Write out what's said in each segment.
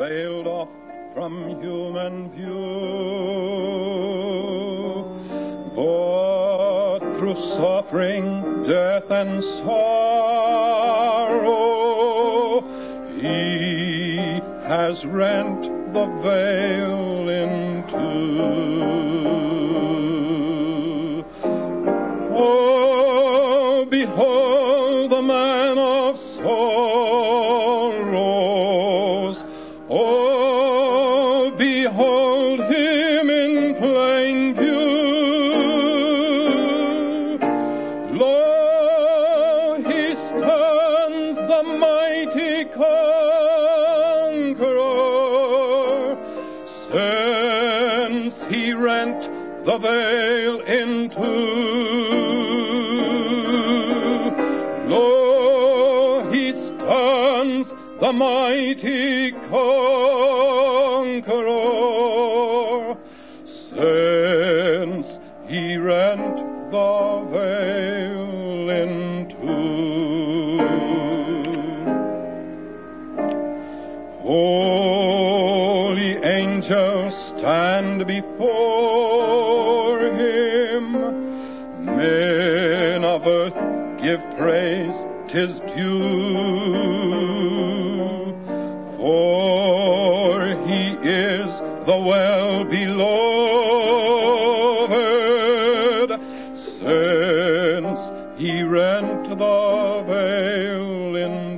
veiled off from human view, but through suffering, death, and sorrow, He has rent the veil in two. Oh, behold the man of sorrows. Oh, behold him in plain view. Lo, he stands the mighty conqueror, since he rent the veil in two. Lo, he stands the mighty conqueror, since he rent the veil in two. Holy angels stand before him, men of earth give praise, 'tis due, for he is the well-beloved, since he rent the veil in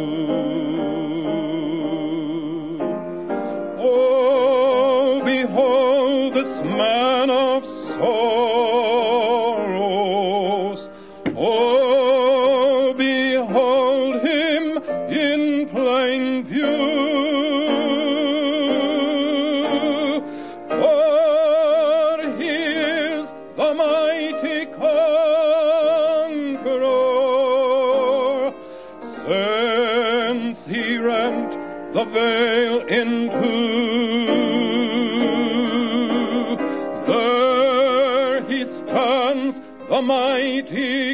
two. Oh, behold this man of sorrows. Oh, behold him in plain view. For he is the mighty conqueror, since he rent the veil in two. There he stands, the mighty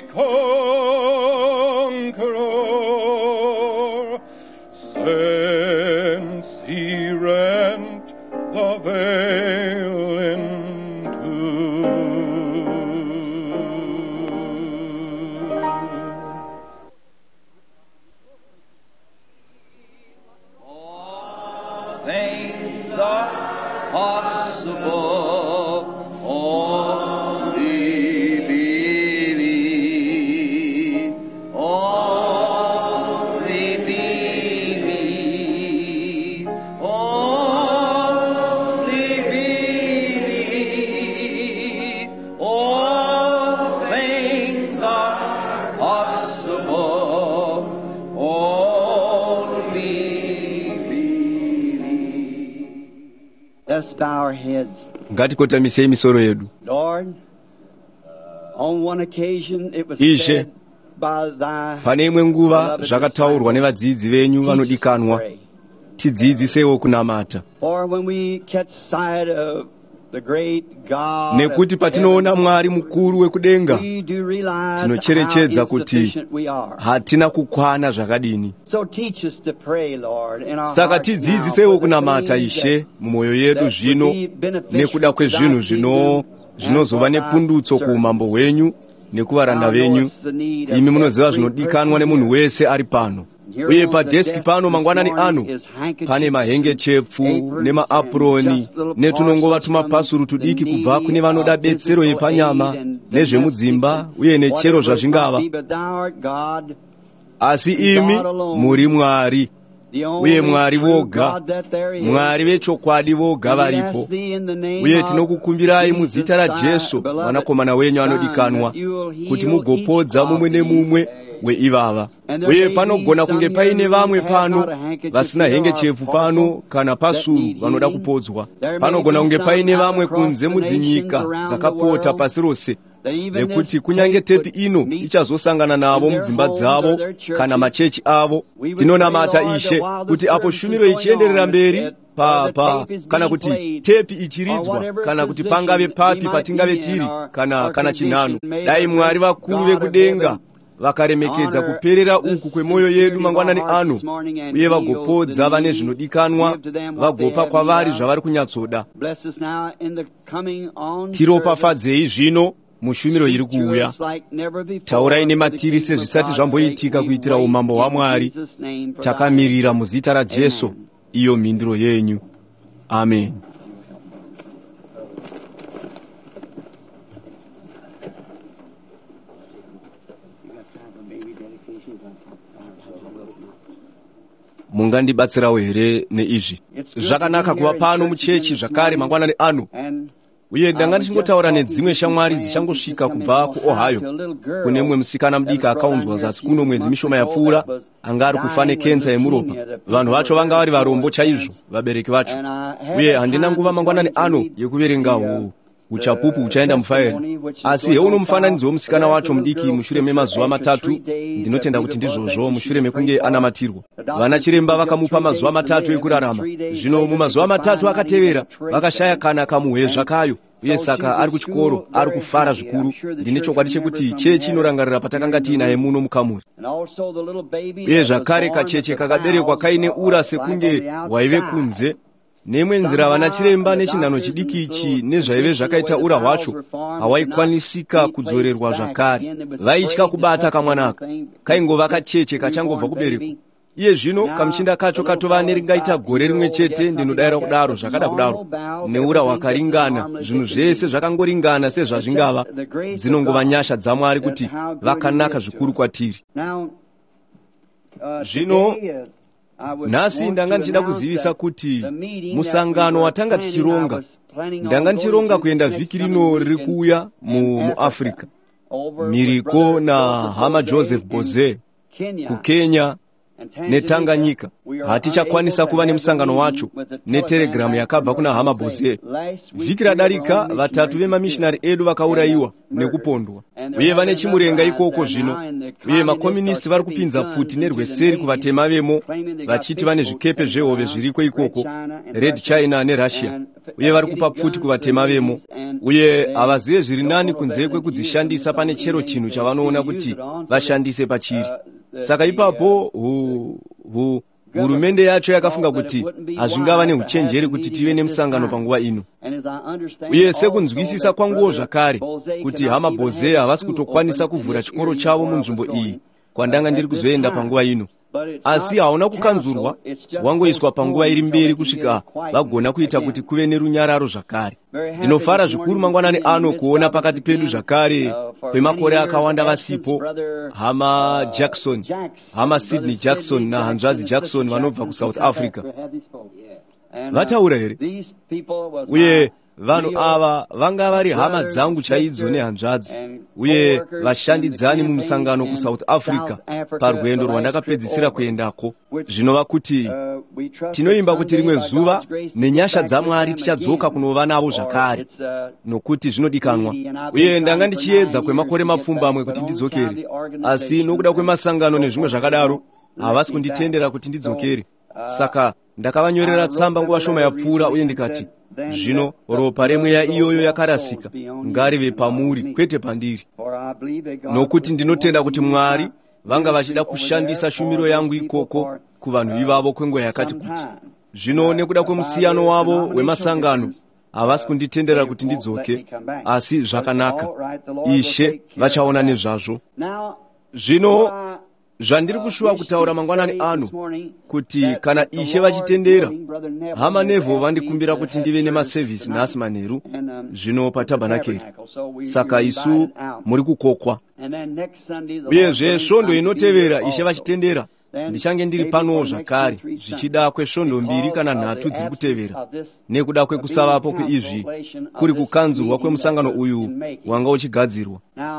conqueror, since he rent the veil in two. All things are possible, only believe, only believe, only believe. All things are possible, only believe. Let's bow our heads. Ngatikotamise misoro yedu. Lord, on one occasion it was Ishe, said by thy pane imwe nguva beloved zvakataurwa disciples, nevadzidzi venyu teach us to vanodikanwa, pray. tidzidzisewo kunamata. For when we catch sight of the great God Nekuti of patinoona heaven, Mwari mukuru wekudenga, we do realize tinocherechedza how kuti insufficient we are. hatina kukwana zvakadini. So teach us to pray, Lord, in our Saka hearts now tidzidzisewo for the kunamata things Ishe that mumwoyo yedu would zvino, be beneficial nekuda to kwezvinhu thy zvino kingdom zvinozova and for thy nepundutso kuumambo service. hwenyu nekuvaranda Thou venyu. knowest the need of Imi munoziva every zvinodikanwa person nemunhu here. wese ari pano. Here Uye on the padeski desk pano this mangwanani morning ano is handkerchiefs pane and mahengechepfu aprons nemaapuroni and just little netunongova parcels from tumapasuru the tudiki needy kubva kune vanoda of betsero physical yepanyama aid and nezvemudzimba domestic uye and nechero whatever it might zvazvingava. be, but thou art God, Asi imi God alone, muri Mwari, the only uye Mwari true voga, God that there is. Mwari vechokwadi voga And we varipo. ask thee in the name Uye of tinokukumbirai Jesus, muzita ra thy Jesu beloved mwanakomana wenyu Son, anodikanwa, that you will heal kuti each mugopodza of mumwe these. nemumwe weivava. And there Uye may panogona be kunge some paine here vamwe who have pano not a handkerchief vasina here or a hengechefu parcel pano kana that pasuru need vanoda healing. kupodzwa. There may Panogona be kunge some paine out vamwe across kunze the mudzinyika nations around the dzakapota world, pasi rose, that even nekuti this kunyange tape tepi would ino meet ichazosangana navo in their mudzimba homes dzavo or their churches. kana machechi avo. We would Tinonamata pray, Lord, Ishe that while the kuti apo service is shumiro going ichienderera on, mberi or the pa tape is kana being kuti played, tepi or ichiridzwa whatever kana kuti position pangave we papi might patingave be in, tiri or kana condition, chinhano, may dai the Mwari great vakuru God of vekudenga heaven vakaremekedza kuperera uku kwemoyo yedu mangwanani ano, uye vagopodza vane zvinodikanwa, vagopa kwavari zvavari kunyatsoda. Tiropafadzei zvino mushumiro iri kuuya. Taurai nematiri sezvisati zvamboitika kuitira umambo hwaMwari. Takamirira muzita raJesu, iyo mhinduro yenyu. Amen. Mungandibatsirawo here neizvi? Zvakanaka kuva pano muchechi zvakare mangwanani ano. Uye ndanga ndichingotaura nedzimwe shamwari dzichangosvika kubva kuOhio. Kune mumwe musikana mudiki akaunzwa zasi kuno mwedzi mishoma yapfuura, anga ari kufa nekenza yemuropa. Vanhu vacho vanga vari varombo chaizvo, vabereki vacho. Uye handina nguva mangwanani ano yekuverengawo uchapupu huchaenda mufaeri. Asi heuno mufananidzo womusikana wacho mudiki mushure memazuva matatu, ndinotenda kuti ndizvozvo, mushure mekunge anamatirwa. Vana chiremba vakamupa mazuva matatu ekurarama. Zvino mumazuva matatu akatevera vakashaya kana kamuhwezva kayo, uye saka ari kuchikoro, ari kufara zvikuru. Ndine chokwadi chekuti chechi inorangarira patakanga tiinaye muno mukamuri. Uye zvakare kacheche kakaberekwa kaine ura sekunge waive kunze. Nemwe nzira vana chiremba nechinhano chidiki ichi nezvaive zvakaita ura hwacho hawaikwanisika kudzorerwa zvakare. Vaitya kubata kamwanaka, kaingova kacheche kachangobva kuberekwa. Iye zvino kamuchinda kacho katova neringaita gore rimwe chete, ndinodayira kudaro zvakada kudaro, neura hwakaringana, zvinhu zvese zvakangoringana sezvazvingava. Dzinongova nyasha dzaMwari kuti vakanaka zvikuru kwatiri. Zvino nhasi ndanga ndichida kuzivisa kuti musangano watanga tichironga, ndanga ndichironga kuenda vhiki rino riri kuuya muAfrica, Miriko naHama Joseph Boze kuKenya neTanganyika. Hatichakwanisa kuva nemusangano wacho netelegiramu yakabva kuna Hama Boze. Vhiki radarika vatatu vemamishinari edu vakaurayiwa nekupondwa, uye vane chimurenga ikoko zvino. Uye makomunisti vari kupinza pfuti nerweseri kuvatema vemo, vachiti vane zvikepe zvehove zviriko ikoko, Red China neRussia, uye vari kupa pfuti kuvatema vemo. Uye havazive zviri nani kunze kwekudzishandisa pane chero chinhu chavanoona kuti vashandise pachiri. Saka ipapo hurumende yacho yakafunga kuti hazvingava neuchenjeri kuti tive nemusangano panguva ino. Uye sekunzwisisa kwanguwo zvakare kuti Hama Boze havasi kutokwanisa kuvhura chikoro chavo munzvimbo iyi kwandanga ndiri kuzoenda panguva ino. Asi hauna kukanzurwa, wangoiswa panguva iri mberi kusvika vagona kuita kuti kuve nerunyararo zvakare. Ndinofara zvikuru mangwanani ano kuona pakati pedu zvakare kwemakore akawanda vasipo Hama Jackson, Hama Sidney Jackson nahanzvadzi Jackson vanobva kuSouth Africa. Vataura here? Uye vanhu ava vanga vari hama dzangu chaidzo nehanzvadzi, uye vashandidzani mumusangano kuSouth Africa parwendo rwandakapedzisira kuendako. Zvinova kuti tinoimba kuti rimwe zuva nenyasha dzaMwari tichadzoka kunova navo zvakare, nokuti zvinodikanwa. Uye ndanga ndichiedza kwemakore mapfumbamwe kuti ndidzokere, asi nokuda kwemasangano nezvimwe zvakadaro havasi kunditendera kuti ndidzokere. Saka ndakavanyorera tsamba nguva shoma yapfuura, uye ndikati, zvino ropa remweya iyoyo yakarasika ngarive pamuri kwete pandiri, nokuti ndinotenda kuti Mwari vanga vachida kushandisa shumiro yangu ikoko kuvanhu ivavo kwenguva yakati kuti. Zvino nekuda kwemusiyano wavo wemasangano havasi kunditendera kuti ndidzoke, asi zvakanaka, Ishe vachaona nezvazvo. Zvino zvandiri kushuva kutaura mangwanani ano kuti kana Ishe vachitendera, Hama Neville vandikumbira kuti ndive nemasevhisi nhasi manheru zvino patabhanakeri. Saka isu muri kukokwa. Uyezve svondo inotevera Ishe vachitendera ndichange ndiri pano zvakare, zvichida kwesvondo 2 kana 3 dziri kutevera, nekuda kwekusavapo kweizvi kuri kukanzurwa kwemusangano uyu wanga uchigadzirwa.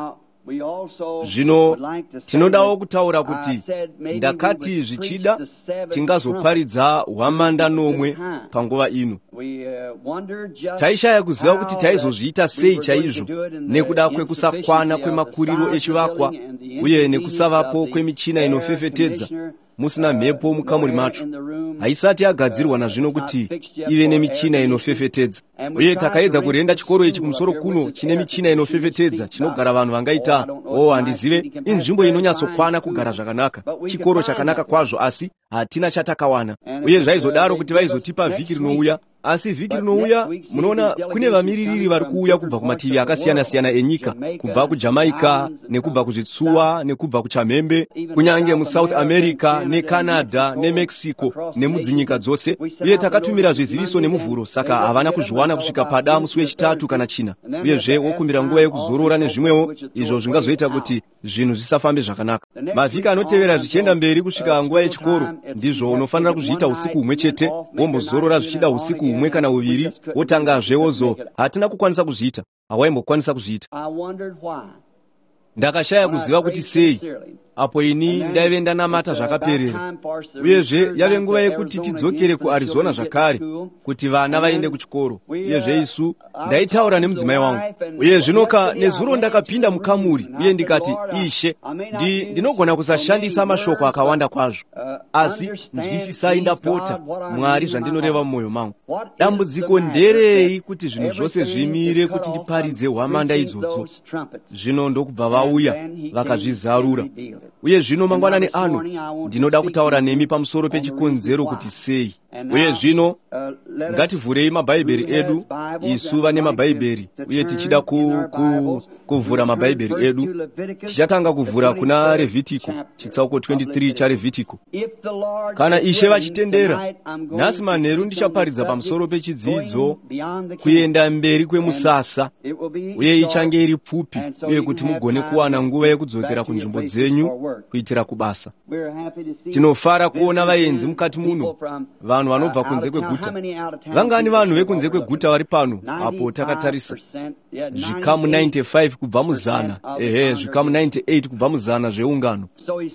Zvino tinodawo kutaura kuti ndakati zvichida tingazoparidza hwamanda nomwe panguva ino. Taishaya kuziva kuti taizozviita sei chaizvo nekuda kwekusakwana kwemakuriro echivakwa uye nekusavapo kwemichina inofefetedza musina mhepo mukamuri macho. Haisati yagadzirwa nazvino kuti ive nemichina inofefetedza. uye takaedza kurenda chikoro ichi kumusoro kuno chine michina inofefetedza chinogara vanhu vangaita handizive inzvimbo inonyatsokwana kugara zvakanaka, chikoro chakanaka kwazvo, asi hatina chatakawana. Uye zvaizodaro kuti vaizotipa vhiki rinouya, asi vhiki rinouya munoona kune vamiririri vari kuuya kubva kumativi akasiyana-siyana enyika, kubva kuJamaica nekubva kuzvitsuwa nekubva kuchamhembe, kunyange muSouth America neCanada neMexico nemudzinyika dzose. Uye takatumira zviziviso nemuvhuro, saka havana kuzviwana kusvika pada musi wechitatu kana china. Uyezve wokumbira nguva yekuzorora nezvimwewo, izvo zvingazoita kuti zvinhu zvisafambe zvakanaka. Mavhiki anotevera zvichienda mberi kusvika nguva yechikoro, ndizvo unofanira kuzviita usiku humwe chete, wombozorora zvichida usiku humwe kana uviri, wotangazve wozo. Hatina kukwanisa kuzviita, hawaimbokwanisa kuzviita. Ndakashaya kuziva kuti sei, apo ini ndaive ndanamata zvakaperera. Uyezve yave nguva yekuti tidzokere kuArizona zvakare, kuti vana vaende kuchikoro. Uyezve isu ndaitaura nemudzimai wangu. Uye zvinoka nezuro ndakapinda mukamuri, uye ndikati, Ishe, ndinogona kusashandisa mashoko akawanda kwazvo, asi nzwisisai ndapota Mwari zvandinoreva mumwoyo mangu. Dambudziko nderei kuti zvinhu zvose zvimire kuti ndiparidze hwamanda idzodzo? Zvino ndokubva vauya vakazvizarura. Uye zvino mangwanani ano ndinoda kutaura nemi pamusoro pechikonzero kuti sei. Uye zvino ngativhurei mabhaibheri edu, isu vane mabhaibheri, uye tichida kuvhura mabhaibheri edu, tichatanga kuvhura kuna Revhitiko, chitsauko 23 chaRevhitiko. Kana Ishe vachitendera, nhasi manheru ndichaparidza pamusoro pechidzidzo kuenda mberi kwemusasa, uye ichange iri pfupi, uye kuti mugone kuwana nguva yekudzokera kunzvimbo dzenyu kuitira kubasa. Tinofara kuona vaenzi mukati muno, vanhu vanobva kunze kweguta. Vangani vanhu vekunze kweguta vari pano apo takatarisa? Zvikamu 95 kubva muzana, zvikamu 98 kubva muzana zveungano.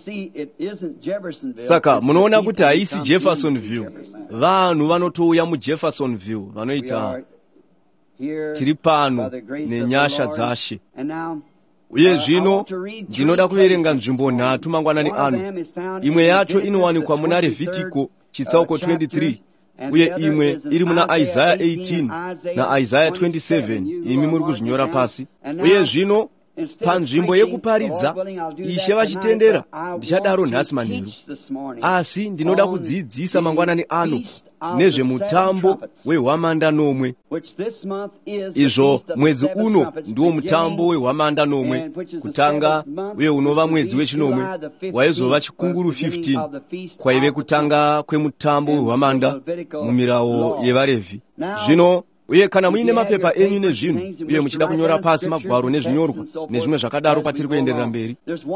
Saka munoona kuti haisi Jeffersonville. Vanhu vanotouya muJeffersonville vanoita tiri pano nenyasha dzashe. Uye zvino ndinoda kuverenga nzvimbo nhatu mangwanani ano. Imwe yacho inowanikwa muna Revhitiko chitsauko 23, uye imwe iri muna Isaiah 18 na Isaiah 27, imi muri kuzvinyora pasi. Uye zvino panzvimbo yekuparidza, Ishe vachitendera, ndichadaro nhasi manheru, asi ndinoda kudzidzisa mangwanani ano nezvemutambo wehwamanda nomwe. Izvo mwedzi uno ndiwo mutambo wehwamanda nomwe kutanga, uye unova mwedzi wechinomwe, waizova chikunguru 15 kwaive kutanga kwemutambo wehwamanda mumirau yevaRevhi. Zvino uye kana muine mapepa enyu nezvinhu, uye muchida kunyora pasi magwaro nezvinyorwa nezvimwe zvakadaro patiri kuenderera mberi,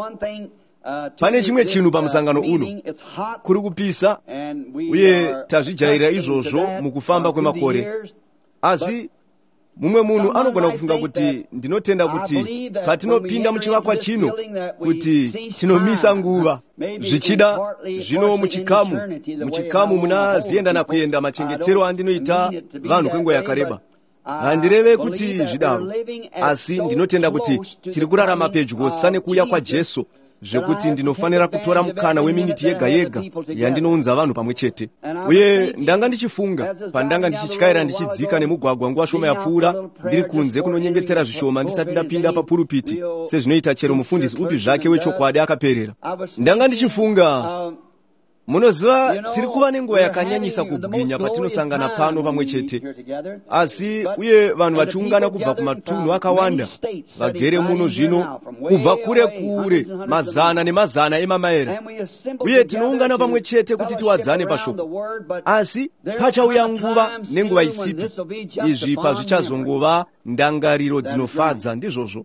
pane chimwe chinhu pamusangano uno, kuri kupisa, uye tazvijairira izvozvo mukufamba kwemakore. Asi mumwe munhu anogona kufunga kuti ndinotenda kuti patinopinda muchivakwa chino kuti tinomisa nguva. Zvichida zvino muchikamu muna ziyendana kuenda machengetero andinoita vanhu kwenguva yakareba. Handireve kuti zvidaro, asi ndinotenda kuti tiri kurarama pedyo sane kuuya kwaJesu, zvekuti ndinofanira kutora mukana weminiti yega yega yandinounza vanhu pamwe chete. Uye ndanga ndichifunga pandanga ndichityaira ndichidzika nemugwagwa nguva shoma yapfuura, ndiri kunze kunonyengetera zvishoma ndisati ndapinda papurupiti, sezvinoita chero mufundisi upi zvake wechokwadi akaperera. Ndanga ndichifunga, munoziva tiri kuva nenguva yakanyanyisa kubwinya patinosangana pano pamwe chete, asi uye vanhu vachiungana kubva kumatunhu akawanda vagere muno zvino, kubva kure kure, mazana nemazana emamaera, uye tinoungana pamwe chete kuti tiwadzane pashoko. Asi pachauya nguva nenguva isipi, izvi pazvichazongova ndangariro dzinofadza, ndizvozvo.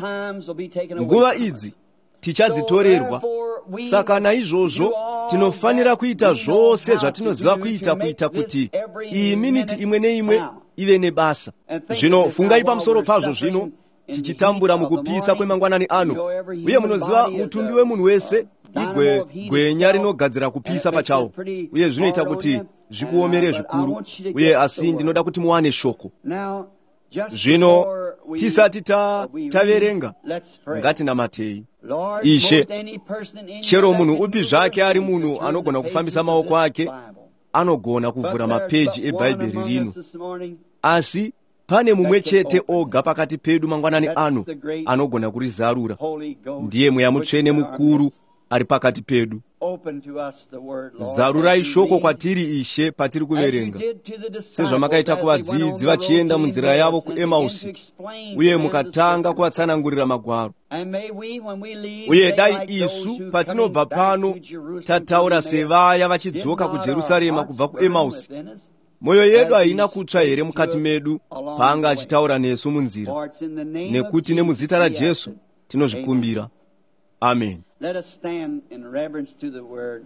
Nguva idzi tichadzitorerwa. Saka naizvozvo tinofanira kuita zvose zvatinoziva kuita kuti iyi miniti imwe neimwe ive nebasa. Zvino fungai pamusoro pazvo zvino, tichitambura mukupisa kwemangwanani ano, uye munoziva mutumbi wemunhu wese igwenya rinogadzira kupisa pachawo, uye zvinoita kuti zvikuomere zvikuru. Uye asi ndinoda kuti muwane shoko. Zvino tisati taverenga, ngatinamatei. Ishe, chero munhu upi zvake ari muno anogona kufambisa maoko ake, anogona kuvhura mapeji ebhaibheri rino, asi pane mumwe chete oga pakati pedu mangwanani ano anogona kurizarura. Ndiye Mweya Mutsvene mukuru ari pakati pedu. Zarurai shoko kwatiri Ishe patiri kuverenga, sezvamakaita kuvadzidzi vachienda munzira yavo kuEmausi, uye mukatanga kuvatsanangurira magwaro. Uye dai isu patinobva pano tataura sevaya vachidzoka kuJerusarema kubva kuEmausi, mwoyo yedu haina kutsva here mukati medu paanga achitaura nesu munzira? Nekuti nemuzita raJesu tinozvikumbira. Amen. Let us stand in reverence to the word.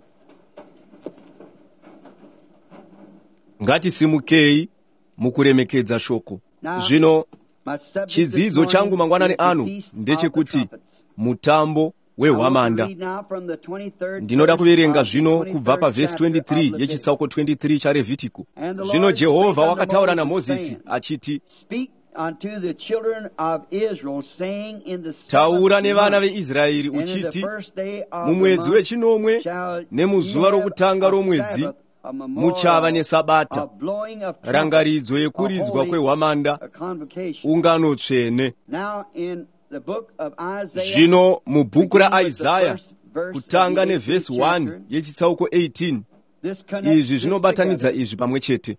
Ngatisimukei mukuremekedza shoko. Zvino chidzidzo changu mangwanani ano ndechekuti mutambo wehwamanda. Ndinoda kuverenga zvino kubva pavhesi 23 yechitsauko 23 chaRevhitiko. Zvino Jehovha wakataura naMozisi achiti, taura nevana veIsraeri uchiti, mumwedzi wechinomwe nemuzuva rokutanga romwedzi muchava nesabata, rangaridzo yekuridzwa kwehwamanda, ungano tsvene. Zvino mubhuku raIsaya kutanga nevhesi 1 yechitsauko 18, izvi zvinobatanidza izvi pamwe chete.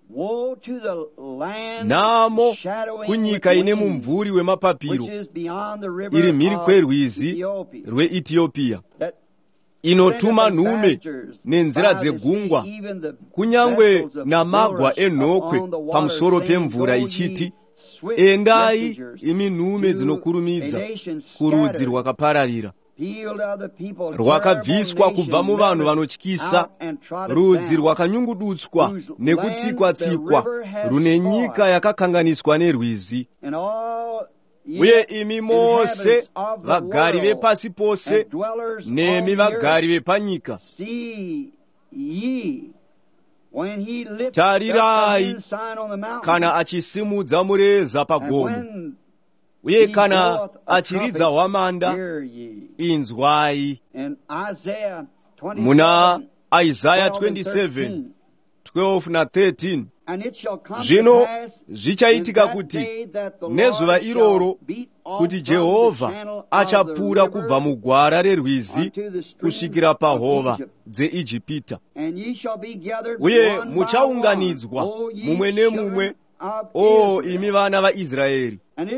Namo kunyika ine mumvuri wemapapiro, iri mhiri kwerwizi rweEtiopia, inotuma nhume nenzira dzegungwa, kunyangwe namagwa enhokwe pamusoro pemvura, ichiti, endai imi nhume dzinokurumidza kurudzi rwakapararira, rwakabviswa kubva muvanhu vanotyisa, rudzi rwakanyungudutswa nekutsikwa-tsikwa, rune nyika yakakanganiswa nerwizi. Uye imi mose vagari vepasi pose, nemi vagari vepanyika, tarirai kana achisimudza mureza pagomo, uye kana achiridza hwamanda, inzwai. Muna Isaiah 27, 12 na 13, zvino zvichaitika kuti nezuva iroro kuti Jehovha achapura kubva mugwara rerwizi kusvikira pahova dzeIjipita, uye muchaunganidzwa mumwe nemumwe, o imi vana vaIsraeri.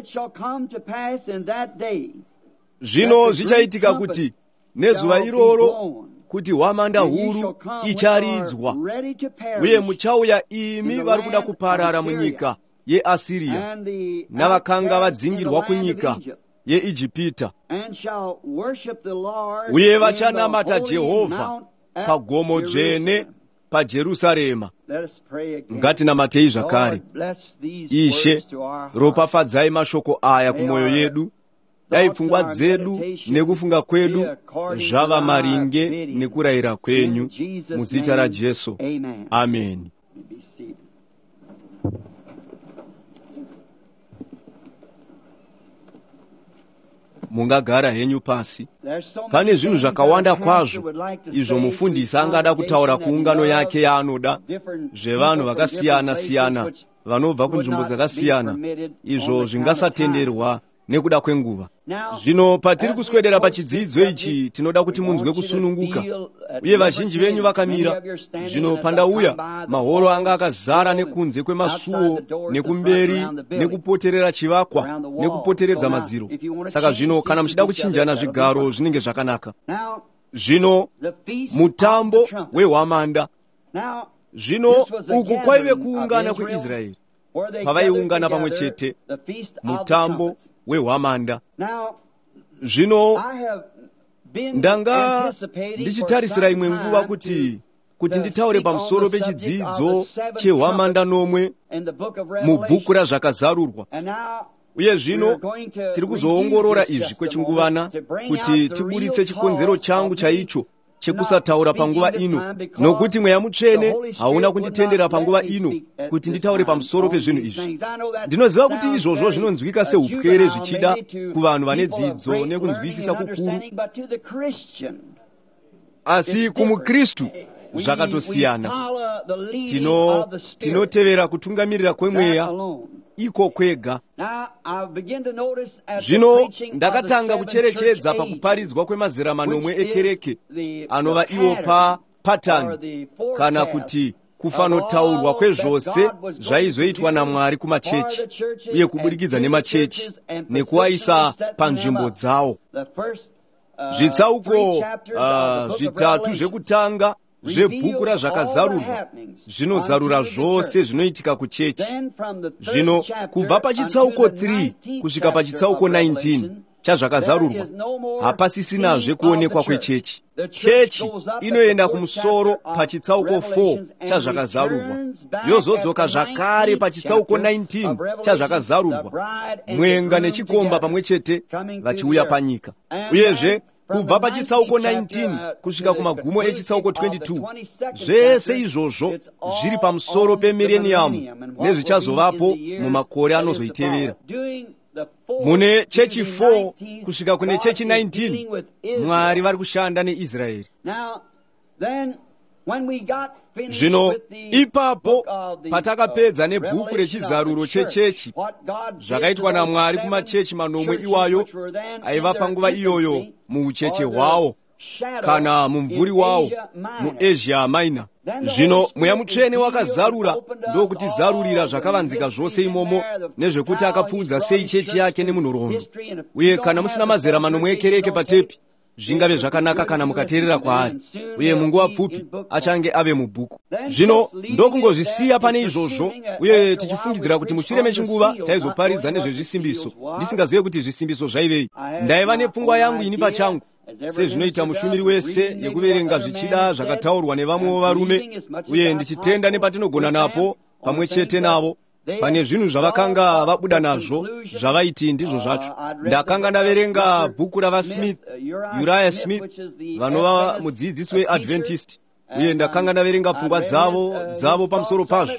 Zvino zvichaitika kuti nezuva iroro kuti hwamanda huru icharidzwa, uye muchauya imi vari kuda kuparara munyika yeAsiria navakanga vadzingirwa kunyika yeIjipita, uye vachanamata Jehovha pagomo dzvene paJerusarema. Ngatinamatei zvakare. Ishe, ropafadzai mashoko aya kumwoyo yedu. Dai pfungwa dzedu nekufunga kwedu zvava maringe nekurayira kwenyu, muzita raJesu. Amen. Mungagara henyu pasi. Pane zvinhu zvakawanda kwazvo izvo mufundisi angada kutaura kuungano yake yaanoda, zvevanhu vakasiyana-siyana vanobva kunzvimbo dzakasiyana, izvo zvingasatenderwa nekuda kwenguva. Zvino patiri kuswedera pachidzidzo ichi, tinoda kuti munzwe kusununguka, uye vazhinji venyu vakamira. Zvino pandauya, mahoro anga akazara nekunze kwemasuo, nekumberi, nekupoterera chivakwa, nekupoteredza madziro. Saka zvino kana muchida kuchinjana zvigaro zvinenge zvakanaka. Zvino mutambo wehwamanda. Zvino uku kwaive kuungana kweIsraeri, pavaiungana pamwe chete, mutambo wehwamanda. Zvino ndanga ndichitarisira imwe nguva kuti nditaure pamusoro pechidzidzo chehwamanda nomwe mubhuku razvakazarurwa. Uye zvino tiri kuzoongorora izvi kwechinguvana kuti tiburitse chikonzero changu chaicho chekusataura panguva ino, nokuti Mweya Mutsvene hauna kunditendera panguva ino kuti nditaure pamusoro pezvinhu izvi. Ndinoziva kuti izvozvo zvinonzwika seupwere zvichida kuvanhu vane dzidzo nekunzwisisa kukuru, asi kumuKristu zvakatosiyana. Tinotevera kutungamirira kwemweya iko kwega. Zvino ndakatanga kucherechedza pakuparidzwa kwemazera manomwe ekereke anova iwo patani, kana kuti kufanotaurwa kwezvose zvaizoitwa naMwari kumachechi uye kubudikidza nemachechi nekuaisa panzvimbo dzawo. Zvitsauko zvitatu zvekutanga zvebhuku razvakazarurwa zvinozarura zvose zvinoitika kuchechi. Zvino kubva pachitsauko 3 kusvika pachitsauko 19 chazvakazarurwa hapasisinazve kuonekwa kwechechi. Chechi inoenda kumusoro pachitsauko 4 chazvakazarurwa, yozodzoka zvakare pachitsauko 19 chazvakazarurwa, mwenga nechikomba pamwe chete vachiuya panyika. Uyezve kubva pachitsauko 19 kusvika kumagumo echitsauko 22 zvese izvozvo zviri pamusoro pemireniyamu nezvichazovapo mumakore anozoitevera. Mune chechi 4 kusvika kune chechi 19 Mwari vari kushanda neIsraeri. Zvino ipapo patakapedza nebhuku rechizaruro chechechi zvakaitwa naMwari kumachechi manomwe iwayo aiva panguva iyoyo muucheche hwawo kana mumvuri wawo muAsia Minor. Zvino mweya mutsvene wakazarura ndokutizarurira zvakavanzika zvose imomo nezvekuti akapfuudza sei chechi yake nemunhoroondo. Uye kana musina mazera manomwe ekereke patepi zvingave zvakanaka kana mukateerera kwaari, uye munguva pfupi achange ave mubhuku. Zvino ndokungozvisiya pane izvozvo, uye tichifungidzira kuti mushure mechinguva taizoparidza nezvezvisimbiso, ndisingazive kuti zvisimbiso zvaivei. Ndaiva nepfungwa yangu ini pachangu, sezvinoita mushumiri wese, yekuverenga zvichida zvakataurwa nevamwewo varume, uye ndichitenda nepatinogona napo pamwe chete navo. Pane zvinhu zvavakanga vabuda nazvo zvavaiti ndizvo zvacho. Ndakanga ndaverenga bhuku ravaSmith, Uriah Smith, vanova mudzidzisi weAdventist, uye ndakanga ndaverenga pfungwa dzavo pamusoro pazvo.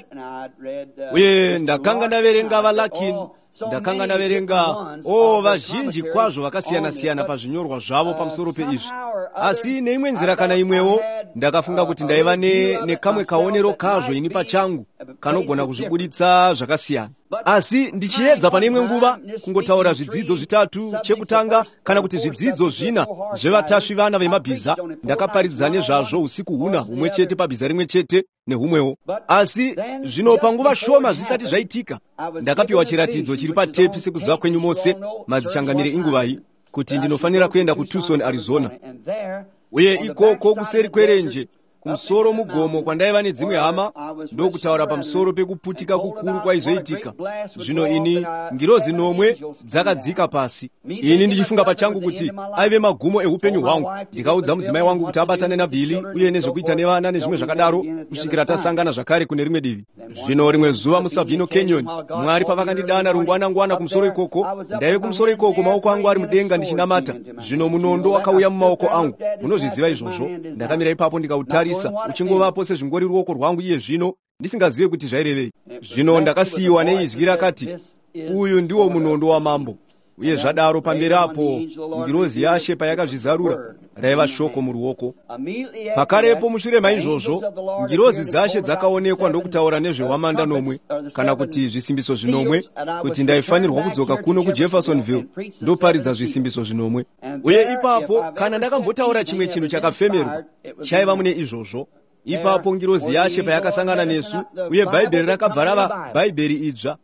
Uye ndakanga ndaverenga vaLarkin, ndakanga ndaverenga vazhinji kwazvo vakasiyana-siyana pazvinyorwa zvavo pamusoro peizvi. Asi neimwe nzira kana imwewo ndakafunga kuti ndaiva nekamwe kaonero kazvo ini pachangu kanogona kuzvibuditsa zvakasiyana. Asi ndichiedza pane imwe nguva kungotaura zvidzidzo zvitatu, chekutanga kana kuti zvidzidzo 4 zvevatasvi vana vemabhiza, ndakaparidza nezvazvo usiku huna humwe chete pabhiza rimwe chete nehumwewo. Asi zvino panguva shoma zvisati zvaitika, ndakapiwa chiratidzo chiri patepi sekuziva kwenyu mose madzichangamire inguvayi, kuti ndinofanira kuenda kuTucson, Arizona. Uye ikoko kuseri kwerenje kumusoro mugomo kwandaiva nedzimwe hama ndokutaura pamusoro pekuputika kukuru kwaizoitika. Zvino ini ngirozi nomwe dzakadzika pasi, ini ndichifunga pachangu kuti aive magumo eupenyu hwangu. Ndikaudza mudzimai wangu kuti abatane naBhili uye nezvekuita nevana nezvimwe zvakadaro kusvikira tasangana zvakare kune rimwe divi. Zvino rimwe zuva muSabino Canyon, Mwari pavakandidana rungwana-ngwana kumusoro ikoko, ndaive kumusoro ikoko maoko angu ari mudenga ndichinamata. Zvino munondo wakauya mumaoko angu, munozviziva izvozvo. Ndakamira ipapo ndikautarisa, uchingovapo sezvingori ruoko rwangu iye zvino, ndisingazive kuti zvairevei. Zvino ndakasiyiwa neizwi rakati, uyu ndiwo munondo wamambo. Uye zvadaro pamberi apo ngirozi yaShe payakazvizarura raiva shoko muruoko. Pakarepo mushure maizvozvo ngirozi dzaShe dzakaonekwa ndokutaura nezvehwamanda nomwe, kana kuti zvisimbiso zvinomwe, kuti ndaifanirwa kudzoka kuno kuJeffersonville ndoparidza zvisimbiso zvinomwe. Uye ipapo kana ndakambotaura chimwe chinhu chakafemerwa chaiva mune izvozvo. Ipapo ngirozi yaShe payakasangana nesu, uye Bhaibheri rakabva rava Bhaibheri idzva.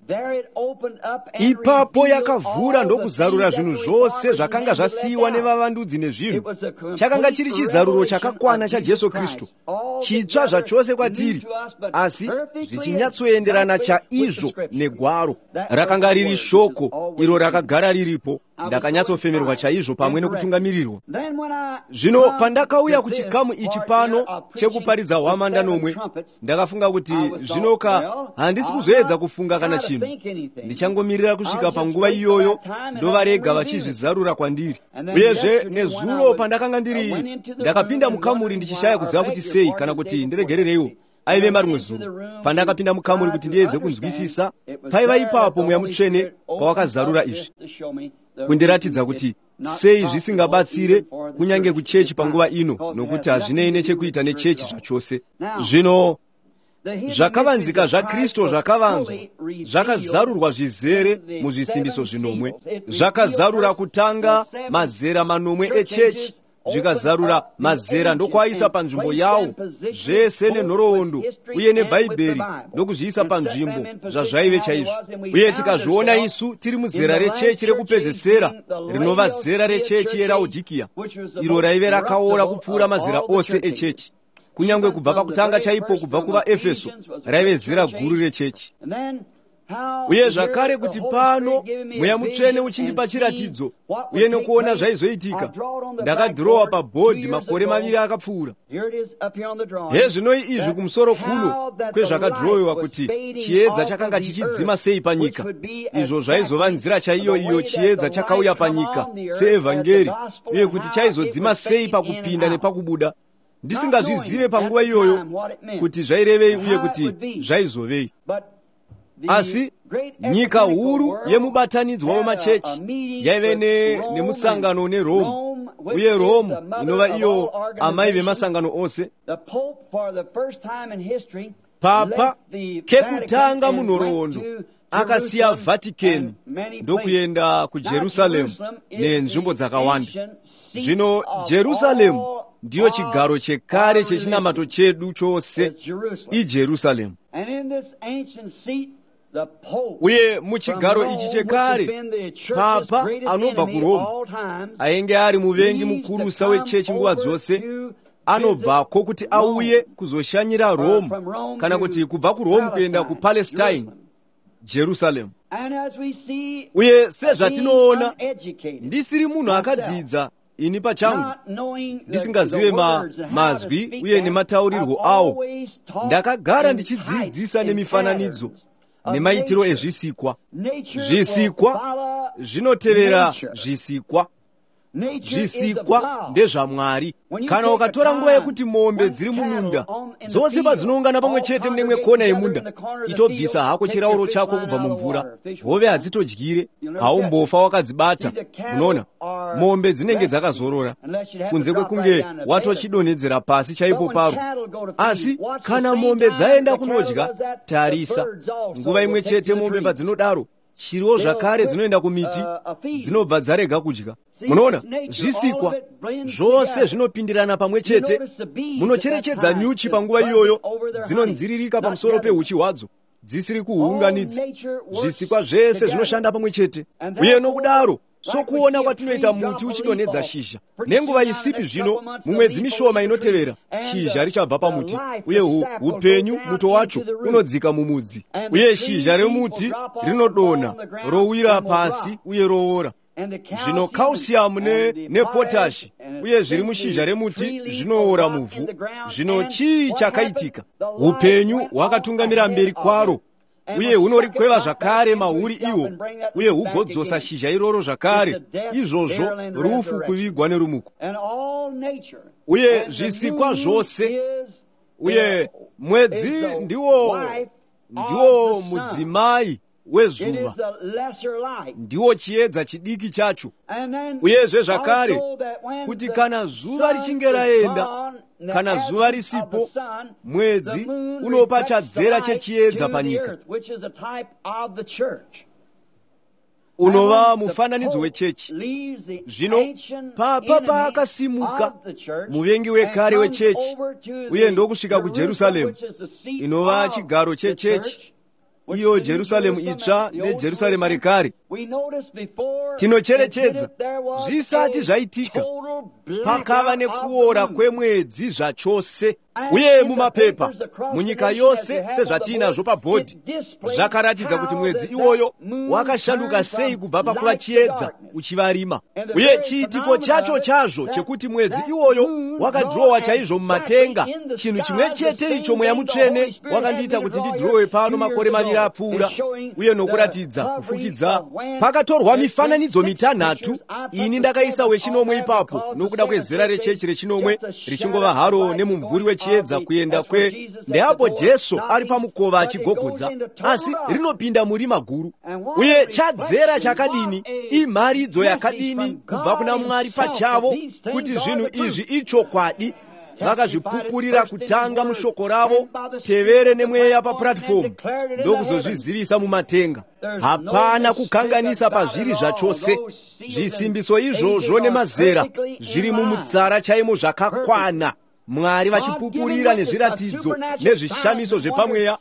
Ipapo yakavhura ndokuzarura zvinhu zvose zvakanga zvasiyiwa nevavandudzi nezvinhu. Chakanga chiri chizaruro chakakwana chaJesu Kristu, chitsva zvachose kwatiri, asi zvichinyatsoenderana chaizvo negwaro. Rakanga riri shoko iro rakagara riripo. Ndakanyatsofemerwa chaizvo pamwe nokutungamirirwa. Zvino pandakauya kuchikamu ichi pano chekuparidza hwamanda nomwe, ndakafunga kuti zvinoka handisi kuzoedza kufunga kana chinhu. Ndichangomirira kusvika panguva iyoyo ndovarega vachizvizarura kwandiri. Uyezve nezuro pandakanga ndakapinda mukamuri ndichishaya kuziva kuti sei kana kuti ndiregerereiwo. Aive marimwe zuro pandakapinda mukamuri kuti ndiedze kunzwisisa, paiva ipapo mweya mutsvene pawakazarura izvi, kundiratidza kuti sei zvisingabatsire kunyange kuchechi panguva ino, nokuti hazvinei nechekuita nechechi zvachose. Zvino zvakavanzika zvaKristu zvakavanzwa zvakazarurwa zvizere muzvisimbiso zvinomwe. Zvakazarura kutanga mazera manomwe echechi, zvikazarura mazera ndokwaisa panzvimbo yawo zvese nenhoroondo uye nebhaibheri ndokuzviisa panzvimbo zvazvaive chaizvo. Uye tikazviona isu tiri muzera rechechi rekupedzesera, rinova zera rechechi yeRaodhikia, iro raive rakaora kupfuura mazera ose echechi. Kunyange kubva pakutanga chaipo, kubva kuvaEfeso, raive zera guru rechechi. Uye zvakare kuti pano Mweya Mutsvene uchindipa chiratidzo uye nokuona zvaizoitika, ndakadhirowa pabhodhi makore 2 akapfuura. Hezvinoi izvi kumusoro kuno kwezvakadhirowiwa kuti chiedza chakanga chichidzima sei panyika. Izvo zvaizova nzira chaiyo iyo chiedza chakauya panyika seevhangeri, uye kuti chaizodzima sei pakupinda nepakubuda. Ndisingazvizive panguva iyoyo kuti zvairevei uye kuti zvaizovei. Asi nyika huru yemubatanidzwa wemachechi yaive nemusangano neRome, uye Rome inova iyo amai vemasangano ose. Papa kekutanga munhoroondo akasiya Vhatikeni ndokuenda kuJerusaremu nenzvimbo dzakawanda. Zvino Jerusaremu ndiyo chigaro chekare chechinamato chedu chose, iJerusaremu. Uye muchigaro ichi chekare, Papa anobva kuRome ainge ari muvengi mukurusa wechechi nguva dzose. Anobvako kuti auye kuzoshanyira Rome, kana kuti kubva kuRome kuenda kuPalestine, Jerusaremu. Uye sezvatinoona, ndisiri munhu akadzidza ini pachangu, ndisingazive mazwi uye nemataurirwo awo. Ndakagara ndichidzidzisa nemifananidzo nemaitiro ezvisikwa. Zvisikwa zvinotevera zvisikwa. Zvisikwa ndezvaMwari. Kana ukatora nguva yekuti mombe dziri mumunda, dzose padzinoungana pamwe chete munemwe kona yemunda, itobvisa hako chirauro chako kubva mumvura, hove hadzitodyire, haumbofa wakadzibata. Munoona, mombe dzinenge dzakazorora, kunze kwekunge watochidonhedzera pasi chaipo paro. Asi kana mombe dzaenda kunodya, tarisa, nguva imwe chete mombe padzinodaro, shiriwo zvakare dzinoenda kumiti, dzinobva dzarega kudya. Munoona, zvisikwa zvose zvinopindirana pamwe chete. Munocherechedza nyuchi panguva iyoyo, dzinonziririka pamusoro pehuchi hwadzo, dzisiri kuhuunganidza. Zvisikwa zvese zvinoshanda pamwe chete. Uye nokudaro, sokuona kwatinoita muti uchidonhedza shizha, nenguva isipi zvino, mumwedzi mishoma inotevera, shizha richabva pamuti, uye upenyu muto wacho unodzika mumudzi, uye shizha remuti rinodonha, rowira pasi uye roora. Zvino calcium nepotashi uye zviri mushizha remuti zvinoora muvhu. Zvino chii chakaitika? Upenyu hwakatungamira mberi kwaro, uye hunorikweva zvakare mahuri iwo, uye hugodzosa shizha iroro zvakare, izvozvo rufu, kuvigwa nerumuko. Uye zvisikwa zvose, uye mwedzi ndiwo mudzimai wezuva, ndiwo chiedza chidiki chacho. Uyezve zvakare kuti kana zuva richinge raenda, kana zuva risipo, mwedzi unopa chadzera chechiedza panyika, unova mufananidzo wechechi. Zvino Papa paakasimuka, muvengi wekare wechechi, uye ndokusvika kuJerusaremu, inova chigaro chechechi, iyo Jerusaremu itsva neJerusarema rekare. Tinocherechedza zvisati zvaitika, pakava nekuora kwemwedzi zvachose. Uye mumapepa munyika yose, sezvatinazvo pabhodhi, zvakaratidza kuti mwedzi iwoyo wakashanduka sei kubva pakuva chiedza uchivarima. Uye chiitiko chacho chazvo chekuti mwedzi iwoyo wakadhirowa chaizvo mumatenga, chinhu chimwe chete icho Mweya Mutsvene wakandiita kuti ndidhirowe pano makore 2 apfuura, uye nokuratidza kufukidza. Pakatorwa mifananidzo 5, ini ndakaisa wechinomwe ipapo, nokuda kwezera rechechi rechinomwe richingova haro nemumvuri wechechi chiedza kuyenda ndeapo Jesu ali pamukova achigogodza, asi rinopinda murima guru, uye chadzera chakadini, imharidzo yakadini kubva kuna Mwari pachavo kuti zvinhu izvi ichokwadi. Vakazvipupurira kutanga mushoko ravo, tevere nemweya papuratifomu, ndokuzozvizivisa mumatenga. Hapana kukanganisa pazviri zvachose. Zvisimbiso izvozvo nemazera zviri mumutsara chaimo zvakakwana. Mwari vachipupurira nezviratidzo nezvishamiso zvepamweya,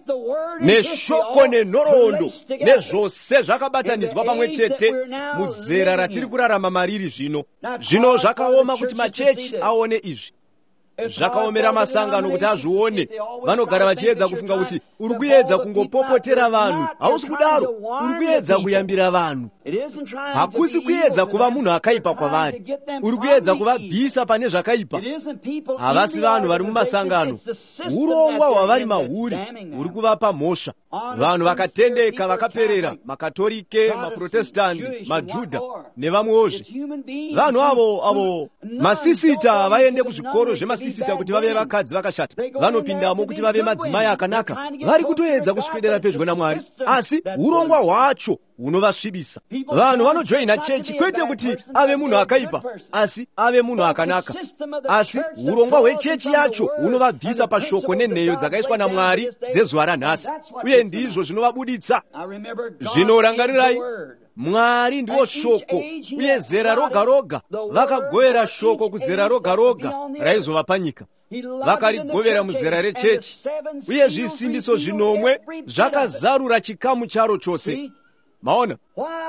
neshoko nenhoroondo, nezvose zvakabatanidzwa pamwe chete muzera ratiri kurarama mariri zvino zvakaoma kuti machechi aone izvi. Zvakaomera masangano kuti azvione. Vanogara vachiedza kufunga kuti uri kuedza kungopopotera vanhu. Hausi kudaro, uri kuedza kuyambira vanhu. Hakusi kuedza kuva munhu akaipa kwavari, uri kuedza kuvabvisa pane zvakaipa. Havasi vanhu vari mumasangano, urongwa hwavari mahuri uri kuvapa mhosva. Vanhu vakatendeka vakaperera, makatolike, maprotestanti, majudha nevamwezve. Vanhu avo masisita vaende kuzvikoro zvemasisita kuti vave vakadzi vakashata, vanopindamo kuti vave madzimai akanaka. Vari kutoedza kuswedera pedyo naMwari, asi urongwa hwacho hunovasvibisa. Vanhu vanojoina chechi kwete kuti ave munhu akaipa, asi ave munhu akanaka. Asi urongwa hwechechi yacho hunovabvisa pashoko nenheyo dzakaiswa naMwari dzezuva ranhasi, uye ndizvo zvinovabuditsa. Zvinorangarirai, Mwari ndiwo shoko, uye zera roga roga vakagovera shoko kuzera roga roga raizova panyika. Vakarigovera muzera rechechi, uye zvisimbiso zvinomwe zvakazarura chikamu charo chose. Maona,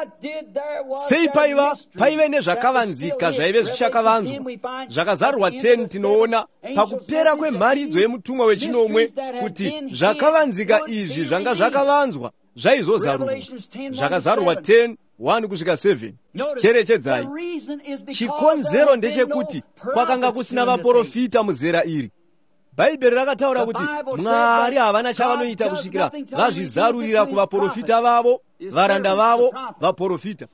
sei paive nezvakavanzika zvaive zvichakavanzwa zvakazarurwa 10. Tinoona pakupera kwemharidzo yemutumwa wechinomwe kuti zvakavanzika izvi zvanga zvakavanzwa zvaizozarurwa. Zvakazarurwa 10:1 kusvika 7. Cherechedzai, chikonzero ndechekuti kwakanga kusina vaprofita muzera iri. Bhaibheri rakataura kuti Mwari havana chavanoita kusvikira vazvizarurira kuvaprofita vavo, varanda vavo vaprofita.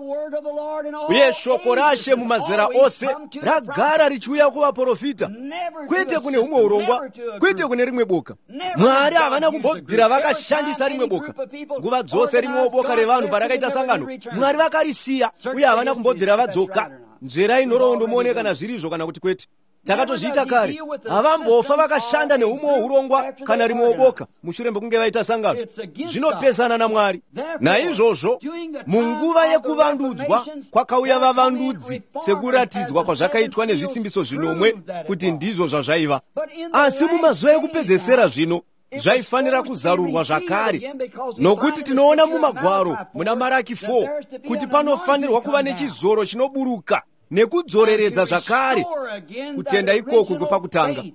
Uye shoko raShe mumazera ose ragara richiuya kuvaprofita, kwete kune humwe urongwa, kwete kune rimwe boka. Mwari havana kumbobvira vakashandisa rimwe boka. Nguva dzose rimwewo boka revanhu parakaita sangano, Mwari vakarisiya, uye havana kumbobvira vadzoka. Nzverai nhoroondo muone kana zvirizvo kana kuti kwete. Takatozviita kare, havambofa vakashanda neumwewo urongwa kana rimwewo boka mushure mekunge vaita sangano. Zvinopesana naMwari. Naizvozvo, munguva yekuvandudzwa kwakauya vavandudzi, sekuratidzwa kwazvakaitwa nezvisimbiso zvinomwe kuti ndizvo zvazvaiva. Asi mumazuva ekupedzesera zvino zvaifanira kuzarurwa zvakare, nokuti tinoona mumagwaro muna Maraki 4 kuti panofanirwa kuva nechizoro chinoburuka nekudzoreredza zvakare kutenda ikoku kwepakutanga,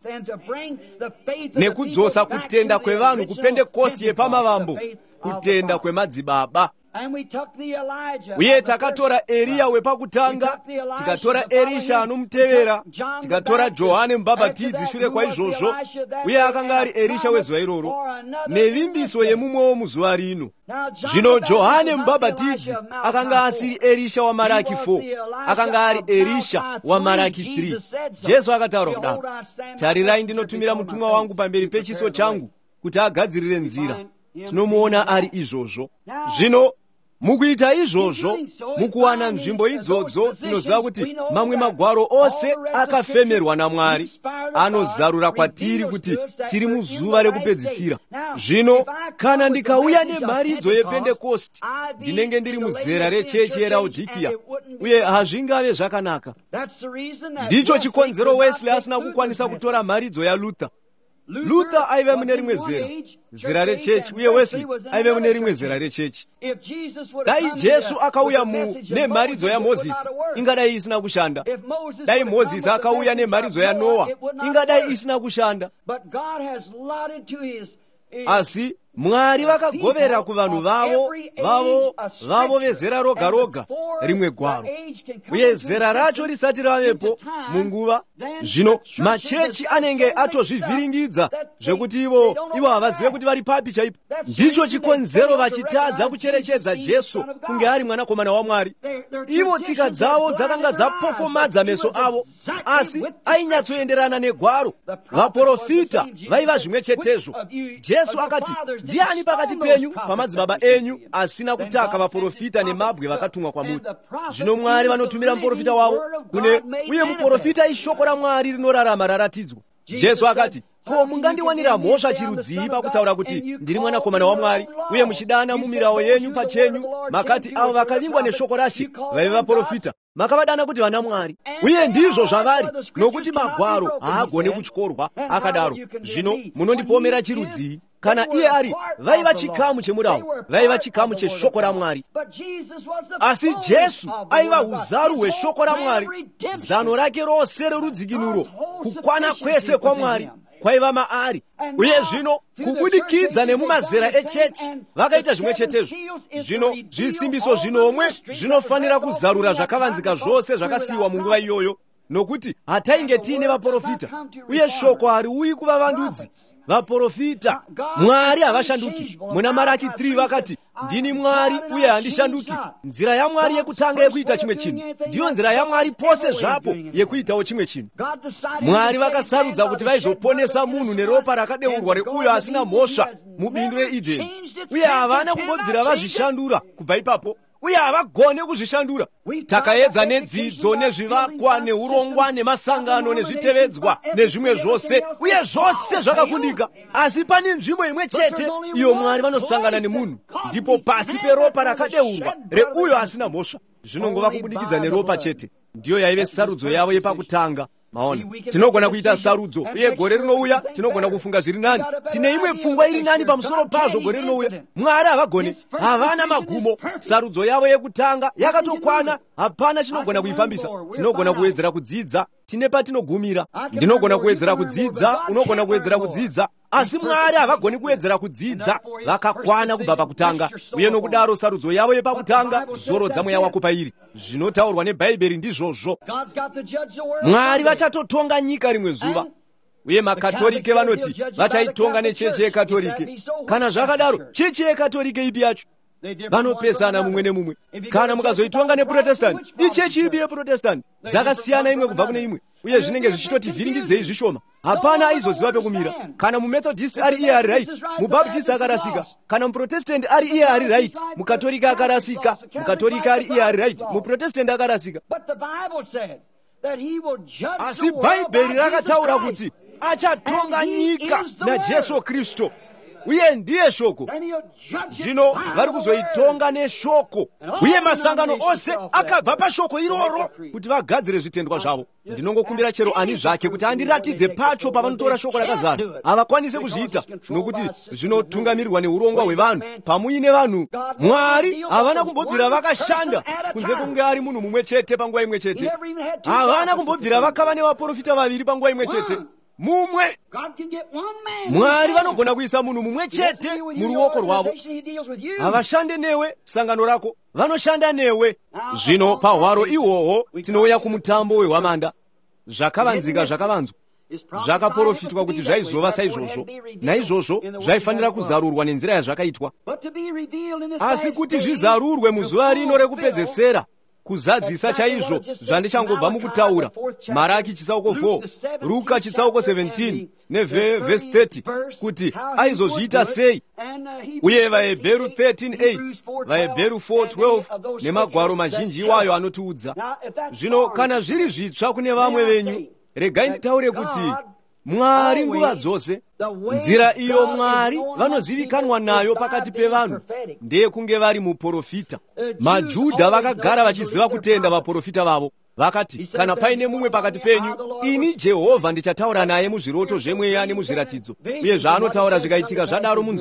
nekudzosa kutenda kwevanhu kuPentekosti yepamavambo, kutenda kwemadzibaba. Uye takatora Eriya wepakutanga, tikatora Elisha anomutevera, tikatora Johane mubhabhatidzi shure kwaizvozvo, uye akanga ari Elisha wezuva iroro, nevimbiso yemumwewo muzuva rino. Zvino Johane mubhabhatidzi akanga asiri Elisha waMaraki 4, akanga ari Elisha waMaraki 3. Jesu akataura kudaro, tarirai, ndinotumira mutumwa wangu pamberi pechiso changu kuti agadzirire nzira. Tinomuona ari izvozvo. Zvino mukuita izvozvo, mukuwana nzvimbo idzodzo, tinoziva kuti mamwe magwaro ose akafemerwa naMwari anozarura kwatiri kuti tiri muzuva rekupedzisira. Zvino kana ndikauya nemharidzo yePentekosti, ndinenge ndiri muzera rechechi yeLaodhikiya, uye hazvingave zvakanaka. Ndicho chikonzero Wesley asina kukwanisa kutora mharidzo yaLuther. Luther aive mune rimwe zera rechechi, uye Wesley aive mune rimwe zera rechechi. Dai Jesu akauya nemharidzo yaMozisi, ingadai isina kushanda. Dai Mozisi akauya nemharidzo yaNoa, ingadai isina kushanda. Asi Mwari vakagovera ku vanhu vavo vezera roga roga rimwe gwaro, uye zera racho risati ravepo munguva. Zvino machechi anenge atozvivhiringidza zvekuti ivo havazive kuti vari papi chaipo. Ndicho chikonzero vachitadza kucherechedza Jesu kunge ari mwanakomana waMwari. Ivo tsika dzavo dzakanga dzapofomadza meso avo, asi ainyatsoenderana negwaro. Vaprofita vaiva zvimwe chetezvo. Jesu akati, ndiani pakati penyu pamadzibaba enyu asina kutaka vaprofita nemabwe vakatumwa kwamuri? Zvino Mwari vanotumira muprofita wavo kune, uye muprofita ishoko raMwari rinorarama raratidzwa. Jesu akati, ko mungandiwanira mhosva chirudzii pakutaura kuti ndiri mwanakomana waMwari, uye muchidana mumirawo yenyu pachenyu makati avo vakavingwa neshoko raShe vaive vaprofita makavadana kuti vana Mwari? Uye ndizvo zvavari, nokuti magwaro haagone kutyorwa akadaro. Zvino munondipomera chirudzii? Kana iye ari, vaiva chikamu chemurau, vaiva chikamu cheshoko raMwari. Asi Jesu aiva uzaru hweshoko raMwari, zano rake rose rerudzikinuro, kukwana kwese kwaMwari kwaiva maari. Uye zvino kubudikidza nemumazera echechi vakaita zvimwe chetezvo. Zvino zvisimbiso zvinomwe zvinofanira kuzarura zvakavanzika zvose zvakasiyiwa munguva iyoyo, nokuti hatainge tiine vaprofita, uye shoko hariuyi kuva vandudzi. Vaprofita Mwari havashanduki. Muna Maraki 3 vakati, ndini Mwari uye handishanduki. Nzira yaMwari yekutanga yekuita chimwe chinhu ndiyo nzira yaMwari pose zvapo yekuitawo chimwe chinhu. Mwari vakasarudza kuti vaizoponesa munhu neropa rakadeurwa reuyo asina mhosva mubindu reEdheni, uye havana kumbobvira vazvishandura kubva ipapo, uye havagone kuzvishandura. Takaedza nedzidzo nezvivakwa neurongwa nemasangano nezvitevedzwa nezvimwe zvose, uye zvose zvakakundika. Asi pane nzvimbo imwe chete iyo Mwari vanosangana nemunhu, ndipo pasi peropa rakadeurwa reuyo asina mhosva. Zvinongova kubudikidza neropa chete, ndiyo yaive sarudzo yavo yepakutanga. Maona, tinogona kuita sarudzo, uye gore rinouya tinogona kufunga zviri nani. Tine imwe pfungwa iri nani pamusoro pazvo gore rinouya. Mwari havagone, havana magumo. Sarudzo yavo yekutanga yakatokwana, hapana chinogona kuifambisa. Tinogona kuwedzera kudzidza, tine patinogumira. Ndinogona kuwedzera kudzidza, unogona kuwedzera kudzidza, asi Mwari havagoni kuwedzera kudzidza, vakakwana kubva pakutanga. Uye nokudaro sarudzo yavo yepakutanga zorodza mweya wako pairi. Zvinotaurwa neBhaibheri ndizvozvo. Mwari vachatotonga nyika rimwe zuva, uye makatolike vanoti vachaitonga nechechi yekatolike. Kana zvakadaro, chechi yekatolike ipi yacho? Vanopesana mumwe nemumwe. Kana mukazoitonga neProtestanti, ichechi ipi yeProtestanti? Dzakasiyana imwe kubva kune imwe, uye zvinenge zvichitoti vhiringidzei zvishoma. Hapana aizoziva pekumira. Kana muMethodist ari iye ari right, muBaptist akarasika. Kana muProtestant ari iye ari right, mukatolika akarasika. Mukatolika ari iye ari right, muProtestant akarasika. Asi Bhaibheri rakataura kuti achatonga nyika naJesu Kristu, uye ndiye shoko. Zvino vari kuzoitonga neshoko, uye masangano ose akabva pashoko iroro kuti vagadzire zvitendwa zvavo. Ndinongokumbira chero ani zvake kuti andiratidze pacho pavanotora shoko rakazara. Havakwanise kuzviita, nokuti zvinotungamirirwa neurongwa hwevanhu. Pamuine vanhu, Mwari havana kumbobvira vakashanda kunze kunge ari munhu mumwe chete panguva imwe chete. Havana kumbobvira vakava nevaprofita vaviri panguva imwe chete. Mumwe Mwari vanogona kuisa munhu mumwe chete muruoko rwavo. Havashande newe sangano rako, vanoshanda newe. Zvino pahwaro ihwohwo tinouya kumutambo wehwamanda. Zvakavanzika zvakavanzwa, zvakaprofitwa kuti zvaizova saizvozvo. Naizvozvo zvaifanira kuzarurwa nenzira yazvakaitwa. Asi kuti zvizarurwe muzuva rino rekupedzesera, kuzadzisa chaizvo zvandichangobva mukutaura, Maraki chitsauko 4, Ruka chitsauko 17 nevhesi 30, kuti aizozviita sei. Uye vaHebheru 13:8, vaHebheru 4:12 nemagwaro mazhinji iwayo anotiudza. Zvino kana zviri zvitsva kune vamwe venyu, regai nditaure kuti Mwari nguva dzose, nzira iyo Mwari vanozivikanwa nayo pakati pevanhu ndeyekunge vari muprofita. MaJudha vakagara vachiziva kutenda vaprofita vavo. Vakati, kana paine mumwe pakati penyu, ini Jehovha ndichataura naye muzviroto zvemweya nemuzviratidzo, uye zvaanotaura zvikaitika zvadaro munzwei.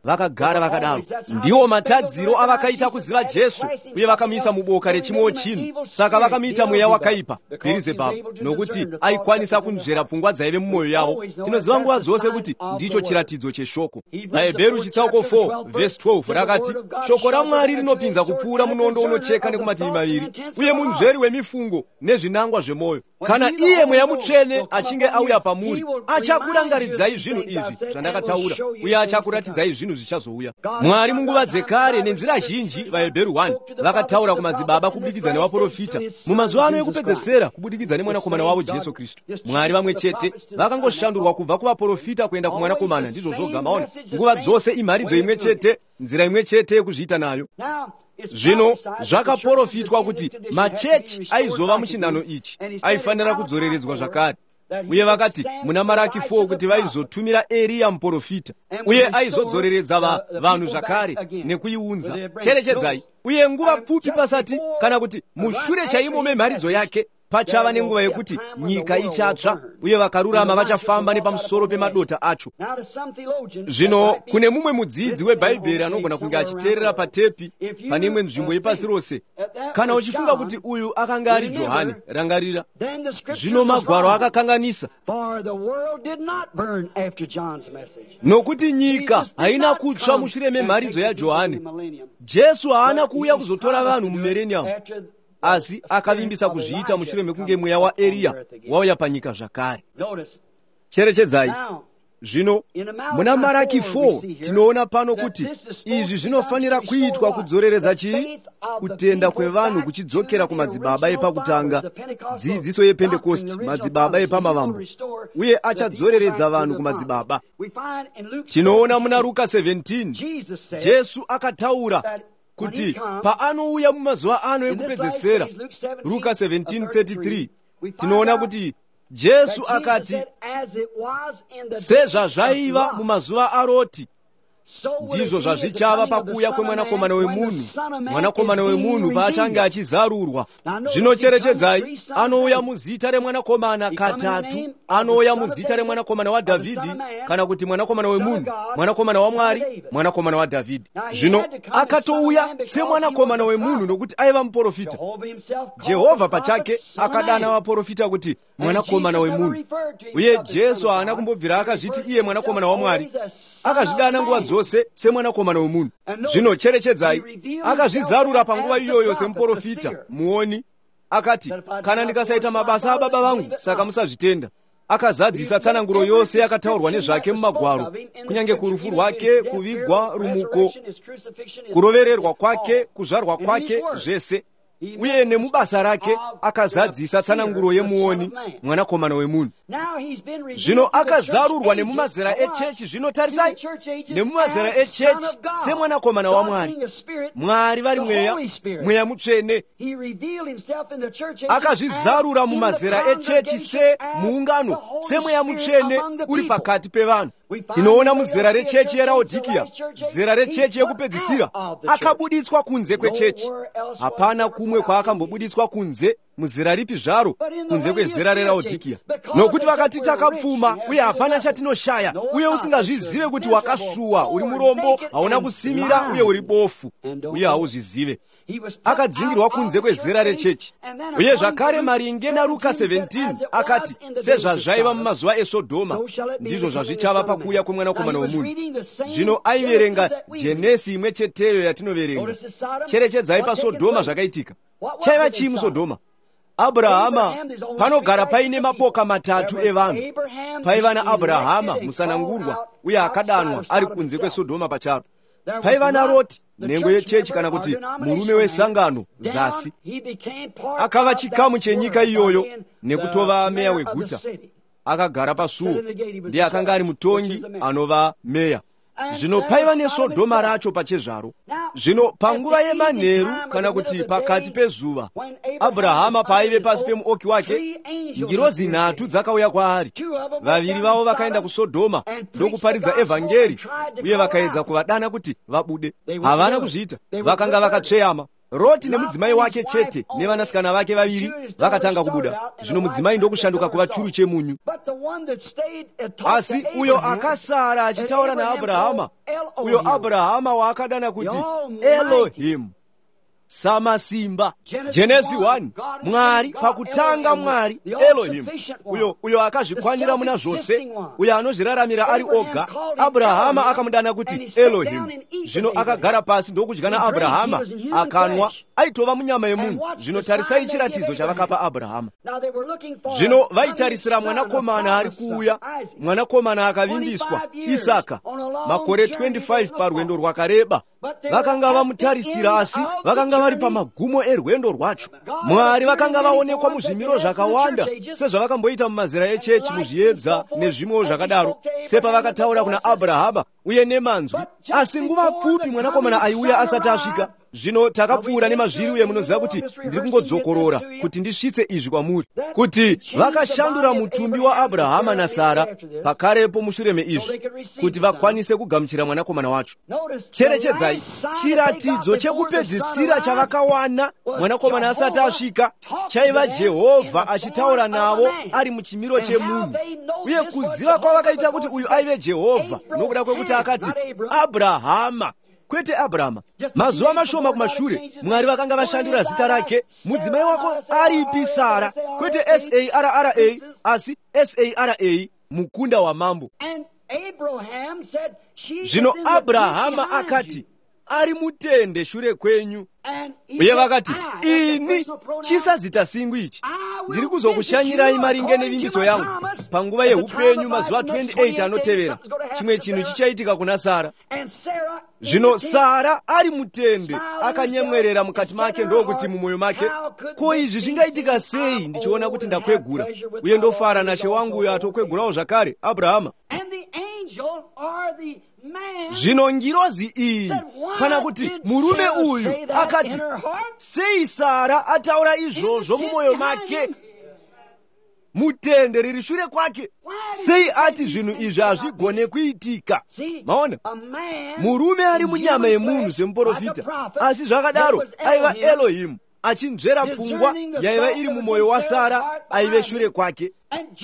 vakagara vakadaro. Ndiwo matadziro avakaita kuziva Jesu uye vakamisa muboka rechimwewo chinhu. Saka vakamita mweya wakaipa Bherizebhabhu, nokuti aikwanisa kunzvera pfungwa dzaive mumwoyo yavo. Tinoziva nguva dzose kuti ndicho chiratidzo cheshoko. VaHebheru chitsauko 4 vhesi 12 rakati, shoko raMwari rinopinza kupfuura munondo unocheka nekumativi maviri, uye munzveri wemifungo nezvinangwa zvemwoyo. Kana iye mweya mutsvene achinge auya pamuri, achakurangaridzai zvinhu izvi zvandakataura, uye achakuratidzai zvinhu zvichazouya. Mwari munguva dzekare nenzira zhinji, vaHebheru 1 vakataura kumadzibaba kubudikidza nevaprofita, mumazuva ano ekupedzesera kubudikidza nemwanakomana wavo Jesu Kristu. Mwari vamwe chete vakangoshandurwa kubva kuvaprofita kuenda kumwanakomana, ndizvo zvoga. Maona, nguva dzose imharidzo imwe chete, nzira imwe chete yekuzviita nayo. Zvino zvakaprofitwa kuti machechi aizova muchinhano ichi aifanira kudzoreredzwa zvakare. Uye vakati muna Maraki 4 kuti vaizotumira Eriya muprofita, uye aizodzoreredza vanhu zvakare nekuiunza. Cherechedzai, uye nguva pfupi pasati, kana kuti mushure chaimo memharidzo yake, pachava nenguva yekuti nyika ichatsva, uye vakarurama vachafamba nepamusoro pemadota acho. Zvino kune mumwe mudzidzi weBhaibheri anogona kunge achiteerera patepi pane imwe nzvimbo yepasi rose, kana uchifunga kuti uyu akanga ari Johani, rangarira. Zvino Magwaro akakanganisa, nokuti nyika haina kutsva mushure memharidzo yaJohani. Jesu haana kuuya kuzotora vanhu mumireniamu, asi akavimbisa kuzviita mushure mekunge mweya waEriya wauya panyika zvakare. Cherechedzai, zvino muna Maraki 4 tinoona pano kuti izvi zvinofanira kuitwa kudzoreredza chii? Kutenda kwevanhu kuchidzokera kumadzibaba epakutanga, dzidziso yePentekosti, madzibaba epamavambo, uye achadzoreredza vanhu kumadzibaba. Tinoona muna Luka 17 Jesu akataura kuti paanouya mumazuva ano ekupedzesera, Luka 17:33, tinoona kuti Jesu akati, sezvazvaiva mumazuva aRoti, ndizvo zvazvichava pakuuya kwemwanakomana wemunhu. Mwanakomana wemunhu paachange achizarurwa. Zvino cherechedzai, anouya muzita remwanakomana katatu. Anouya muzita remwanakomana waDhavhidhi, kana kuti mwanakomana wemunhu, mwanakomana waMwari, mwanakomana waDhavhidhi. Zvino akatouya semwanakomana wemunhu nokuti aiva muprofita. Jehovha pachake akadana vaprofita kuti mwanakomana wemunhu, uye Jesu haana kumbobvira akazviti iye mwanakomana waMwari. Akazvidana nguva dzose semwanakomana wemunhu. Zvino cherechedzai, akazvizarura panguva iyoyo semuprofita. Muoni, akati, kana ndikasaita mabasa ababa vangu, saka musazvitenda. Akazadzisa tsananguro yose yakataurwa nezvake mumagwaro, kunyange kurufu rwake, kuvigwa, rumuko, kurovererwa kwake, kuzvarwa kwake, zvese. Uye nemubasa rake akazadzisa tsananguro yemuoni, mwanakomana wemunhu. Zvino akazarurwa nemumazera echechi. Zvino tarisai, nemumazera echechi semwanakomana waMwari. Mwari vari mweya, mweya mutsvene. Akazvizarura mumazera echechi semuungano, semweya mutsvene uri pakati pevanhu. Tinoona muzera rechechi yeRaodhikiya, zera rechechi yekupedzisira, akabudiswa kunze kwechechi. Hapana kumwe kwaakambobudiswa kunze muzera ripi zvaro kunze kwezera reRaodhikiya. Nokuti vakati takapfuma uye hapana chatinoshaya, uye usingazvizive kuti wakasuwa, uri murombo, hauna kusimira, uye uri bofu, uye hauzvizive. Akadzingirwa kunze kwezera rechechi. Uye zvakare maringe naLuka 17 akati, sezvazvaiva mumazuva eSodhoma, ndizvo zvazvichava pakuuya kwemwanakomana wemunhu. Zvino aiverenga Jenesi imwe cheteyo yatinoverenga. Cherechedzai paSodhoma zvakaitika. Chaiva chii muSodhoma? Abrahama, panogara paine mapoka matatu evanhu. Paiva naAbrahama musanangurwa, uye akadanwa ari kunze kweSodhoma pacharo. Paiva naRoti, nhengo yechechi kana kuti murume wesangano zasi. Akava chikamu chenyika iyoyo nekutova meya weguta. Akagara pasuo, ndiye akanga ari mutongi anova meya. Zvino paiva neSodhoma racho pachezvaro. Zvino panguva yemanheru kana kuti pakati pezuva, Abrahama paaive pasi pemuoki wake, ngirozi nhatu dzakauya kwaari. Vaviri vavo vakaenda kuSodhoma ndokuparidza evhangeri, uye vakaedza kuvadana kuti vabude. Havana kuzviita, vakanga vakatsveyama. Loti nemudzimai wake chete nevanasikana vake vaviri vakatanga kubuda. Zvino mudzimai ndokushanduka kuva churu chemunyu. Asi uyo akasara achitaura naAbhurahama, uyo Abhurahama waakadana kuti Elohim, Samasimba. Genesis 1, Mwari pakutanga, Mwari Elohim, uyo akazvikwanira muna zvose, uyo anozviraramira ari oga. Abhurahama akamudana kuti Elohim. Zvino akagara pasi ndokudyana Abhurahama akanwa, aitova munyama yemunhu. Zvino tarisai chiratidzo chavakapa Abhurahama. Zvino vaitarisira mwanakomana ari kuuya. Mwanakomana akavimbiswa, Isaka, makore 25 parwendo rwakareba. Vakanga vamutarisira, asi vakanga vari pamagumo erwendo rwacho. Mwari vakanga vaonekwa muzvimiro zvakawanda, sezvavakamboita mumazera echechi, muzviedza nezvimwewo zvakadaro, sepavakataura kuna Abhurahama uye nemanzwi. Asi nguva pfupi mwanakomana aiuya asati asvika. Zvino takapfuura nemazviri, uye munoziva kuti ndiri kungodzokorora kuti ndisvitse izvi kwamuri, kuti vakashandura mutumbi waAbhurahama naSara pakarepo mushure meizvi, kuti vakwanise kugamuchira mwanakomana wacho. Cherechedzai, chiratidzo chekupedzisira chavakawana mwanakomana asati asvika chaiva Jehovha achitaura navo ari muchimiro chemunhu, uye kuziva kwavakaita kuti uyu aive Jehovha nokuda kwekuti akati Abhurahama kwete Abrahama. Mazuva mashoma kumashure, Mwari vakanga vashandura zita rake. Mudzimai wako aripi Sara, kwete Sarra, asi Sara, mukunda wa mambo. Zvino Abrahama akati, ari mutende shure kwenyu. Uye vakati, ini chisazita singu ichi, ndiri kuzokushanyirai maringe nevimbiso yangu panguva yehupenyu mazuva 28 anotevera. Chimwe chinhu chichaitika kuna Sara. Zvino Sara ari mutende akanyemwerera mukati make, ndokuti mumwoyo make, ko izvi zvingaitika sei ndichiona kuti ndakwegura uye ndofara nashe wangu uyo atokwegurawo zvakare, Abrahama. Zvino ngirozi iyi, kana kuti murume uyu akati, sei Sara ataura izvozvo mumwoyo make, mutende riri shure kwake, sei ati zvinhu izvi hazvigone kuitika? Maona, murume ari munyama yemunhu semuprofita, asi zvakadaro aiva Elohim achinzvera pfungwa yaiva iri mumwoyo waSara aive shure kwake.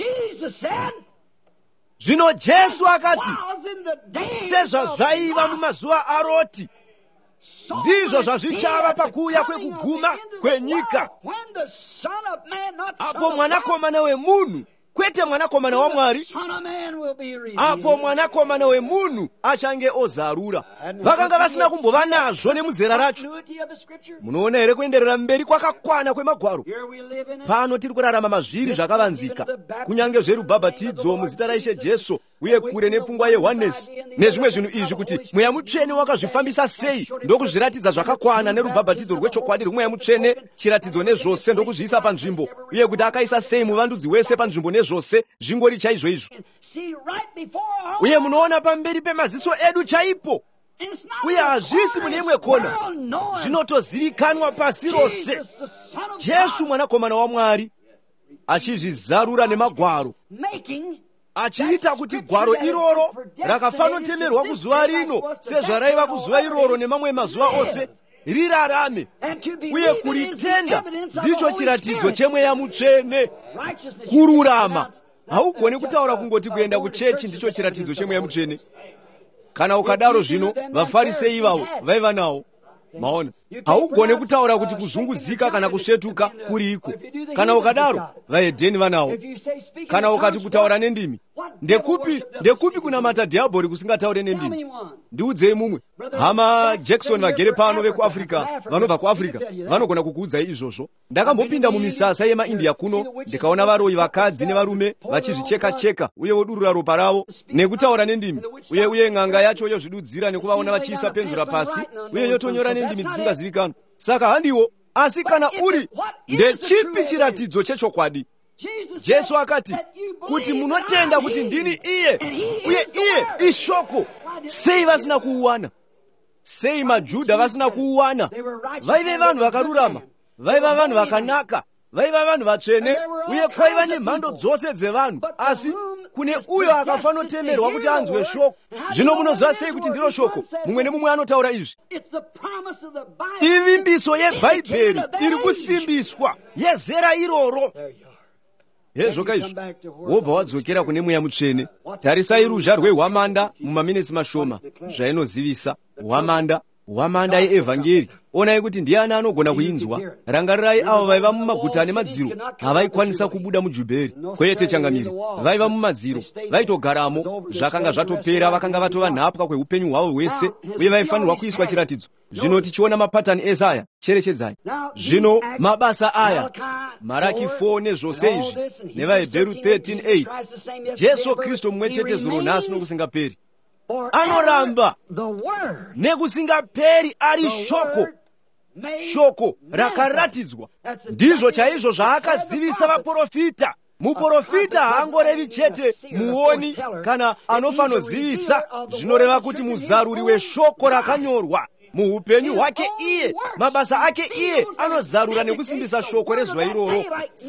Zvino Jesu akati, sezvazvaiva mumazuva aRoti, ndizvo zvazvichava pakuuya kwekuguma kwenyika. Apo mwanakomana wemunhu, kwete mwanakomana waMwari, apo mwanakomana wemunhu achange ozarura. Vakanga vasina kumbova nazvo nemuzera racho. Munoona here kuenderera mberi kwakakwana kwemagwaro? Pano tiri kurarama mazviri zvakavanzika, kunyange zverubhabhatidzo muzita raIshe Jesu, uye kure nepfungwa yeOneness nezvimwe zvinhu izvi, kuti Mweya Mutsvene wakazvifambisa sei ndokuzviratidza zvakakwana nerubhabhatidzo rwechokwadi rwemweya Mutsvene, chiratidzo nezvose ndokuzviisa panzvimbo, uye kuti akaisa sei muvandudzi wese panzvimbo nezvose, zvingori chaizvo izvo. Uye munoona pamberi pemaziso edu chaipo, uye hazvisi mune imwe kona, zvinotozivikanwa pasi rose. Jesu mwanakomana waMwari achizvizarura nemagwaro, achiita kuti gwaro iroro rakafanotemerwa kuzuva rino sezvaraiva kuzuva iroro nemamwe mazuva ose rirarame, uye kuritenda ndicho chiratidzo chemweya Mutsvene. Kururama haugoni kutaura kungoti kuenda kuchechi ndicho chiratidzo chemweya Mutsvene. Kana ukadaro, zvino vaFarisei ivavo vaiva nawo. Maona, haugone kutaura kuti kuzunguzika kana kusvetuka kuriko. Kana ukadaro, vaHedheni vanawo. Kana ukati kutaura nendimi, ndekupi kunamata dhiabhori kusingataure nendimi? Ndiudzei mumwe. Hama Jackson vagere pano vekuAfrica, vanobva kuAfrica, vanogona kukuudzai izvozvo. Ndakambopinda mumisasa yemaIndia kuno, ndikaona varoyi vakadzi nevarume vachizvicheka-cheka uye vodurura ropa ravo nekutaura nendimi, uye n'anga yacho yozvidudzira nekuvaona vachiisa penzura pasi uye yotonyora nendimi dzisingazivikanwa. Saka handiwo, asi kana uri, ndechipi chiratidzo chechokwadi? Jesu akati, kuti munotenda kuti ndini iye, uye iye ishoko. Sei vasina kuuwana? Sei maJudha vasina kuuwana? Vaive vanhu vakarurama, vaiva vanhu vakanaka, vaiva vanhu vatsvene uye kwaiva nemhando dzose dzevanhu, asi kune uyo akafanotemerwa kuti anzwe shoko. Zvino munoziva sei kuti ndiro shoko? Mumwe nemumwe anotaura izvi. Ivimbiso yeBhaibheri iri kusimbiswa yezera iroro. Hezvoka izvi wobva wadzokera kune mweya mutsvene. Tarisai ruzha rwehwamanda mumaminitsi mashoma zvainozivisa. Hwamanda yeevhangeri. Onai kuti ndiani anogona kuinzwa. Rangarirai avo vaiva mumaguta ane madziro havaikwanisa kubuda muJubheri, kwete changamire. Vaiva mumadziro, vaitogaramo, zvakanga zvatopera, vakanga vatova nhapwa kweupenyu hwavo hwese, uye vaifanirwa kuiswa chiratidzo. Zvino tichiona mapatani ezaya, cherechedzai. Zvino mabasa aya, Maraki 4 nezvose izvi, nevaHebheru 13:8, Jesu Kristu mumwe chete zuro nhasi nokusingaperi. Anoramba nekusingaperi ari shoko. Shoko rakaratidzwa. Ndizvo chaizvo zvaakazivisa vaprofita. Muprofita haangorevi chete muoni kana anofanozivisa. Zvinoreva kuti muzaruri weshoko rakanyorwa. Muupenyu hwake iye, mabasa ake iye, anozarura nekusimbisa shoko rezuva iroro.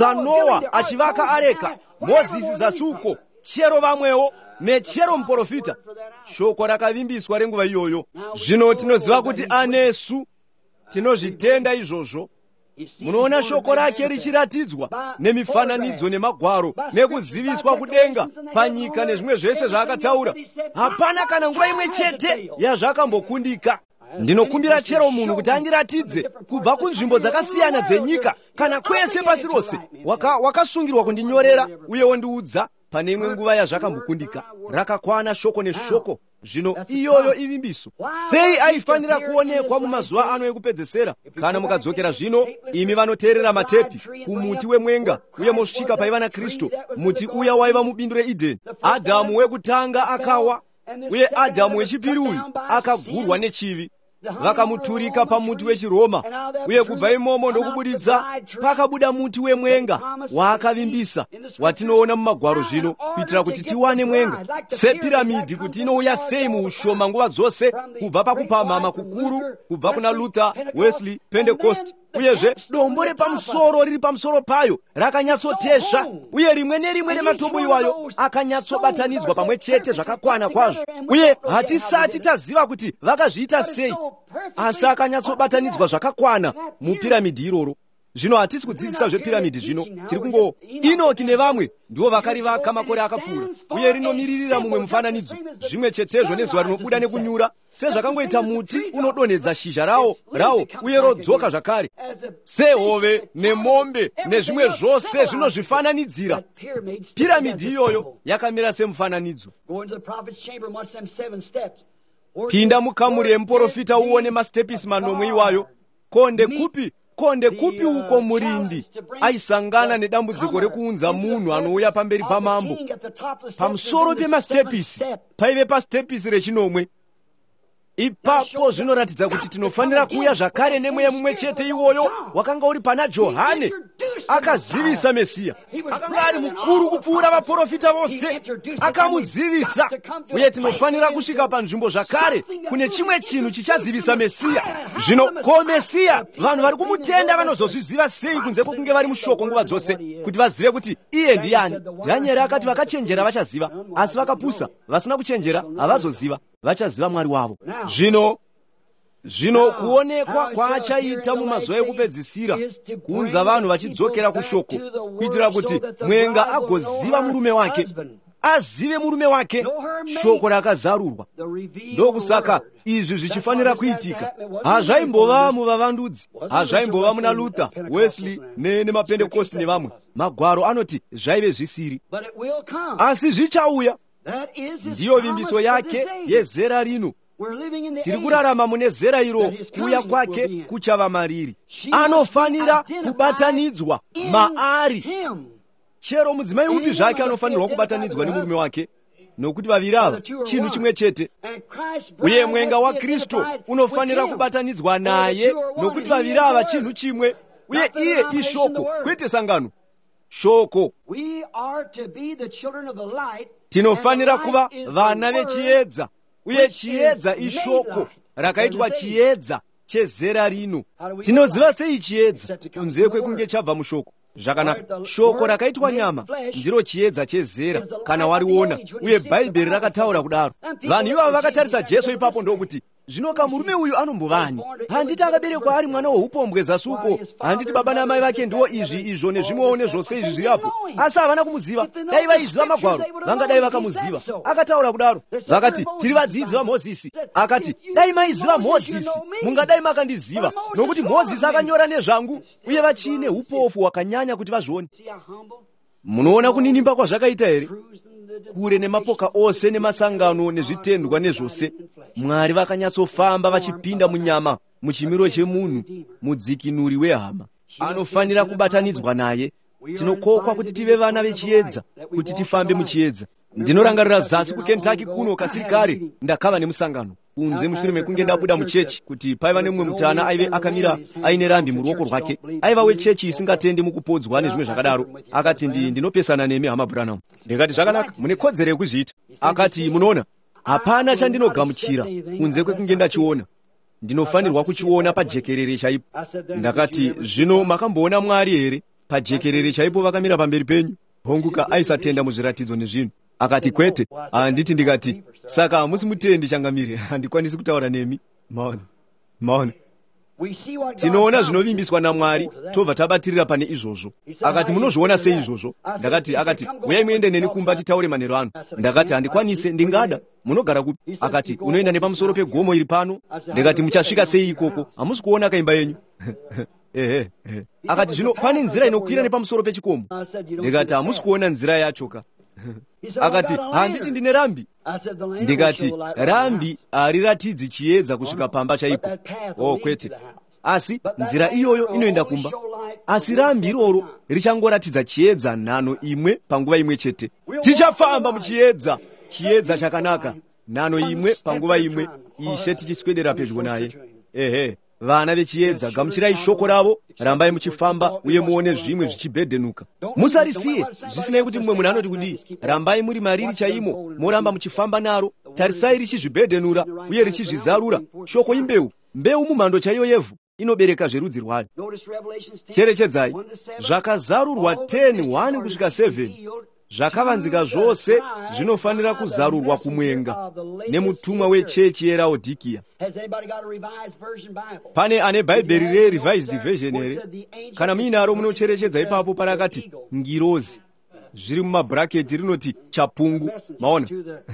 Sanoa achivaka areka, Mozisi zasuko, chero vamwewo, nechero muprofita. Shoko rakavimbiswa renguva iyoyo. Zvino tinoziva kuti anesu tinozvitenda izvozvo. Munoona shoko rake richiratidzwa nemifananidzo nemagwaro nekuziviswa kudenga, panyika nezvimwe zvese zvaakataura. Hapana kana nguva imwe chete yazvakambokundika. Ndinokumbira chero munhu kuti andiratidze kubva kunzvimbo dzakasiyana dzenyika kana kwese pasi rose wakasungirwa kundinyorera uye wondiudza pane imwe nguva yazvakambokundika. Rakakwana shoko neshoko. Zvino iyoyo ivimbiso. Sei aifanira kuonekwa mumazuva ano ekupedzesera? Kana mukadzokera zvino, imi vanoteerera matepi, kumuti wemwenga, uye mosvika paiva naKristu, muti uya waiva mubindu reEdheni. Adhamu wekutanga akawa, uye Adhamu wechipiri uyu akagurwa nechivi. Vakamuturika pamuti wechiRoma, uye kubva imomo ndokubuditsa pakabuda muti wemwenga waakavimbisa, watinoona mumagwaro zvino, kuitira kuti tiwane mwenga. Sepiramidhi kuti inouya sei muushoma nguva dzose, kubva pakupamhama kukuru, kubva kuna Luther, Wesley, Pentecost. Uyezve dombo repamusoro riri pamusoro payo rakanyatsotesha, uye rimwe nerimwe rematombo iwayo akanyatsobatanidzwa pamwe chete zvakakwana kwazvo. Uye hatisati taziva kuti vakazviita sei, asi akanyatsobatanidzwa zvakakwana mupiramidhi iroro. Zvino hatisi kudzidzisa zvepiramidhi zvino, tiri kungo Inoki nevamwe ndivo vakarivaka makore akapfuura, uye rinomiririra mumwe mufananidzo, zvimwe chetezvo nezuva rinobuda nekunyura, sezvakangoita muti unodonhedza shizha rawo uye rodzoka zvakare. Sehove nemombe nezvimwe zvose zvinozvifananidzira. Piramidhi iyoyo yakamira semufananidzo. Pinda mukamuri yemuprofita uone masitepisi manomwe iwayo. Konde kupi uko murindi aisangana nedambudziko rekuunza munhu anouya pamberi pamambo. Pamusoro pemasitepisi paive pasitepisi rechinomwe. Ipapo zvinoratidza kuti tinofanira kuuya zvakare nemweya mumwe chete iwoyo wakanga uri pana Johane. Akazivisa Mesiya. Akanga ari mukuru kupfuura vaprofita vose. Akamuzivisa. Uye tinofanira kusvika panzvimbo zvakare kune chimwe chinhu chichazivisa Mesiya. Zvino ko Mesiya, vanhu vari kumutenda vanozozviziva sei kunze kwokunge vari mushoko nguva dzose, kuti vazive kuti iye ndiani? Dhanieri akati vakachenjera vachaziva, asi vakapusa vasina kuchenjera havazoziva. Vachaziva Mwari wavo. Zvino kuonekwa kwaachaita mumazuva ekupedzisira kuunza vanhu vachidzokera kushoko, kuitira kuti mwenga agoziva murume wake, azive murume wake. Shoko rakazarurwa. Ndokusaka izvi zvichifanira kuitika. Hazvaimbova muvavandudzi, hazvaimbova muna Luther, Wesley nemapentekosti nevamwe. Magwaro anoti zvaive zvisiri, asi zvichauya. Ndiyo vimbiso yake yezera rino. Tiri kurarama mune zera iro, kuuya kwake kuchava mariri. Anofanira kubatanidzwa maari. Chero mudzimai upi zvake anofanirwa kubatanidzwa nemurume wake, nokuti vaviri ava chinhu chimwe chete. Uye mwenga waKristu unofanira kubatanidzwa naye, nokuti vaviri ava chinhu chimwe. Uye iye ishoko, kwete sangano. Shoko. Tinofanira kuva vana vechiedza, uye chiedza ishoko rakaitwa chiedza chezera rino. Tinoziva sei chiedza kunze kwekunge chabva mushoko? zvakanaka. Shoko rakaitwa nyama ndiro chiedza chezera kana wariona, uye Bhaibheri rakataura kudaro. Vanhu ivavo vakatarisa Jesu ipapo ndokuti, zvino kamurume uyu anombovani? Handiti akaberekwa ari mwana weupombwe zasuko? Handiti baba namai vake ndiwo izvi izvo nezvimwewo nezvose izvi zviri apo? Asi havana kumuziva. Dai vaiziva magwaro vangadai vakamuziva. Akataura kudaro. Vakati, tiri vadzidzi vaMozisi. Akati, dai maiziva Mozisi mungadai makandiziva, nokuti Mozisi akanyora nezvangu, uye vachine upofu hwakanyanya kuti vazvione. Munoona kuninimba kwazvakaita here? Kure nemapoka ose nemasangano nezvitendwa nezvose, Mwari vakanyatsofamba vachipinda munyama, muchimiro chemunhu, mudzikinuri wehama. Anofanira kubatanidzwa naye. Tinokokwa kuti tive vana vechiedza, kuti tifambe muchiedza. Ndinorangarira zasi kuKentucky kuno kasiri kare ndakava nemusangano kunze mushure mekunge ndabuda muchechi, kuti paiva nemumwe mutana aive akamira aine rambi muruoko rwake. Aiva wechechi isingatendi mukupodzwa nezvimwe zvakadaro. Akati, ndinopesana nemi hama Branham. Ndikati, zvakanaka, mune kodzero yekuzviita. Akati, munoona, hapana chandinogamuchira kunze kwekunge ndachiona. Ndinofanirwa kuchiona pajekerere chaipo. Ndakati, zvino makamboona Mwari here? Pajekerere chaipo vakamira pamberi penyu. Honguka aisatenda muzviratidzo nezvinhu. Akati, kwete. Handiti. Ndikati, saka hamusi mutendi changamire, handikwanisi kutaura nemi. Maona. Tinoona zvinovimbiswa naMwari, tobva tabatirira pane izvozvo. Akati, munozviona sei izvozvo? Akati, uyai muende neni kumba titaure manheru ano. Ndakati, handikwanise, ndingada. Munogara kupi? Akati, unoenda nepamusoro pegomo iri pano. Ndikati, muchasvika sei ikoko? Hamusi kuona kaimba yenyu? Akati, zvino pane nzira inokwira nepamusoro pechikomo. Ndikati, hamusi kuona nzira yachoka. Akati, handiti ndine rambi. Ndikati, rambi hariratidzi chiedza kusvika pamba chaipo. Kwete. Asi nzira iyoyo inoenda kumba. Asi rambi iroro richangoratidza chiedza nhano imwe panguva imwe chete. Tichafamba muchiedza, chiedza chakanaka, nhano imwe panguva imwe, Ishe tichiswedera pedyo naye. Vana vechiedza, gamuchirai shoko ravo, rambai muchifamba uye muone zvimwe zvichibhedhenuka. Musarisiye, zvisinei kuti mumwe munhu anoti kudii. Rambai muri mariri chaimo, moramba muchifamba naro. Tarisai richizvibhedhenura uye richizvizarura. Shoko imbeu, mbeu mumhando chaiyo yevhu, inobereka zverudzi rwayo. Cherechedzai, zvakazarurwa 10:1 kusvika 7. Zvakavanzika zvose zvinofanira kuzarurwa kumwenga nemutumwa wechechi yeRaodhikea. Pane ane Bhaibheri reRevised Version here? Kana muinaro munocherechedza ipapo parakati ngirozi, zviri mumabhraketi rinoti chapungu. Maona?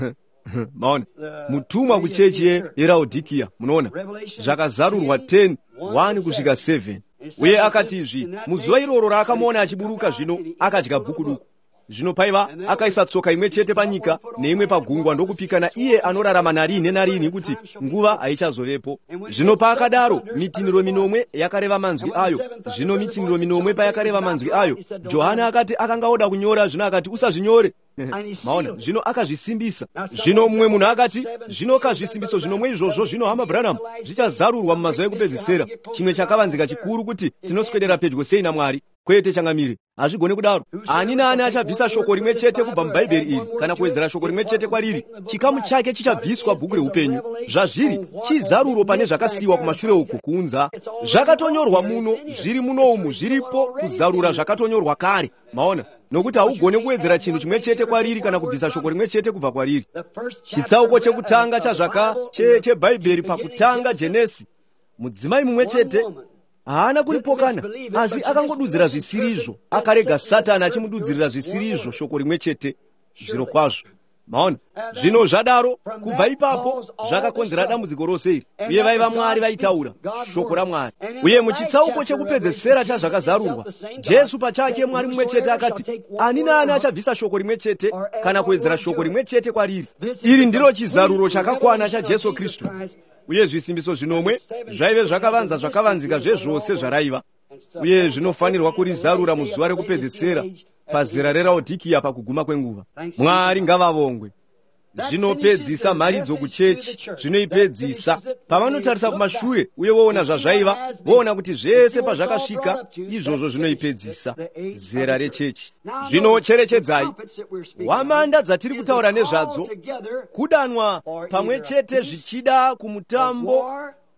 Maona? Mutumwa kuchechi yeRaodhikea. Munoona? Zvakazarurwa 10:1 kusvika 7. Uye akati izvi, muzuva iroro raakamuona achiburuka zvino akadya bhuku duku. Zvino paiva akaisa tsoka imwe chete panyika neimwe pagungwa ndokupikana iye anorarama narini narini kuti nguva haichazovepo. Zvino paakadaro, mitinhiro minomwe yakareva manzwi ayo. Zvino mitinhiro minomwe payakareva manzwi ayo, Johana akati akanga oda kunyora, zvino akati usazvinyore. Maona, zvino akazvisimbisa. Zvino mumwe munhu akati, zvino kazvisimbiso zvinomwe izvozvo zvino hama Branham zvichazarurwa mumazuva ekupedzisira. Chimwe chakavanzika chikuru kuti tinoswedera pedyo sei naMwari. Kwete changamire, hazvigone kudaro. Ani naani achabvisa shoko rimwe chete kubva mubhaibheri iri kana kuwedzera shoko rimwe chete kwariri, chikamu chake chichabviswa bhuku reupenyu. Zvazviri chizaruro pane zvakasiyiwa kumashure uku kuunza. Zvakatonyorwa muno, zviri muno zviripo kuzarura zvakatonyorwa kare. Maona, nokuti haugone kuwedzera chinhu chimwe chete kwariri kana kubvisa shoko rimwe chete kubva kwariri. Chitsauko chekutanga chebhaibheri pakutanga Jenesi, mudzimai mumwe chete haana kuripokana, asi akangodudzira zvisirizvo, akarega Satani achimududzirira zvisirizvo shoko rimwe chete. Zviro kwazvo. Maona, zvino zvadaro, kubva ipapo zvakakonzera dambudziko rose iri. Uye vaiva Mwari vaitaura shoko raMwari. Uye muchitsauko chekupedzesera chazvakazarurwa, Jesu pachake Mwari mumwe chete akati, ani naani achabvisa shoko rimwe chete kana kuwedzera shoko rimwe chete kwariri. Iri ndiro chizaruro chakakwana chaJesu Kristu. Uye zvisimbiso zvinomwe zvaive zvakavanza zvakavanzika zvezvose zvaraiva. Uye zvinofanirwa kurizarura muzuva rekupedzisira pazera reRaodhikea pakuguma kwenguva. Mwari ngavavongwe. Zvinopedzisa mharidzo kuchechi, zvinoipedzisa. Pavanotarisa kumashure uye voona zvazvaiva, voona kuti zvese pazvakasvika izvozvo zvinoipedzisa zera rechechi. Zvinocherechedzai, hwamanda dzatiri kutaura nezvadzo, kudanwa pamwe chete zvichida kumutambo,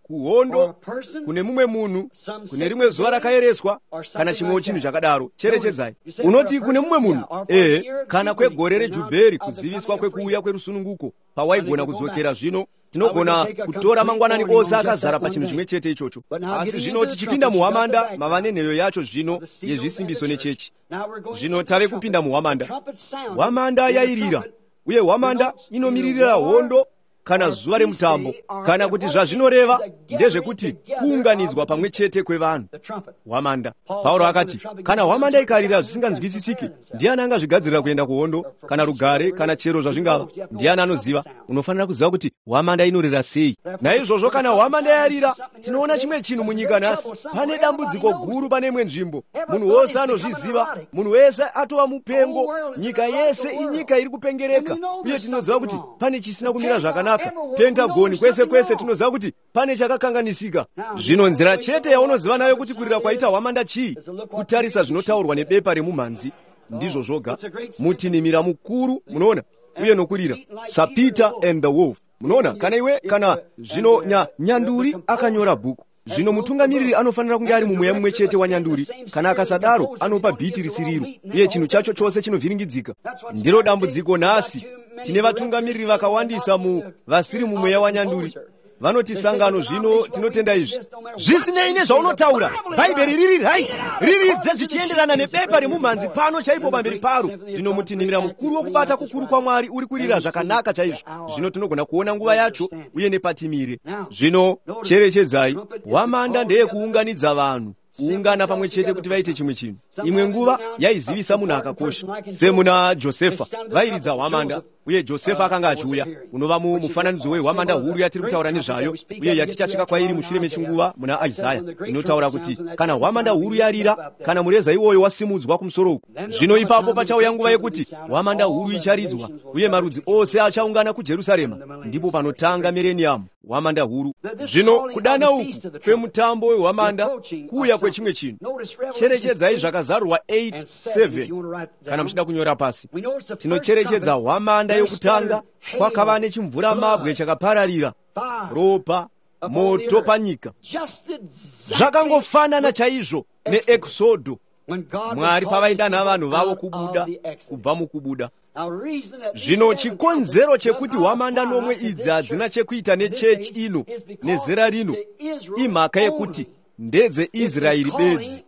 kuhondo, kune mumwe munhu, kune rimwe zuva rakayereswa, kana chimwewo chinhu chakadaro. Cherechedzai. Unoti kune mumwe munhu, kana kwegore rejubheri, kuziviswa kwekuuya kwerusununguko, pawaigona kudzokera. Zvino tinogona kutora mangwanani ose akazara pachinhu chimwe chete ichocho. Asi zvino tichipinda muhwamanda, mava nenheyo yacho zvino yezvisimbiso nechechi. Zvino tave kupinda muhwamanda. Hwamanda yairira, uye hwamanda inomiririra hondo kana zuva remutambo, kana kuti zvazvinoreva ndezvekuti kuunganidzwa pamwe chete kwevanhu. Hwamanda. Pauro akati, kana hwamanda ikarira zvisinganzwisisiki, ndiani angazvigadzirira kuenda kuhondo, kana rugare, kana chero zvazvingava? Ndiani anoziva? Unofanira kuziva kuti hwamanda inorira sei. Naizvozvo kana hwamanda yarira, tinoona chimwe chinhu munyika nhasi. Pane dambudziko guru pane imwe nzvimbo. Munhu wose anozviziva, munhu wese atova mupengo, nyika yese inyika iri kupengereka, uye tinoziva kuti pane chisina kumira zvakanaka. Pentagoni kwese kwese tinoziva kuti pane chakakanganisika. Zvino nzira chete yaunoziva nayo kuti kurira kwaita hwamanda chii? Kutarisa zvinotaurwa nebepa remumhanzi. Ndizvo zvoga. Mutinhimira mukuru, munoona, uye nokurira. Peter and the Wolf. Munoona, kana zvino nyanduri akanyora bhuku. Zvino mutungamiriri anofanira kunge ari mumweya mumwe chete wanyanduri. Kana akasadaro anopa bhiti risiriro, uye chinhu chacho chose chinovhiringidzika. Ndiro dambudziko nhasi. Tine vatungamiriri vakawandisa vasiri mumweya wanyanduri. Vanoti sangano zvino tinotenda izvi. Zvisinei nezvaunotaura, Bhaibheri riri right, riridze zvichienderana nebepa remumhanzi pano chaipo pamberi paro. Zvino mutinhimira mukuru wokubata kukuru kwaMwari uri kurira zvakanaka chaizvo. Zvino tinogona kuona nguva yacho uye nepatimire. Zvino cherechedzai, hwamanda ndeye kuunganidza vanhu, kuungana pamwe chete kuti vaite chimwe chinhu. Imwe nguva yaizivisa munhu akakosha, semuna Josefa, vairidza hwamanda, uye Josefa akanga achiuya. Unova mufananidzo wehwamanda huru yatiri kutaura nezvayo, uye yatichasvika kwairi mushure mechinguva muna Isaya, inotaura kuti kana hwamanda huru yarira, kana mureza iwoyo wasimudzwa kumusoro uku, zvino ipapo pachauya nguva yekuti hwamanda huru icharidzwa, uye marudzi ose achaungana kuJerusarema. Ndipo panotanga mileniamu, hwamanda huru. Zvino kudana uku kwemutambo wehwamanda kuuya kwechimwe chinhu. Cherechedzai zvakazarurwa 8:7 kana muchida kunyora pasi. Tinocherechedza hwamanda yokutanga kwakava nechimvura mabwe chakapararira, ropa, moto panyika. Zvakangofanana chaizvo neEksodho, Mwari pavaida navanhu vavo kubva mukubuda. Zvino chikonzero chekuti hwamanda nomwe idzi hadzina chekuita nechechi ino nezera rino imhaka yekuti ndedze Israeri bedzi,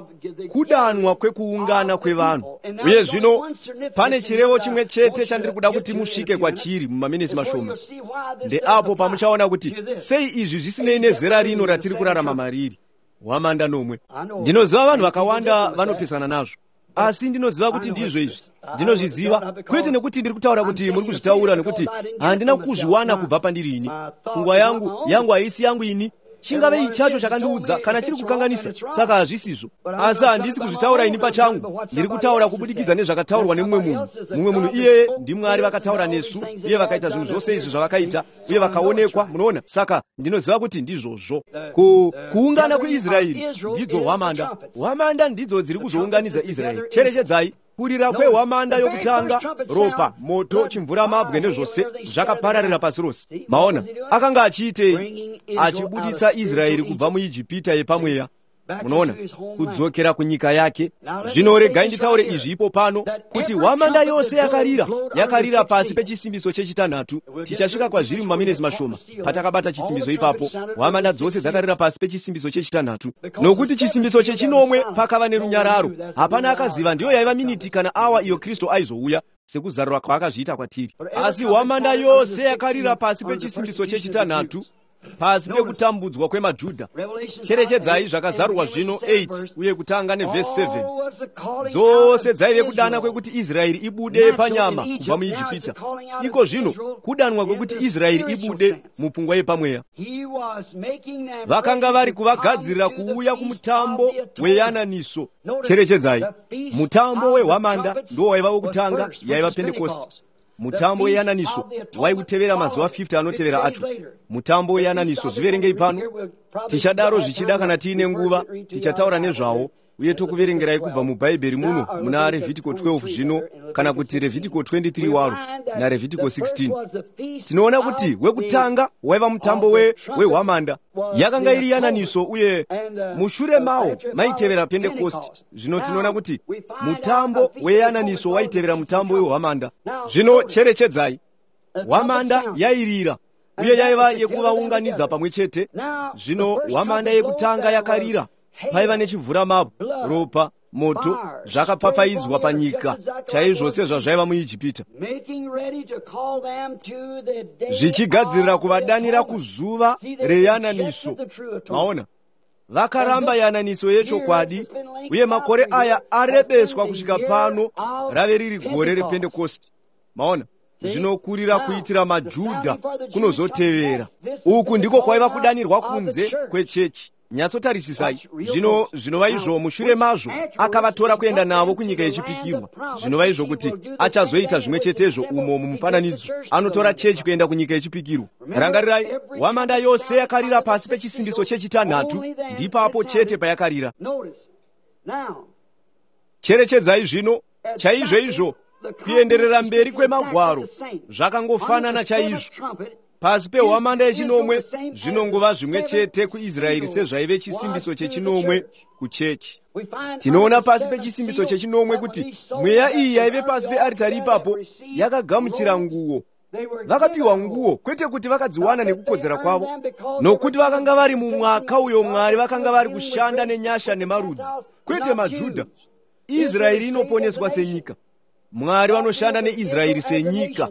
kudanwa kwekuungana kwevanhu. Uye zvino pane chirevo chimwe chete chandiri kuda kuti musvike kwachiri mumaminisi mashoma. Ndeapo pamuchaona kuti sei izvi zvisinei nezera rino ratiri kurarama mariri. Hwamanda nomwe. Ndinoziva vanhu vakawanda vanopesana nazvo, asi ndinoziva kuti ndizvo izvi. Ndinozviziva, kwete nekuti ndiri kutaura kuti muri kuzvitaura, nekuti handina kuzviwana kubva pandiri ini. Pfungwa yangu haisi yangu ini. Chingave ichacho chakandiudza kana chiri kukanganisa, saka hazvisizvo. Asi handisi kuzvitaura ini pachangu, ndiri kutaura kubudikidza nezvakataurwa nemumwe munhu. Mumwe munhu iyeye ndiMwari vakataura nesu, uye vakaita zvinhu zvose izvi zvavakaita, uye vakaonekwa. Munoona, saka ndinoziva kuti ndizvozvo. Kuungana kweIsraeri ndidzo hwamanda. Hwamanda ndidzo dziri kuzounganidza Israeri. Cherechedzai, kurira kwehwamanda yokutanga, ropa, moto, chimvura mabwe nezvose zvakapararira pasi rose. Maona, akanga achiitei? Achibuditsa Israeri kubva muIjipita yepamweya. Munoona, kudzokera kunyika yake. Zvino regai nditaure izvi ipo pano, kuti hwamanda yose yakarira pasi pechisimbiso chechitanhatu. Tichasvika kwazviri mumaminesi mashoma patakabata chisimbiso ipapo. Hwamanda dzose dzakarira pasi pechisimbiso chechitanhatu, nokuti chisimbiso chechinomwe pakava nerunyararo. Hapana akaziva ndiyo yaiva miniti kana awa iyo Kristu aizouya, sekuzarura kwaakazviita kwatiri. Asi hwamanda yose yakarira pasi pechisimbiso chechitanhatu, pasi pekutambudzwa kwemaJudha. Cherechedzai zvakazarurwa zvino 8 uye kutanga nevhesi 7. Dzose dzaive kudana kwekuti Israeri ibude panyama kubva muIjipita. Iko zvino kudanwa kwekuti Israeri ibude mupfungwa yepamweya. Vakanga vari kuvagadzirira kuuya kumutambo weyananiso. Cherechedzai, mutambo wehwamanda ndiwo waiva wokutanga, yaiva Pentekosti. Mutambo weyananiso waikutevera mazuva 50 anotevera acho. Mutambo weyananiso zviverengei pano. Tichadaro zvichida kana tiine nguva, tichataura nezvawo, uye tokuverengerai kubva mubhaibheri muno muna Revhitiko 12 zvino, kana kuti Revhitiko 23 waro naRevhitiko 16. Tinoona kuti wekutanga waiva mutambo wehwamanda, yakanga iri yananiso, uye mushure mawo maitevera Pentekosti. Zvino tinoona kuti mutambo weyananiso waitevera mutambo wehwamanda. Zvino cherechedzai, hwamanda yairira uye yaiva yekuvaunganidza pamwe chete. Zvino hwamanda yekutanga yakarira, paiva nechivhura mabwe, ropa, moto zvakapfapfaidzwa panyika chaizvo sezvazvaiva muIjipita, zvichigadzirira kuvadanira kuzuva reyananiso. Maona, vakaramba yananiso yechokwadi, uye makore aya arebeswa kusvika pano rave riri gore rePentekosti. Maona, zvinokurira kuitira maJudha kunozotevera. Uku ndiko kwaiva kudanirwa kunze kwechechi. Nyatsotarisisai, zvinova izvo mushure mazvo akavatora kuenda navo kunyika yechipikirwa. Zvinova izvo kuti achazoita zvimwe chetezvo umo mumufananidzo, anotora chechi kuenda kunyika yechipikirwa. Rangarirai, hwamanda yose yakarira pasi pechisimbiso chechitanhatu, ndipapo chete payakarira. Cherechedzai zvino, chaizvo izvo kuenderera mberi kwemagwaro zvakangofanana chaizvo. Pasi pehwamanda yechinomwe zvinongova zvimwe chete kuIsraeri sezvaive chisimbiso chechinomwe kuchechi. Tinoona pasi pechisimbiso chechinomwe kuti mweya iyi yaive pasi pearitari ipapo yakagamuchira nguo. Vakapiwa nguo kwete kuti vakadziwana nekukodzera kwavo, nokuti vakanga vari mumwaka uyo Mwari vakanga vari kushanda nenyasha nemarudzi, kwete maJudha. Israeri inoponeswa senyika, Mwari vanoshanda neIsraeri senyika,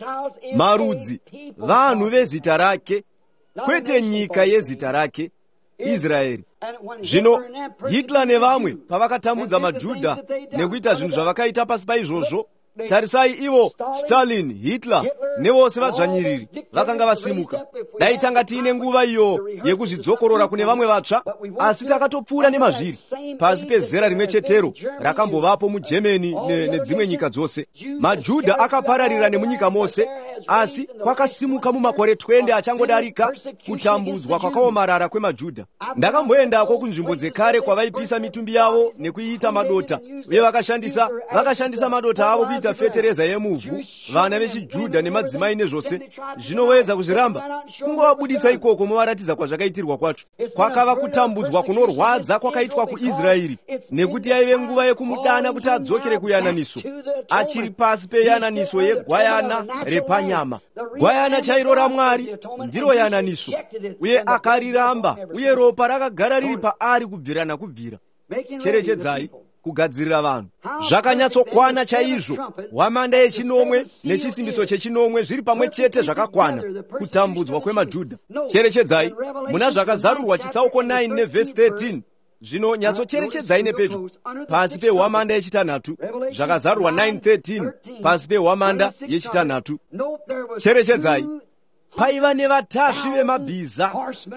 marudzi, vanhu vezita rake, kwete nyika yezita rake, Israeri. Zvino Hitler nevamwe pavakatambudza maJudha nekuita zvinhu zvavakaita pasi paizvozvo, tarisai ivo Stalin, Hitler nevose vadzvanyiriri vakanga vasimuka. Dai tanga tiine nguva iyo yekuzvidzokorora kune vamwe vatsva, asi takatopfuura nemazviri pasi pezera rimwe chetero rakambovapo muGermany nedzimwe nyika dzose. maJudha akapararira nemunyika mose, asi kwakasimuka mumakore 20 achangodarika kutambudzwa kwakaomarara kwemaJudha. Ndakamboendako kunzvimbo dzekare kwavaipisa mitumbi yavo nekuiita madota, uye vakashandisa madota avo kuita fetereza yemuvhu. Vana vechiJudha nemadzimai nezvose zvinowedza kuzviramba, kungovabudisa ikoko muvaratidza kwazvakaitirwa kwacho. Kwakava kutambudzwa kunorwadza kwakaitwa kuIsraeri, nekuti yaive nguva yekumudana kuti adzokere kuyananiso, achiri pasi peyananiso yegwayana repanyama. Gwayana chairo raMwari ndiro yananiso, uye akariramba, uye ropa rakagara riri paari kubvira nakubvira. Cherechedzai, kugadzirira vanhu zvakanyatsokwana chaizvo. Hwamanda yechinomwe nechisimbiso chechinomwe zviri pamwe chete zvakakwana kutambudzwa kwemaJudha. Cherechedzai, muna zvakazarurwa chitsauko 9 nevhesi 13. Zvino nyatsocherechedzai nepedyo pasi pehwamanda yechitanhatu, zvakazarurwa 9:13 pasi pehwamanda yechitanhatu. Cherechedzai, paiva nevatasvi vemabhiza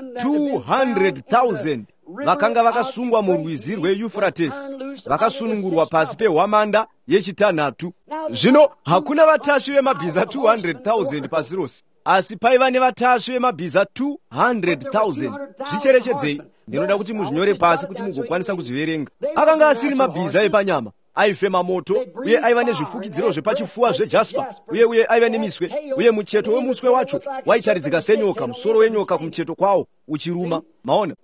200,000 vakanga vakasungwa murwizi rweEufratesi, vakasunungurwa pasi pehwamanda yechitanhatu. Zvino hakuna vatasvi vemabhiza 200,000 pasi rose, asi paiva nevatasvi vemabhiza 200,000. Zvicherechedzei, ndinoda kuti muzvinyore pasi kuti mugokwanisa kuzviverenga. Akanga asiri mabhiza epanyama, aifema moto, uye aiva nezvifukidziro zvepachifuva zvejaspa, uye aiva nemiswe, uye mucheto wemuswe wacho waitaridzika senyoka, musoro wenyoka kumucheto kwawo uchiruma. Maona,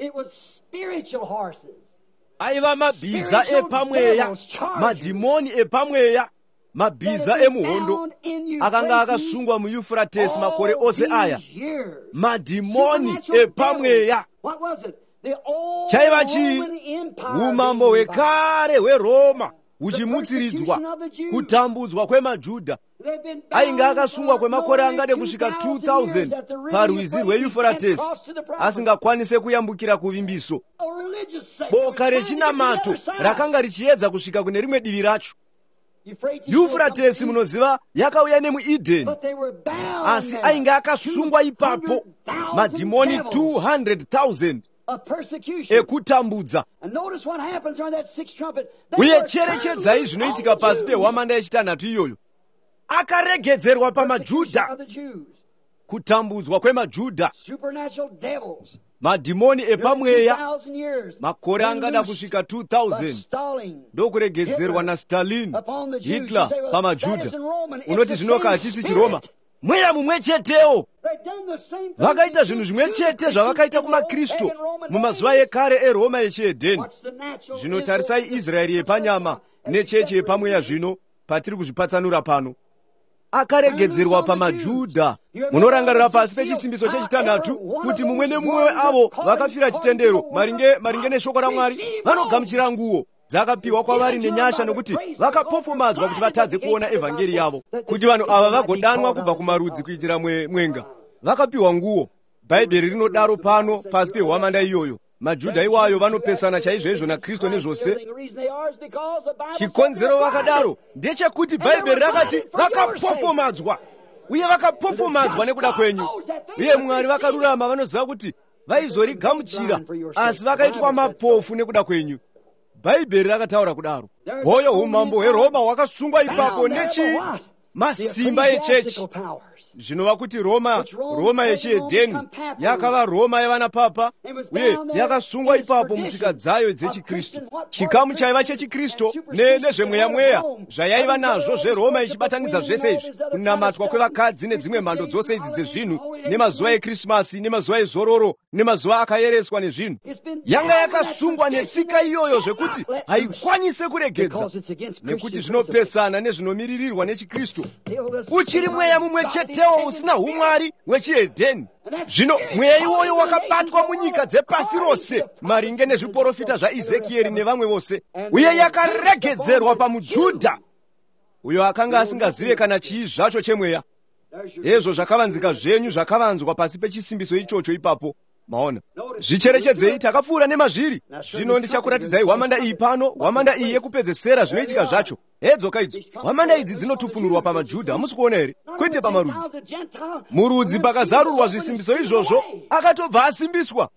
aiva mabhiza epamweya, madhimoni epamweya, mabhiza emuhondo akanga akasungwa muEufratesi makore ose aya. Madhimoni epamweya. Chaiva chii? Umambo hwekare hweRoma huchimutsiridzwa, kutambudzwa kwemaJudha. Ainga akasungwa kwemakore angade kusvika 2000 parwizi rweEufratesi, asingakwanise kuyambukira kuvimbiso. Boka rechinamato rakanga richiedza kusvika kune rimwe divi racho. Euphrates munoziva yakauya nemuEden, asi ainge akasungwa ipapo madhimoni 200,000 ekutambudza. Uye cherechedzai zvinoitika pasi pehwamanda yechitanhatu iyoyo. Akaregedzerwa pamaJudha, kutambudzwa kwemaJudha. madhimoni epamweya makore angada kusvika 2000 ndokuregedzerwa naStalin, Hitler pamajudha. Unoti zvinoka hachisi chiroma? Mweya mumwe chetewo. Vakaita zvinhu zvimwe chete zvavakaita kumaKristu mumazuva ekare eRoma yechiHedheni. Zvinotarisai Israeri yepanyama nechechi yepamweya zvino patiri kuzvipatsanura pano. Akaregedzerwa pamajudha. Munorangarira pasi pechisimbiso chechitandatu kuti mumwe nemumwe weavo vakafira chitendero maringe neshoko raMwari vanogamuchira nguo dzakapiwa kwavari nenyasha, nokuti vakapofomadzwa kuti vatadze kuona evhangeri yavo, kuti vanhu ava vagodanwa kubva kumarudzi kuitira mwenga. Vakapiwa nguo. Bhaibheri rinodaro pano pasi pehwamanda iyoyo. Majudha iwayo vanopesana chaizvo naKristu nezvose. Chikonzero vakadaro ndechekuti Bhaibheri rakati vakapofomadzwa, uye vakapofomadzwa nekuda kwenyu. Uye Mwari vakarurama vanoziva kuti vaizorigamuchira, asi vakaitwa mapofu nekuda kwenyu. Bhaibheri rakataura kudaro. Hoyo umambo hweRoma hwakasungwa ipapo masimba echechi. Zvinova kuti Roma yechiHedheni yakava Roma yavana papa, uye yakasungwa ipapo mutsika dzayo dzechiKristu. Chikamu chaiva chechiKristu nezvemweya zvayaiva nazvo zveRoma ichibatanidza zvese izvi, kunamatwa kwevakadzi nedzimwe mhando dzose idzi dzezvinhu, nemazuva eKrisimasi, nemazuva ezororo, nemazuva akayereswa nezvinhu. Yanga yakasungwa netsika iyoyo zvekuti haikwanise kuregedza, nekuti zvinopesana nezvinomiririrwa nechiKristu. Uchiri mweya mumwe chetewo usina umwari wechiHedheni. Zvino mweya iwoyo wakabatwa munyika dzepasi rose maringe nezviprofita zvaEzekieri nevamwe vose, uye yakaregedzerwa pamujudha uyo akanga asingazive kana chii zvacho chemweya. Ezvo zvakavanzika zvenyu zvakavanzwa pasi pechisimbiso ichocho ipapo. Maona, zvicherechedzei, takapfuura nemazviri. Zvino ndichakuratidzai hwamanda iyi pano, hwamanda iyi yekupedzesera zvinoitika zvacho. Hedzoka idzo hwamanda idzi dzinotupunurwa pamajudha, hamusi kuona here? Kwete pamarudzi. Murudzi pakazarurwa zvisimbiso izvozvo, akatobva asimbiswa.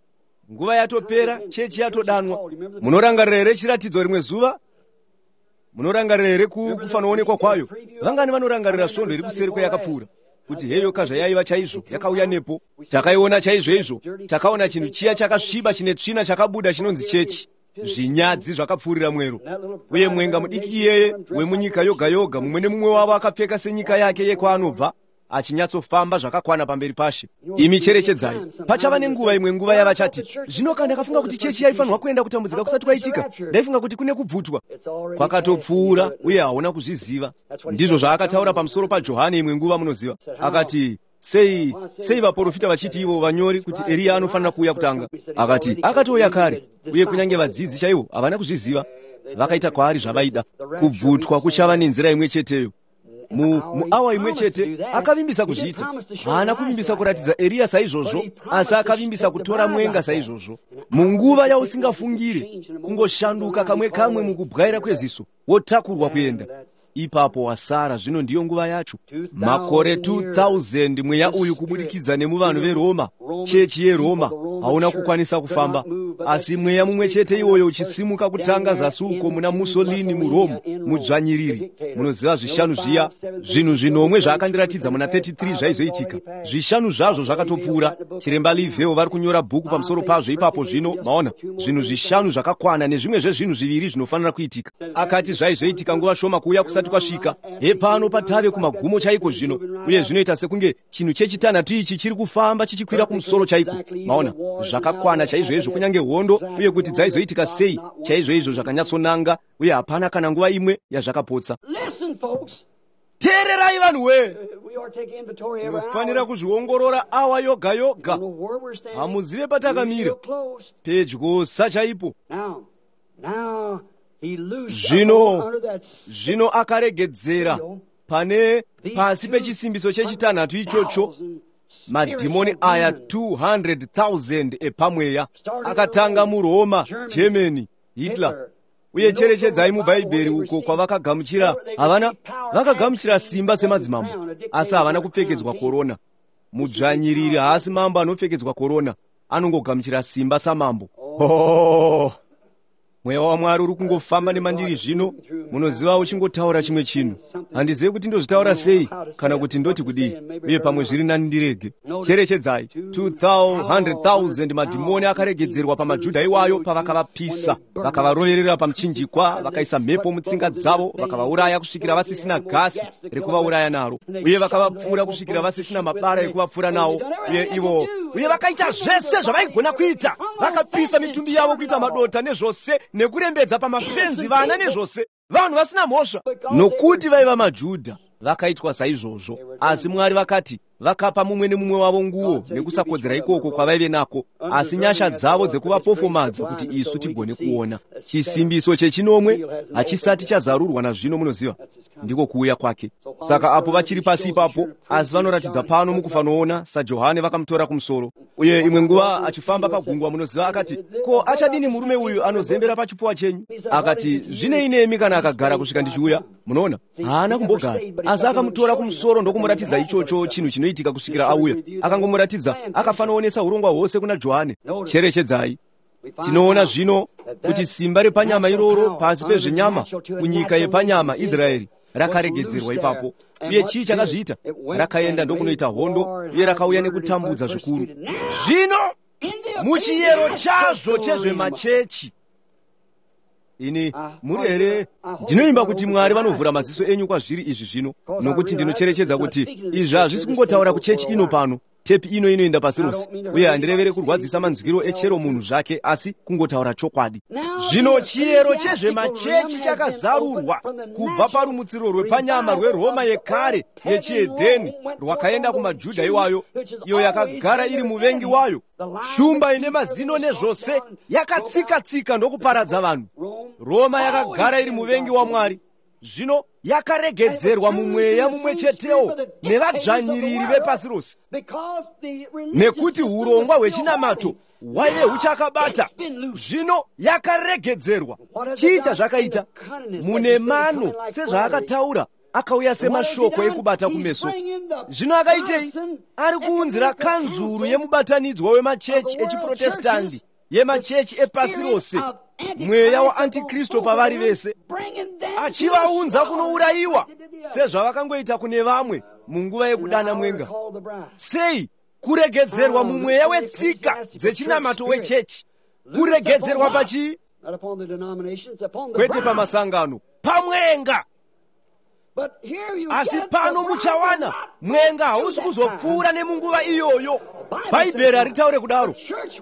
Nguva yatopera, chechi yatodanwa. Munorangarira here chiratidzo rimwe zuva? Munorangarira here kufanoonekwa kwayo? Vangani vanorangarira svondo iri kuseri kweyakapfuura, kuti heyo kazvayaiva chaizvo yakauya nepo. Takaiona chaizvo izvo. Takaona chinhu chiya chakasviba chine tsvina chakabuda chinonzi chechi. Zvinyadzi zvakapfuurira mwero, uye mwenga mudiki iyeye wemunyika yoga yoga, mumwe nemumwe wavo akapfeka senyika yake yekwaanobva, achinyatsofamba zvakakwana pamberi pashe. Imi cherechedzai, pachava nenguva imwe, nguva yavachati, zvino kana ndakafunga kuti chechi yaifanirwa kuenda kutambudzika kusati kwaitika, ndaifunga kuti kune kubvutwa. Kwakatopfuura, uye hauna kuzviziva. Ndizvo zvaakataura pamusoro paJohani imwe nguva, munoziva. Akati, sei vaprofita vachiti ivo vanyori kuti Eliya anofanira kuuya kutanga? Akati akatouya kare, uye kunyange vadzidzi chaivo havana kuzviziva. Vakaita kwaari zvavaida. Kubvutwa kuchava nenzira imwe cheteyo. Muawa imwe chete akavimbisa kuzviita. Haana kuvimbisa kuratidza Eliya saizvozvo, asi akavimbisa kutora mwenga saizvozvo. Munguva yausingafungire, kungoshanduka kamwe mukubwaira kweziso, wotakurwa kuenda. Ipapo wasara. Zvino ndiyo nguva yacho. Makore 2000 mweya uyu kubudikidza nemuvanhu veRoma, chechi yeRoma, hauna kukwanisa kufamba, asi mweya mumwe chete iwoyo uchisimuka kutanga zasi uko muna Mussolini muRoma, mudzvanyiriri. Munoziva zvishanu zviya, zvinhu zvinomwe zvaakandiratidza muna 33 zvaizoitika. Zvishanu zvazvo zvakatopfuura. Chiremba Livheo vari kunyora bhuku pamusoro pazvo ipapo. Zvino maona, zvinhu zvishanu zvakakwana nezvimwe zvezvinhu zviviri zvinofanira kuitika. Akati zvaizoitika nguva shoma kuuya kusati kwasvika. Hepano patave kumagumo chaiko zvino, uye zvinoita sekunge chinhu chechitanhatu ichi chiri kufamba chichikwira kumusoro chaiko. Maona, zvakakwana chaizvo izvo, kunyange hondo, uye kuti dzaizoitika sei chaizvo izvo zvakanyatsonanga, uye hapana kana nguva imwe yazvakapotsa. Teererai vanhuwe, tinofanira kuzviongorora awa yoga yoga. Hamuzive patakamira, pedyo sachaipo. Zvino akaregedzera pasi pechisimbiso chechitanhatu ichocho madhimoni aya 200,000 epamweya. Akatanga muRoma, Germany, Hitler. Uye cherechedzai muBhaibheri uko kwavakagamuchira, vakagamuchira simba semadzimambo, asi havana kupfekedzwa korona. Mudzvanyiriri haasi mambo anopfekedzwa korona, anongogamuchira simba samambo. mweya wa Mwari uri kungofamba nemandiri zvino, munoziva uchingotaura chimwe chinhu. Handizivi kuti ndozvitaura sei kana kuti ndoti kudii, uye pamwe zviri nani ndirege. Cherechedzai, 200,000 madhimoni akaregedzerwa pamaJudha iwayo pavakavapisa, vakavaroverera pamuchinjikwa, vakaisa mhepo mutsinga dzavo, vakavauraya kusvikira vasisina gasi rekuvauraya naro, uye vakavapfura kusvikira vasisina mabara ekuvapfura nawo, uye vakaita zvese zvavaigona kuita. Vakapisa mitumbi yavo kuita madota nezvose, nekurembedza pamafenzi vana nezvose, vanhu vasina mhosva, nokuti vaiva maJudha. Vakaitwa saizvozvo, asi Mwari vakati vakapa mumwe nemumwe wavo nguo nekusakodzera ikoko kwavaive nako, asi nyasha dzavo dzekuvapofomadza kuti isu tigone kuona. Chisimbiso chechinomwe hachisati chazarurwa nazvino, munoziva, ndiko kuuya kwake. Saka apo vachiri pasi ipapo, asi vanoratidza pano mukufanoona saJohane vakamutora kumusoro. Uye imwe nguva achifamba pagungwa, munoziva, akati, ko achadini murume uyu anozembera pachipfuva chenyu? Akati, zvine inemi kana akagara kusvika ndichiuya. Munoona, haana kumbogara, asi akamutora kumusoro ndokumuratidza ichocho chinhu chinoitika kusvikira auya. Akangomuratidza, akafanoonesa urongwa hwose kuna Johane. Cherechedzai, tinoona zvino kuti simba repanyama iroro pasi pezvenyama kunyika yepanyama Israeri rakaregedzerwa ipapo. Uye chii chakazviita? Rakaenda ndokunoita hondo, uye rakauya nekutambudza zvikuru. Zvino muchiyero chazvo chezvemachechi, ini muri here, ndinoimba kuti Mwari vanovhura maziso enyu kwazviri izvi zvino, nokuti ndinocherechedza kuti izvi hazvisi kungotaura kuchechi ino pano, tepi ino inoenda pasi rose, uye handirevere kurwadzisa manzwiro echero munhu zvake, asi kungotaura chokwadi. Zvino chiyero chezvemachechi chakazarurwa kubva parumutsiro rwepanyama rweRoma yekare yechihedheni, rwakaenda kumaJudha iwayo, iyo yakagara iri muvengi wayo, shumba ine mazino nezvose, yakatsika-tsika ndokuparadza vanhu. Roma yakagara iri muvengi waMwari, zvino yakaregedzerwa mumweya mumwe chetewo nevadzvanyiriri vepasi rose, nekuti urongwa hwechinamato hwaive huchakabata. Zvino yakaregedzerwa. Chii chazvakaita? Mune mano, sezvaakataura, akauya semashoko ekubata kumeso. Zvino akaitei? Ari kuunzira kanzuru yemubatanidzwa wemachechi echiprotestandi, yemachechi epasi rose, mweya waAntikristu pavari vese, achivaunza kunourayiwa sezvavakangoita kune vamwe munguva yekudana mwenga. Sei? Kuregedzerwa mumweya wetsika dzechinamato wechechi. Kuregedzerwa pachii? Kwete pamasangano, pamwenga. Asi pano muchawana mwenga hausi kuzopfuura nemunguva iyoyo. Bhaibheri haritaure kudaro.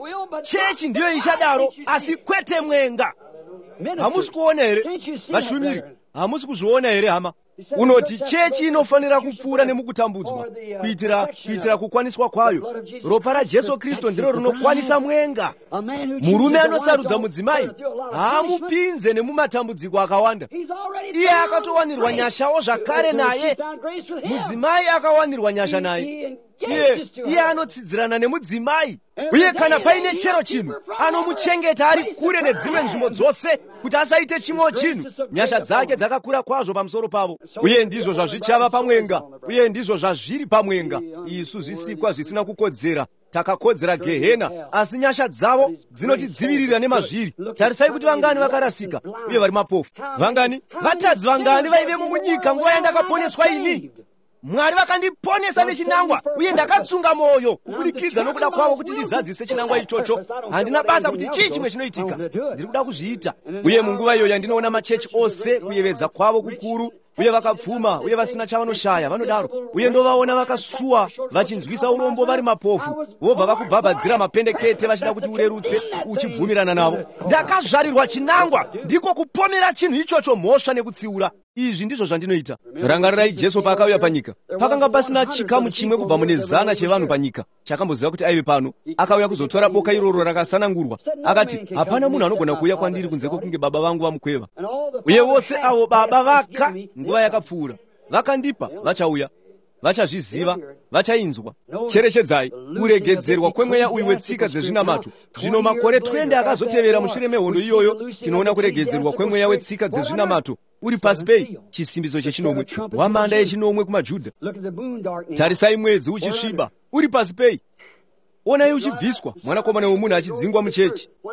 Chechi ndiyo ichadaro, asi kwete mwenga. Hamusi kuona here? Vashumiri, hamusi kuzviona here hama? Unoti chechi inofanira kupfuura nemukutambudzwa kuitira kukwaniswa kwayo. Ropa raJesu Kristu ndiro rinokwanisa mwenga. Murume anosarudza mudzimai haamupinze nemumatambudziko akawanda. Iye akatowanirwa nyashawo zvakare naye. Mudzimai akawanirwa nyasha naye. Iye anotsidzirana nemudzimai, uye kana paine chero chinhu anomuchengeta ari kure nedzimwe nzvimbo dzose kuti asaite chimwe chinhu. Nyasha dzake dzakakura kwazvo pamusoro pavo, uye ndizvo zvazvichava pamwenga, uye ndizvo zvazviri pamwenga. Isu zvisikwa zvisina kukodzera takakodzera Gehena, asi nyasha dzavo dzinotidzivirira nemazviri. Tarisai kuti vangani vakarasika uye vari mapofu, vangani vatadzi, vangani vaive munyika nguva yandakaponeswa ini. Mwari vakandiponesa nechinangwa, uye ndakatsunga mwoyo kubudikidza nokuda kwavo kuti ndizadzise chinangwa ichocho. Handina basa kuti chii chimwe chinoitika, ndiri kuda kuzviita. Uye munguva iyoyo ndinoona machechi ose kuyevedza kwavo kukuru, uye vakapfuma, uye vasina chavanoshaya, vanodaro. Uye ndovaona vakasuwa vachinzwisa urombo vari mapofu, vobva vakubhabhadzira mapendekete vachida kuti urerutse uchibvumirana navo. Ndakazvarirwa chinangwa, ndiko kupomera chinhu ichocho mhosva nekutsiura. Izvi ndizvo zvandinoita. Rangarirai Jesu paakauya panyika, pakanga pasina chikamu chimwe kubva mune 100 chevanhu panyika chakamboziva kuti aive pano. Akauya kuzotora boka iroro rakasanangurwa, akati, hapana munhu anogona kuuya kwandiri kunze kwokunge Baba vangu vamukweva. Uye vose avo Baba vaka nguva yakapfuura vakandipa vachauya, vachazviziva, vachainzwa. Cherechedzai, kuregedzerwa kwemweya uyu wetsika dzezvinamato. Zvino makore 20 akazotevera mushure mehondo iyoyo, tinoona kuregedzerwa kwemweya wetsika dzezvinamato uri pasi pei? Chisimbiso chechinomwe, hwamanda yechinomwe kumaJudha. Tarisai mwedzi uchisviba, uri pasi pei? Onai uchibviswa, mwanakomana womunhu achidzingwa muchechi.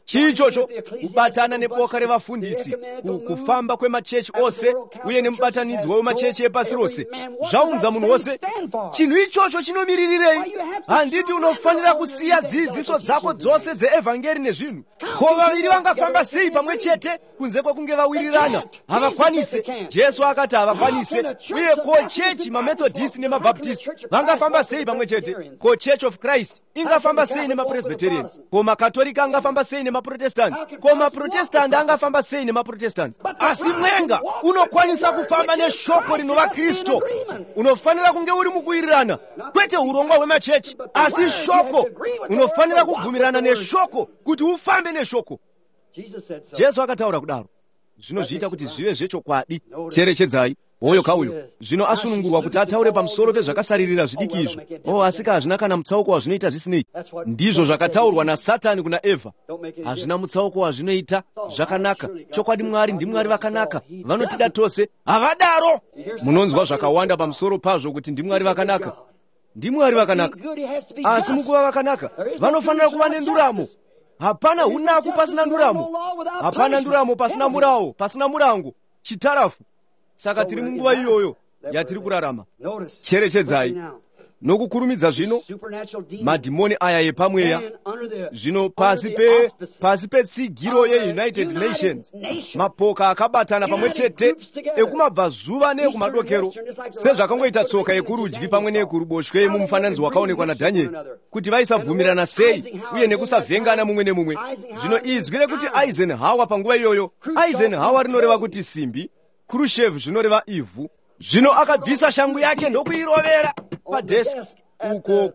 chichocho kubatana neboka revafundisi, kufamba kwemachechi ose uye nemubatanidzwa wemachechi epasi rose zvaunza munhu wose. Chinhu ichocho chinomirirei? Handiti unofanira kusiya dzidziso dzako dzose dzeevhangeri nezvinhu? Ko vaviri vangafamba sei pamwe chete kunze kwekunge vawirirana? Havakwanise. Jesu akati havakwanise. Uye ko chechi, mamethodist nemabaptist vangafamba sei pamwe chete? Ko Church of Christ ingafamba sei nemapresbyterian? Ko makatolika angafamba sei nemaprotestanti? Ko maprotestanti angafamba sei nemaprotestanti? Asi mwenga unokwanisa kufamba neshoko rinova Kristo. Unofanira kunge uri mukuwirirana, kwete urongwa hwemachechi, asi shoko. Unofanira kugumirana neshoko kuti ufambe neshoko. Jesu akataura kudaro. Zvino zviita kuti zvive zvechokwadi. Cherechedzai, hoyo kauyo zvino asunungurwa kuti ataure pamusoro pezvakasaririra zvidiki izvo. Asika hazvina kana mutsauko wazvinoita zvisinei. Ndizvo zvakataurwa naSatani kuna Evha. Hazvina mutsauko wazvinoita zvakanaka. Chokwadi Mwari ndiMwari vakanaka, vanotida tose. Havadaro. Munonzwa zvakawanda pamusoro pazvo kuti ndiMwari vakanaka. NdiMwari vakanaka. Asi mukuva vakanaka vanofanira kuva nenduramo. Hapana unaku pasina nduramo. Hapana nduramo pasina murawo, pasina murango, chitarafu. Saka tiri munguva iyoyo yatiri kurarama. Cherechedzai, nokukurumidza zvino madhimoni aya epamweya zvino pasi petsigiro yeUnited Nations, mapoka akabatana pamwe chete ekumabvazuva neekumadokero, sezvakangoita tsoka yekurudyi pamwe neyekuruboshwe mumufananidzo wakaonekwa naDhanieri, kuti vaisabvumirana sei uye nekusavhengana mumwe nemumwe. Zvino izwi rekuti Eisenhower panguva iyoyo, Eisenhower rinoreva kuti simbi, Khrushchev zvinoreva ivhu. Zvino akabvisa shangu yake ndokuirovera padesk uko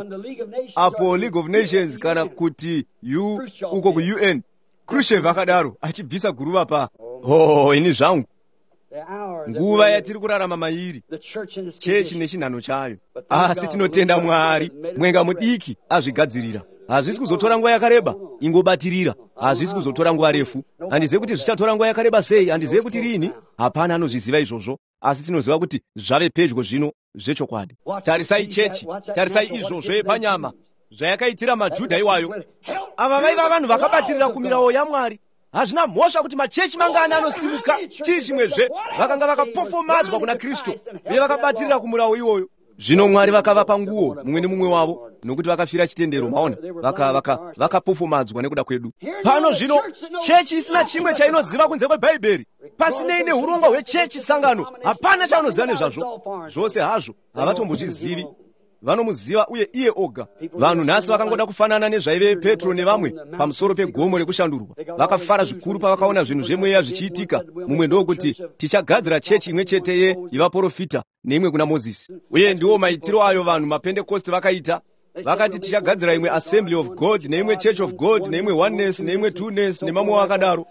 apo League of Nations kana kuti uko ku UN. Khrushchev akadaro achibvisa guruva pa. Ini zvangu nguva yatiri kurarama mairi, chechi nechinhano chayo. Asi tinotenda Mwari, mwenga mudiki azvigadzirira. Hazvisi kuzotora nguva yakareba, ingobatirira. Hazvisi kuzotora nguva refu. Handizivi kuti zvichatora nguva yakareba sei, handizivi kuti rini. Hapana anozviziva izvozvo, asi tinoziva kuti zvave pedyo zvino zvechokwadi. Tarisai chechi, tarisai izvozvo epanyama zvayakaitira maJudha iwayo. Ava vaiva vanhu vakabatirira kumirayiro yaMwari. Hazvina mhosva kuti machechi mangani anosimuka chii chimwezve, vakanga vakapofomadzwa kuna Kristu uye vakabatirira kumurayiro iwoyo. Zvino Mwari vakavapa nguo mumwe nemumwe wavo nokuti vakafira chitendero. Maona vakapofomadzwa nekuda kwedu. Pano zvino chechi isina chimwe chainoziva kunze kweBhaibheri, pasinei neurongwa hwechechi sangano, hapana chaanoziva nezvazvo. Zvose hazvo havatombochizivi, vanomuziva uye iye oga. Vanhu nhasi vakangoda kufanana nezvaive Petro nevamwe pamusoro pegomo rekushandurwa. Vakafara zvikuru pavakaona zvinhu zvemweya zvichiitika. Mumwe ndokuti tichagadzira chechi imwe chete yevaprofita neimwe kuna Mozisi. Uye ndiwo maitiro ayo vanhu maPentecost vakaita. Vakati tichagadzira imwe Assembly of God neimwe Church of God neimwe Oneness neimwe Two-ness nemamwe akadaro.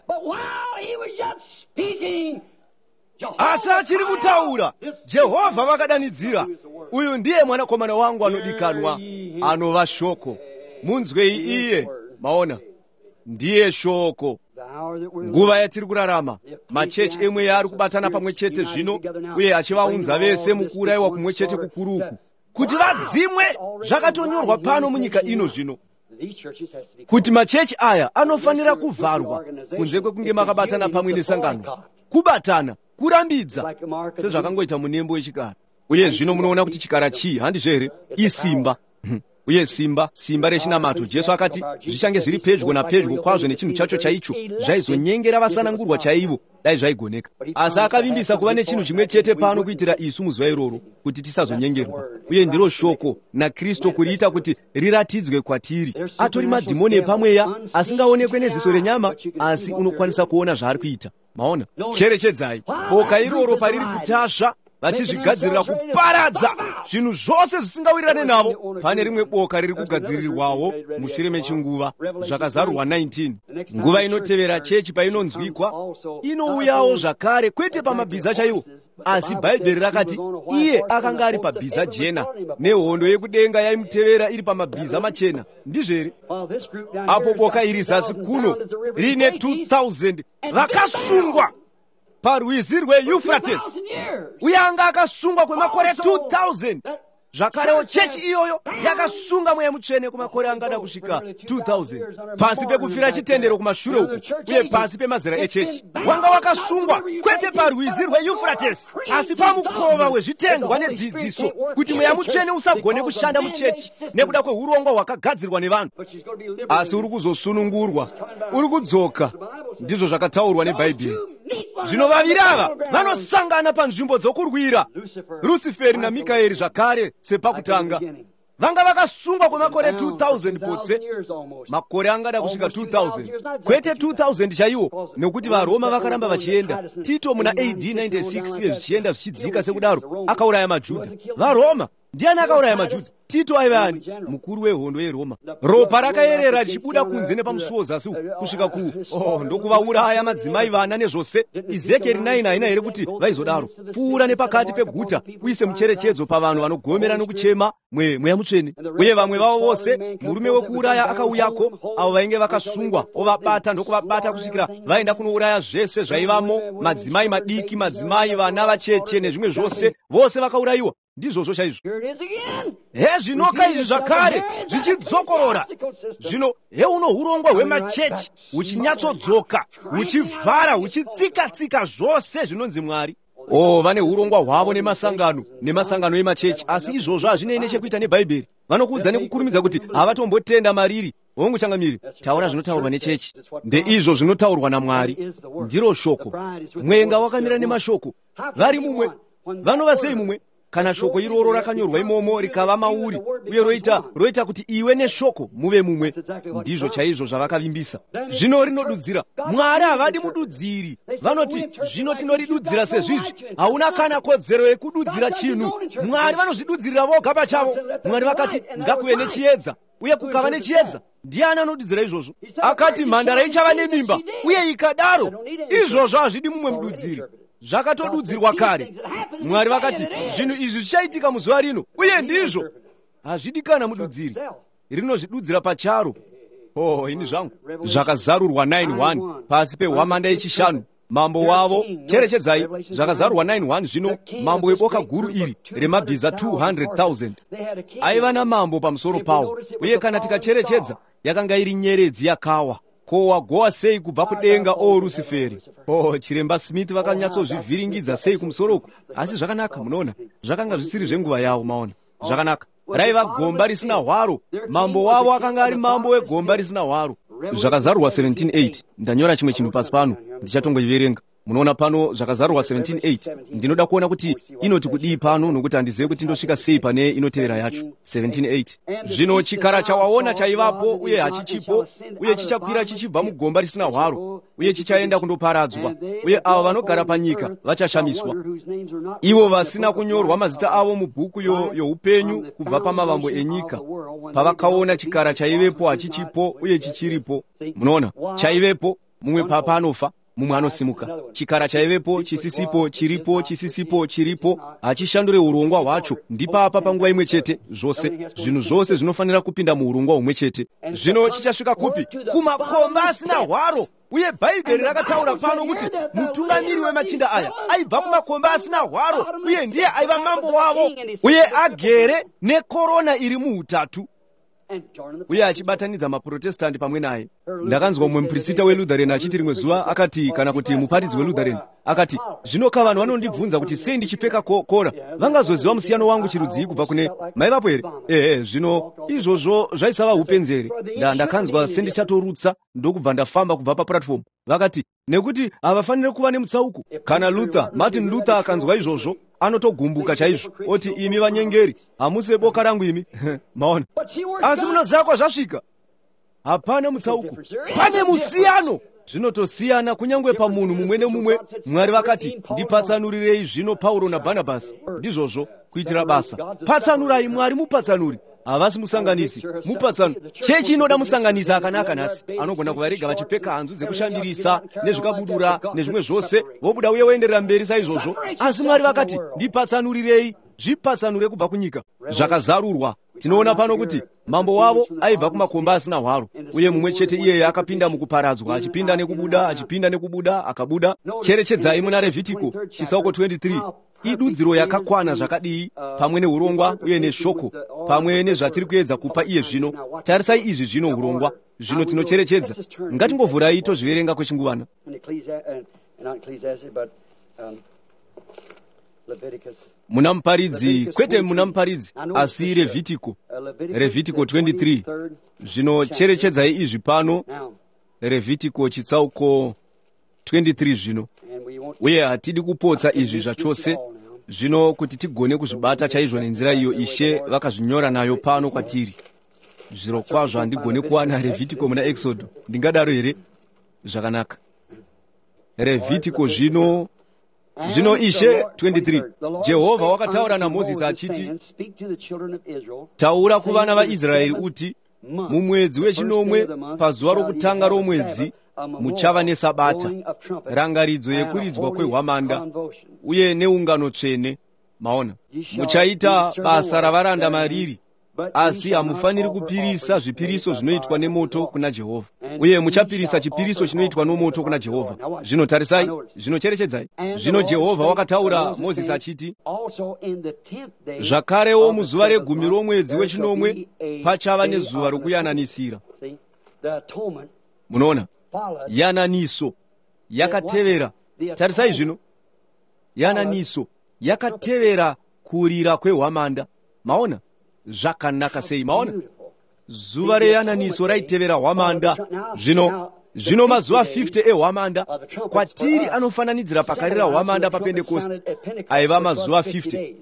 Asi achiri kutaura, Jehovha vakadanidzira, uyu ndiye mwanakomana wangu anodikanwa, anova shoko. Munzwei iye. Maona, ndiye shoko. Nguva yatiri kurarama, machechi emwe ari kubatana pamwe chete zvino, uye achivaunza vese mukuurayiwa kumwe chete kukuruku, kuti vadzimwe. Zvakatonyorwa pano munyika ino zvino kuti machechi aya anofanira kuvharwa kunze kwekunge makabatana pamwe nesangano. Kubatana, kurambidza, sezvakangoita munembo wechikara. Uye zvino munoona kuti chikara chii, handizvo here? Isimba. Uye simba rechinamato. Jesu akati zvichange zviri pedyo napedyo kwazvo nechinhu chacho chaicho, zvaizonyengera vasanangurwa chaivo dai zvaigoneka. Asi akavimbisa kuva nechinhu chimwe chete pano kuitira isu muzuva iroro, kuti tisazonyengerwa. Uye ndiro shoko naKristu kuriita kuti riratidzwe kwatiri. Atori madhimoni epamweya asingaonekwe neziso renyama, asi unokwanisa kuona zvaari kuita. Maona, cherechedzai, boka iroro pariri kutasva vachizvigadzirira kuparadza zvinhu zvose zvisingawirirane navo. Pane rimwe boka riri kugadzirirwawo mushure mechinguva, zvakazarurwa 19. Nguva inotevera chechi painonzwikwa inouyawo zvakare, kwete pamabhiza chaiwo, asi Bhaibheri rakati iye akanga ari pabhiza jena nehondo yekudenga yaimutevera iri pamabhiza machena. Ndizvere? Apo boka iri zasi kuno rine 2000 vakasungwa parwizi rweEuphrates. Uye anga akasungwa kwemakore 2000. zvakarewo chechi iyoyo yakasunga mweya mutsvene kumakore angada kusvika 2000 pasi pekufira chitendero kumashure uku uye pasi pemazera echechi. Wanga wakasungwa kwete parwizi rweyufuratesi asi pamukova wezvitendwa nedzidziso kuti mweya mutsvene usagone kushanda muchechi nekuda kweurongwa hwakagadzirwa nevanhu. Asi uri kuzosunungurwa, uri kudzoka, ndizvo zvakataurwa nebhaibheri. Zvino vaviri ava vanosangana panzvimbo dzokurwira. Rusiferi naMikaeri zvakare sepakutanga vanga vakasungwa kwemakore 2000 potse, makore angada kusvika 2000 kwete 2000 chaiwo, nekuti vaRoma vakaramba vachienda. Tito muna AD 96 uye zvichienda zvichidzika sekudaro akauraya maJudha. VaRoma ndiani akauraya maJudha? Tito aiva ani? Mukuru wehondo yeRoma. Ropa rakayerera richibuda kunze nepamusuo zasi kusvika ndokuvauraya madzimai vana nezvose. Ezekieri 9 haina here kuti vaizodaro? Pfuura nepakati peguta uise mucherechedzo pavanhu vanogomera nokuchema mweya mutsvene. Uye vamwe vavo vose murume wekuuraya akauyako, avo vainge vakasungwa ovabata ndokuvabata kusvikira vaenda kunouraya zvese zvaivamo, madzimai madiki, madzimai, vana vacheche nezvimwe zvose, vose vakaurayiwa. Ndizvozvo chaizvo. Zvinoka izvi zvakare zvichidzokorora. Zvino uno urongwa hwemachechi huchinyatsodzoka, huchivhara, huchitsika-tsika zvose zvinonzi Mwari. Vane urongwa hwavo nemasangano emachechi, asi izvozvo hazvinei nechekuita nebhaibheri. Vanokuudza nekukurumidza kuti havatombotenda mariri. Hongu changamiri, taura zvinotaurwa nechechi, ndeizvo zvinotaurwa naMwari. Ndiro shoko. Mwenga wakamira nemashoko, vari mumwe. Vanova sei mumwe? Kana shoko iroro rakanyorwa imomo rikava mauri uye roita kuti iwe neshoko muve mumwe, ndizvo chaizvo zvavakavimbisa. Zvino rinodudzira. Mwari havadi mududziri. Vanoti zvino tinoridudzira sezvizvi. Hauna kana kodzero yekududzira chinhu. Mwari vanozvidudzirira voga pachavo. Mwari vakati ngakuve nechiedza, uye kukava nechiedza. Ndiani anodudzira izvozvo? Akati mhandara ichava nemimba, uye ikadaro. Izvozvo hazvidi mumwe mududziri. Zvakatodudzirwa kare. Mwari vakati zvinhu izvi zvichaitika muzuva rino, uye ndizvo. Hazvidi kana mududziri, rinozvidudzira pacharo. Ini zvangu zvakazarurwa 9:1 pasi pehwamanda yechishanu. Mambo wavo, cherechedzai, zvakazarurwa 9:1. Zvino mambo weboka guru iri remabhiza 200,000 aiva namambo pamusoro pawo, uye kana tikacherechedza yakanga iri nyeredzi yakawa. Ko wagowa sei kubva kudenga, Rusiferi? Chiremba Smith vakanyatsozvivhiringidza sei kumusoroku? Asi zvakanaka, munoona, zvakanga zvisiri zvenguva yavo, maona. Zvakanaka, raiva gomba risina hwaro. Mambo wavo akanga ari mambo wegomba risina hwaro. Zvakazarurwa 17:8. Ndanyora chimwe chinhu pasi pano, ndichatongoiverenga. Munoona pano zvakazarurwa 17:8. Ndinoda kuona kuti inoti kudii pano, nokuti handizivi kuti ndosvika sei pane inotevera yacho. 17:8. Zvino chikara chawaona chaivapo uye hachichipo, uye chichakwira chichibva mugomba risina hwaro, uye chichaenda kundoparadzwa, uye avo vanogara panyika vachashamiswa, ivo vasina kunyorwa mazita avo mubhuku youpenyu kubva pamavambo enyika, pavakaona chikara chaivepo hachichipo uye chichiripo. Munoona, chaivepo, mumwe papa anofa, mumwe anosimuka. Chikara chaivepo, chisisipo, chiripo, chisisipo, chiripo, hachishandure urongwa hwacho. Ndipapa panguva imwe chete zvose. Zvinhu zvose zvinofanira kupinda muurongwa humwe chete. Zvino chichasvika kupi? Kumakomba asina hwaro. Uye bhaibheri rakataura pano kuti mutungamiri wemachinda aya aibva kumakomba asina hwaro, uye ndiye aiva mambo wavo, uye agere nekorona iri muutatu, uye achibatanidza maprotestandi pamwe naye. Ndakanzwa mumwe muprofita weLutheran achiti rimwe zuva, akati, kana kuti muparidzi weLutheran akati, zvino ka vanhu vanondibvunza kuti sei ndichipfeka kora, vangazoziva musiyano wangu chirudzii kubva kune maivapo here? Zvino izvozvo zvaisava upenzeri. Ndakanzwa sendichatorutsa ndokubva ndafamba kubva papuratifomu. Vakati nekuti havafaniri kuva nemutsauko. Kana Martin Luther akanzwa izvozvo, anotogumbuka chaizvo, oti imi vanyengeri, hamusi veboka rangu imi. Maona, asi munozakwa zvasvika, hapana mutsauko, pane musiyano. Zvinotosiyana kunyangwe pamunhu mumwe nemumwe. Mwari vakati ndipatsanurirei zvino Pauro naBhanabhasi, ndizvozvo kuitira basa. Patsanurai, Mwari mupatsanuri, havasi musanganisi, mupatsanuri. Chechi inoda musanganisi akanaka nhasi, anogona kuvarega vachipfeka hanzu dzekushandirisa nezvikabudura nezvimwe zvose, vobuda uye voenderera mberi saizvozvo. Asi Mwari vakati ndipatsanurirei, zvipatsanure kubva kunyika. Zvakazarurwa tinoona pano kuti mambo wavo aibva kumakomba asina hwaro, uye mumwe chete iyeyo akapinda mukuparadzwa, achipinda nekubuda, achipinda nekubuda, akabuda. Cherechedzai muna Revhitiko chitsauko 23 idudziro yakakwana zvakadii, pamwe neurongwa uye neshoko, pamwe nezvatiri kuedza kupa iye zvino. Tarisai izvi zvino urongwa, zvino tinocherechedza. Ngatingovhurai tozviverenga kwechinguvana. Muna muparidzi, kwete muna muparidzi, asi Revhitiko 23. Zvino cherechedzai izvi pano, Revhitiko chitsauko 23 zvino. Uye hatidi kupotsa izvi zvachose zvino kuti tigone kuzvibata chaizvo nenzira iyo Ishe vakazvinyora nayo pano kwatiri. Zviro kwazvo handigone kuwana Revhitiko muna Exodo. Ndingadaro here? Zvakanaka. Revhitiko zvino Ishe 23. Jehovha wakataura naMozisi achiti, taura kuvana vaIsraeri uti, mumwedzi wechinomwe pazuva rokutanga romwedzi muchava nesabata, rangaridzo yekuridzwa kwehwamanda uye neungano tsvene. Maona, muchaita basa ravaranda mariri, asi hamufaniri kupirisa zvipiriso zvinoitwa nemoto kuna Jehovha, uye muchapirisa chipiriso chinoitwa nomoto kuna Jehovha. Zvino tarisai, zvino cherechedzai. Zvino Jehovha wakataura Mozisi achiti, zvakarewo muzuva regumi romwedzi wechinomwe pachava nezuva rokuyananisira. Munoona, yananiso yakatevera. Tarisai zvino, yananiso yakatevera kurira kwehwamanda. Maona zvakanaka sei? Maona zuva reyananiso raitevera hwamanda. Zvino mazuva 50 ehwamanda kwatiri anofananidzira pakarira hwamanda paPentekosti aiva mazuva 50.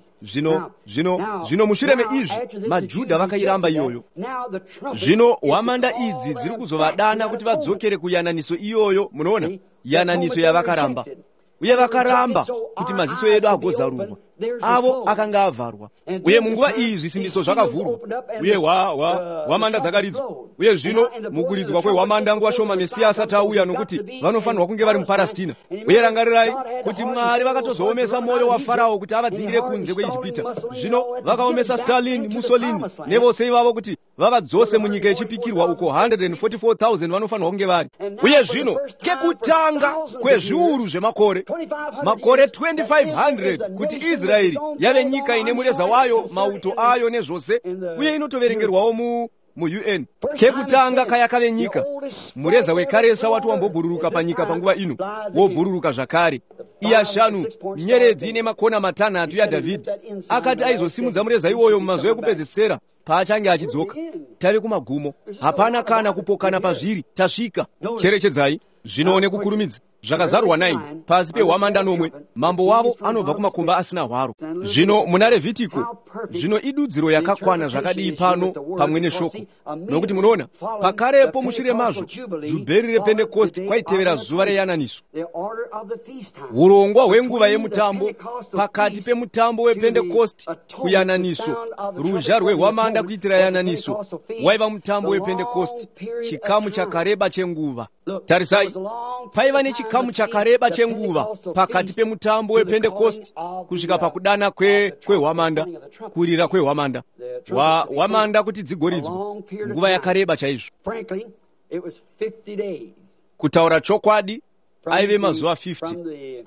Zvino mushure meizvi maJudha vakairamba iyoyo. Zvino hwamanda idzi dziri kuzovadana kuti vadzokere kuyananiso iyoyo. Munoona, yananiso yavakaramba, uye vakaramba kuti maziso edu agozarurwa, avo akanga avharwa. Uye munguva iyi zvisimbiso zvakavhurwa, uye hwamanda dzakaridzwa. Uye zvino mukuridzwa kwehwamanda nguva shoma Mesiya asati auya, nokuti vanofanirwa kunge vari muParastina. Uye rangarirai kuti Mwari vakatozoomesa mwoyo waFarao kuti avadzingire kunze kweIjipita. Zvino vakaomesa Stalin, Mussolini nevose ivavo kuti vavadzose munyika yechipikirwa uko 144,000 vanofanirwa kunge vari. Uye zvino kekutanga kwezviuru zvemakore, makore 2500 kuti Israeri yave nyika ine mureza wayo, mauto ayo nezvose, uye inotoverengerwawo mu-UN. Kekutanga kayakave nyika, mureza wekaresa wati wambobhururuka panyika panguva ino, wobhururuka zvakare. Iyashanu, nyeredzi ine makona 6 yaDhavhidhi, akati aizosimudza mureza iwoyo mumazuva ekupedzisira paachange achidzoka. Tave kumagumo, hapana kana kupokana pazviri, tasvika. Cherechedzai, zvino nekukurumidza, zvakazarwa 9 pasi pehwamanda nomwe, mambo wavo anobva kumakomba asina hwaro. Zvino muna Revhitiko, zvino idudziro yakakwana zvakadii pano pamwe neshoko, nokuti munoona pakarepo mushure mazvo jubheri rePentekosti kwaitevera zuva reyananiso. Urongwa hwenguva yemutambo pakati pemutambo wePentekosti kuyananiso, ruzha rwehwamanda kuitira yananiso, waiva mutambo wePentekosti, chikamu chakareba chenguva. Tarisai, paiva nechikamu chakareba chenguva pakati pemutambo wePentekosti kusvika pakudana kwehwamanda, kurira kwehwamanda, hwamanda kuti dzigoridzwa, nguva yakareba chaizvo. Kutaura chokwadi, aive mazuva 50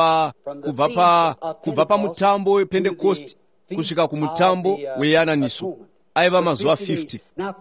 kubva pamutambo wePentekosti kusvika kumutambo weyananiso, aiva mazuva 50.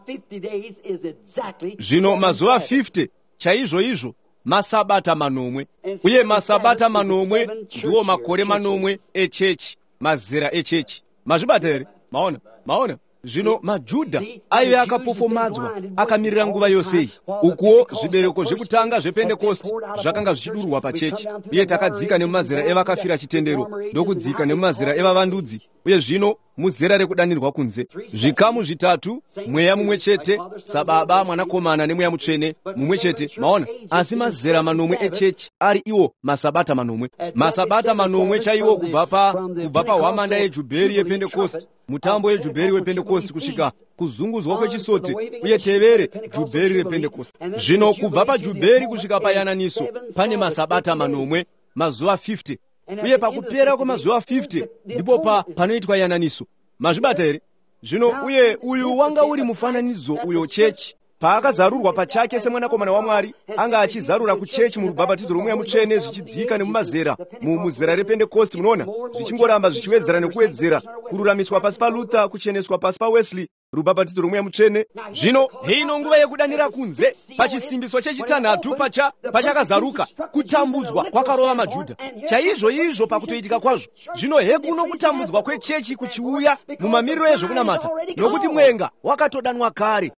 Zvino mazuva 50 chaizvo izvo masabata manomwe, uye masabata manomwe ndiwo makore manomwe echechi, mazera echechi. Mazvibata here? Maona. Zvino maJudha aive akapofomadzwa, akamirira nguva yosei. Ukuwo zvibereko zvekutanga zvePentekosti zvakanga zvichidurwa pachechi, uye takadzika nemumazera evakafira chitendero, ndokudzika nemumazera evavandudzi, uye zvino muzera rekudanirwa kunze. Zvikamu zvitatu, mweya mumwe chete, sababa, mwanakomana nemweya mutsvene mumwe chete. Maona, asi mazera manomwe echechi ari iwo masabata manomwe. Masabata manomwe chaiwo kubva pahwamanda yejubheri yePentekosti, mutambo wejubheri wePentekosti kusvika kuzunguzwa kwechisote, uye tevere jubheri rePentekosti. Zvino kubva pajubheri kusvika payananiso pane masabata manomwe, mazuva 50. Uye pakupera kwemazuva 50 ndipo panoitwa yananiso. Mazvibata here? Zvino uyu wanga uri mufananidzo uyo chechi paakazarurwa pachake semwanakomana waMwari, anga achizarura kuchechi murubhabhatidzo rwomweya mutsvene zvichidzika nemumazera muzera repentekosti. Munoona zvichingoramba zvichiwedzera nekuwedzera, kururamiswa pasi paLuther, kucheneswa pasi paWesley, rubhabhatidzo rwomweya mutsvene. Zvino hino nguva yekudanira kunze pachisimbiso chechitanhatu pachakazaruka, kutambudzwa kwakarova maJudha chaizvo pakutoitika kwazvo. Zvino hekuno kutambudzwa kwechechi kuchiuya mumamiriro ezvokunamata, nokuti mwenga wakatodanwa kare.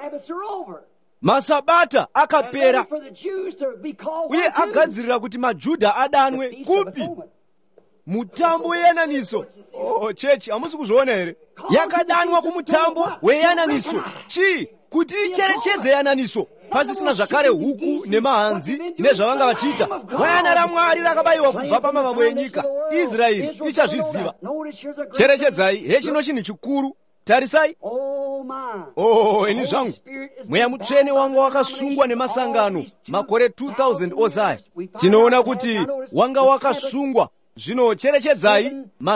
Masabata akapera uye agadzirira kuti maJudha adanwe kupi? Mutambo weyananiso. Chechi hamusi kuzviona here? Yakadanwa kumutambo weyananiso. Chii? Kuti icherechedze yananiso, pasisina zvakare huku nemahanzi nezvavanga vachiita. Gwayana raMwari rakabayiwa kubva pamabwe enyika. Israeri ichazviziva. Cherechedzai, hechino chinhu chikuru. Tarisai. Eni zvangu, mweya mutsvene wanga wakasungwa nemasangano makore 2000 ozaya. Tinoona kuti wanga wakasungwa. Zvino cherechedzai,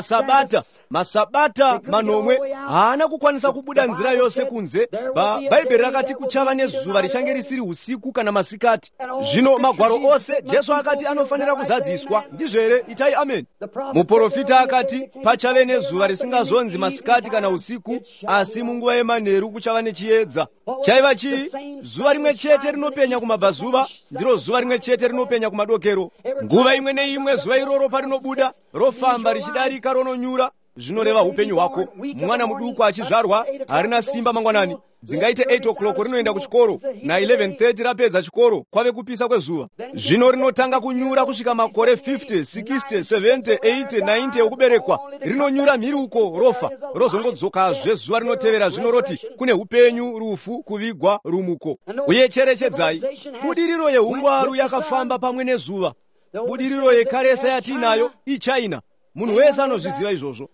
masabata manomwe haana kukwanisa kubuda nzira yose kunze. Bhaibheri rakati kuchava nezuva richange risiri usiku kana masikati. Zvino magwaro ose Jesu akati anofanira kuzadziswa, ndizvo here? Itai amen. Muprofita akati pachave nezuva risingazonzi masikati kana usiku, asi munguva yemanheru kuchava nechiedza. Chaiva chii? Zuva rimwe chete rinopenya kumabvazuva, ndiro zuva rimwe chete rinopenya kumadokero. Nguva imwe neimwe zuva iroro parinobuda, rofamba richidarika rononyura. Zvinoreva upenyu hwako. Mwana muduku achizvarwa harina simba mangwanani. Dzingaite 8 o'clock rinoenda kuchikoro, na 11:30 rapedza chikoro, kwave kupisa kwezuva. Zvino rinotanga kunyura kusvika makore 50, 60, 70, 80, 90 okuberekwa. Rinonyura mhiri uko rofa, rozongodzokazve zuva rinotevera. Zvino roti kune upenyu, rufu, kuvigwa, rumuko. Uye cherechedzai, budiriro yeungwaru yakafamba pamwe nezuva. Budiriro yekaresa yatinayo iChina. Munhu wese anozviziva izvozvo.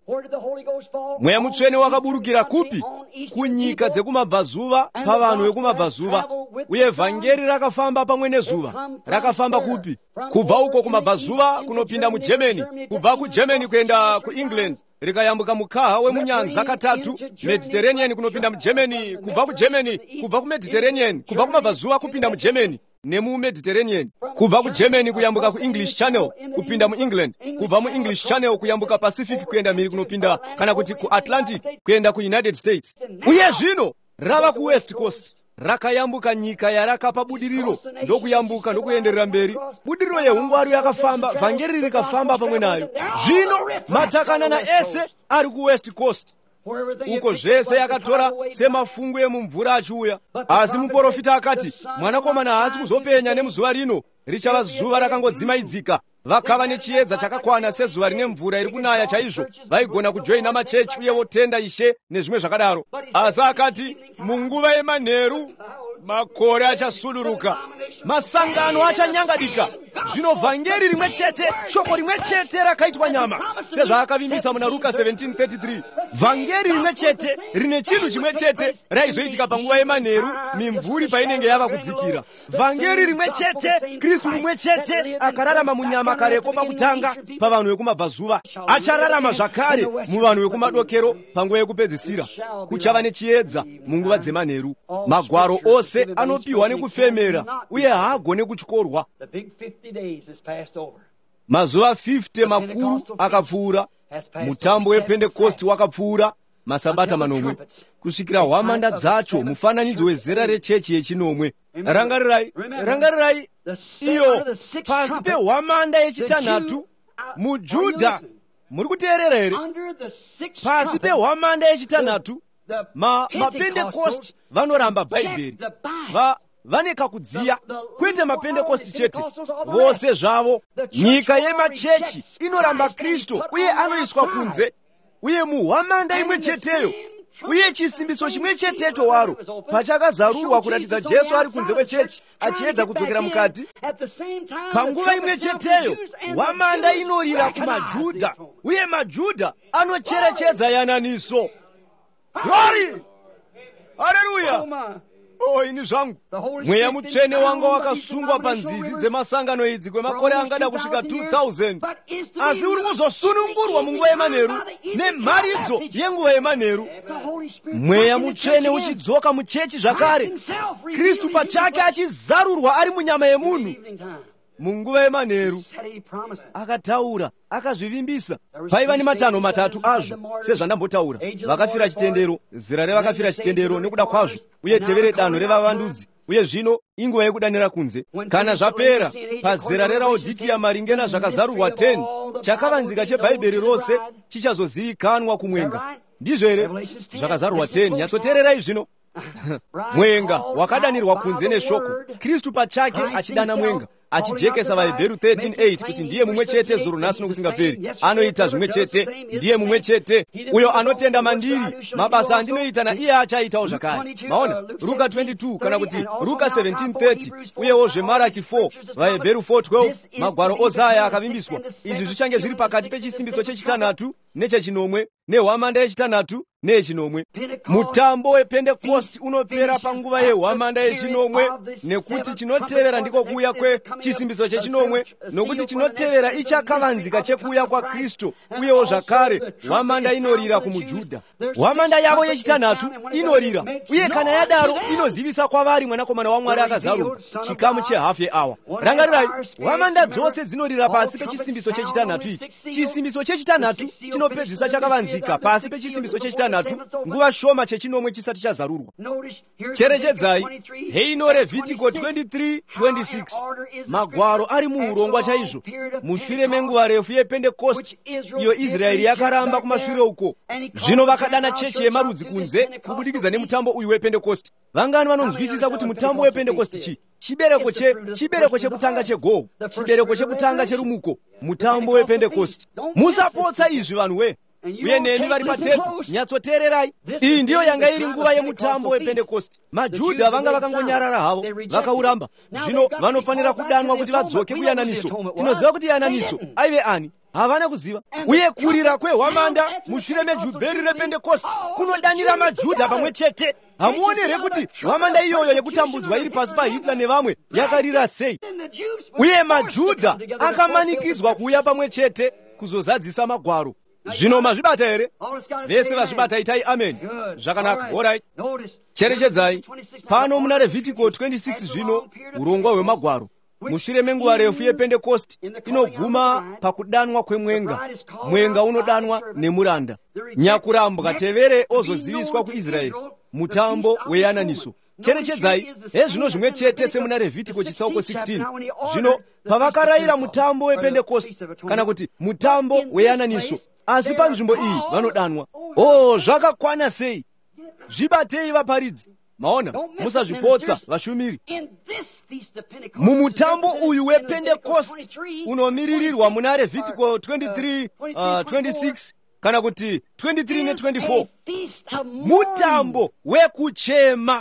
Mweya mutsvene wakaburukira kupi? Kunyika dzekumabvazuva, pavanhu vekumabvazuva. Uye vhangeri rakafamba pamwe nezuva. Rakafamba kupi? Kubva uko kumabvazuva kunopinda muGermany, kubva kuGermany kuenda kuEngland, rikayambuka mukaha wemunyanza katatu, Mediterranean kunopinda muGermany, kubva kuGermany, kubva kuMediterranean, kubva kumabvazuva kupinda muGermany nemuMediterranean, kubva kuGermany kuyambuka kuEnglish Channel kupinda muEngland, kubva muEnglish Channel kuyambuka Pacific kuenda mhiri kunopinda kana kuti kuAtlantic kuenda kuUnited States. Uye zvino rava kuWest Coast, rakayambuka nyika yarakapa budiriro, ndokuyambuka ndokuenderera mberi. Budiriro yeungwaru yakafamba, vhangeri rikafamba pamwe nayo. Zvino matakanana ese ari kuWest Coast. Uko zvese yakatora semafungu emumvura achiuya. Asi muprofita akati mwanakomana haasi kuzopenya nemuzuva rino, richava zuva rakangodzimaidzika. Vakava nechiedza chakakwana sezuva rine mvura iri kunaya chaizvo. Vaigona kujoina machechi uye votenda Ishe nezvimwe zvakadaro. Asi akati munguva yemanheru makore achasuluruka, masangano achanyangadika. Zvino vhangeri rimwe chete, shoko rimwe chete rakaitwa nyama, sezvaakavimbisa muna Luka 17:33. Vhangeri rimwe chete rine chinhu chimwe chete raizoitika panguva yemanheru, mimvuri painenge yava kudzikira. Vhangeri rimwe chete, Kristu mumwe chete akararama munyama kareko pakutanga pavanhu vekumabvazuva, achararama zvakare muvanhu vekumadokero panguva yekupedzisira. Kuchava nechiedza munguva dzemanheru. Magwaro ose anopiwa nekufemera uye haagone kutyorwa. Mazuva 50 makuru akapfuura. Mutambo wePentekosti wakapfuura masabata manomwe, kusvikira hwamanda dzacho, mufananidzo wezera rechechi yechinomwe. Rangarirai iyo pasi pehwamanda yechitanhatu muJudha. Muri kuteerera here? Pasi pehwamanda yechitanhatu maPentekosti vanoramba Bhaibheri, vane kakudziya, kwete maPentekosti chete, vose zvavo. Nyika yemachechi inoramba Kristu uye anoiswa kunze, uye muhwamanda imwe cheteyo, uye chisimbiso chimwe chetecho waro pachakazarurwa kuratidza Jesu ari kunze kwechechi achiedza kudzokera mukati. Panguva imwe cheteyo hwamanda inorira kumaJudha, uye maJudha anocherechedza yananiso. Glory! Haleluya! ini zvangu mweya mutsvene wanga wakasungwa panzizi dzemasangano idzi kwemakore angada kusvika 2000, asi uri kuzosunungurwa munguva yemanheru nemharidzo yenguva yemanheru. Mweya mutsvene uchidzoka muchechi zvakare, Kristu pachake achizarurwa ari munyama yemunhu munguva yemanheru. Akataura, akazvivimbisa. Paiva nematanho matatu azvo sezvandambotaura: vakafira chitendero, zera revakafira chitendero nekuda kwazvo, uye tevere danho revavandudzi. Uye zvino inguva yekudanira kunze. Kana zvapera pazera reraodhikiya maringe nazvakazarurwa 10, chakavanzika chebhaibheri rose chichazozivikanwa kumwenga. Ndizvo here? Zvakazarurwa 10. Nyatsoteererai zvino. Mwenga wakadanirwa kunze neshoko, Kristu pachake achidana mwenga, achijekesa vaHebheru 13:8 kuti ndiye mumwe chete zuro nhasi nokusingaperi. Anoita zvimwe chete, ndiye mumwe chete. Uyo anotenda mandiri, mabasa andinoita na iye achaitawo zvakare. Maona Luka 22 kana kuti Luka 17:30, uyewozve Maraki 4, vaHebheru 4:12, magwaro Ozaya akavimbiswa. Izvi zvichange zviri pakati pechisimbiso chechitanhatu nechechinomwe, nehwamanda yechitanhatu neyechinomwe. Mutambo wePentekosti unopera panguva yehwamanda yechinomwe, nekuti chinotevera ndiko kuuya kwechisimbiso chechinomwe, nokuti chinotevera ichakavanzika chekuuya kwaKristu. Uyewo zvakare hwamanda inorira kumujudha. Hwamanda yavo yechitanhatu inorira, uye kana yadaro inozivisa kwavari Mwanakomana waMwari akazarurwa, chikamu chehafu yeawa. Rangarirai, hwamanda dzose dzinorira pasi pechisimbiso chechitanhatu ichi. Chisimbiso chechitanhatu chinopedzisa chakavanzika pasi pechisimbiso chechitanhatu, nguva shoma chechinomwe chisati chazarurwa. Cherechedzai, heino Revhitiko 23:26, magwaro ari muurongwa chaizvo. Mushure menguva refu yePentekosti, iyo Israeri yakaramba kumashure uko, zvino vakadana chechi yemarudzi kunze kubudikidza nemutambo uyu wePentekosti. Vangani vanonzwisisa kuti mutambo wePentekosti chi chibereko chekutanga chegoho, chibereko chekutanga cherumuko, mutambo wePentekosti. Musapotsa izvi vanhu we. Uye nemi vari patepu, nyatsoteererai. Iyi ndiyo yanga iri nguva yemutambo wePentekosti. Majudha vanga vakangonyarara havo, vakauramba. Zvino vanofanira kudanwa kuti vadzoke kuyananiso. Tinoziva kuti yananiso aive ani? Havana kuziva. Uye kurira kwehwamanda mushure mejubheri rePentekosti kunodanira majudha pamwe chete. Hamuoni here kuti hwamanda iyoyo yekutambudzwa iri pasi paHitler nevamwe yakarira sei? Uye majudha akamanikidzwa kuuya pamwe chete kuzozadzisa magwaro. Zvino mazvibata here? Vese vazvibata itai amen. Zvakanaka. Alright. Cherechedzai, pano muna Revhitiko 26 zvino urongwa hwemagwaro. Mushure menguva refu yePentekosti inoguma pakudanwa kwemwenga. Mwenga unodanwa nemuranda. Nyakurambwa tevere ozoziviswa kuIsraeri, mutambo weyananiso. Cherechedzai, hezvino zvimwe chete semuna Revhitiko chitsauko 16. Zvino pavakarayira mutambo wePentekosti kana kuti mutambo weyananiso, asi panzvimbo iyi vanodanwa. Zvakakwana sei! Zvibatei vaparidzi. Maona, musazvipotsa vashumiri. Mumutambo uyu wePentekosti unomiririrwa muna Revhitiko 23:26 kana kuti 23 ne24, mutambo wekuchema,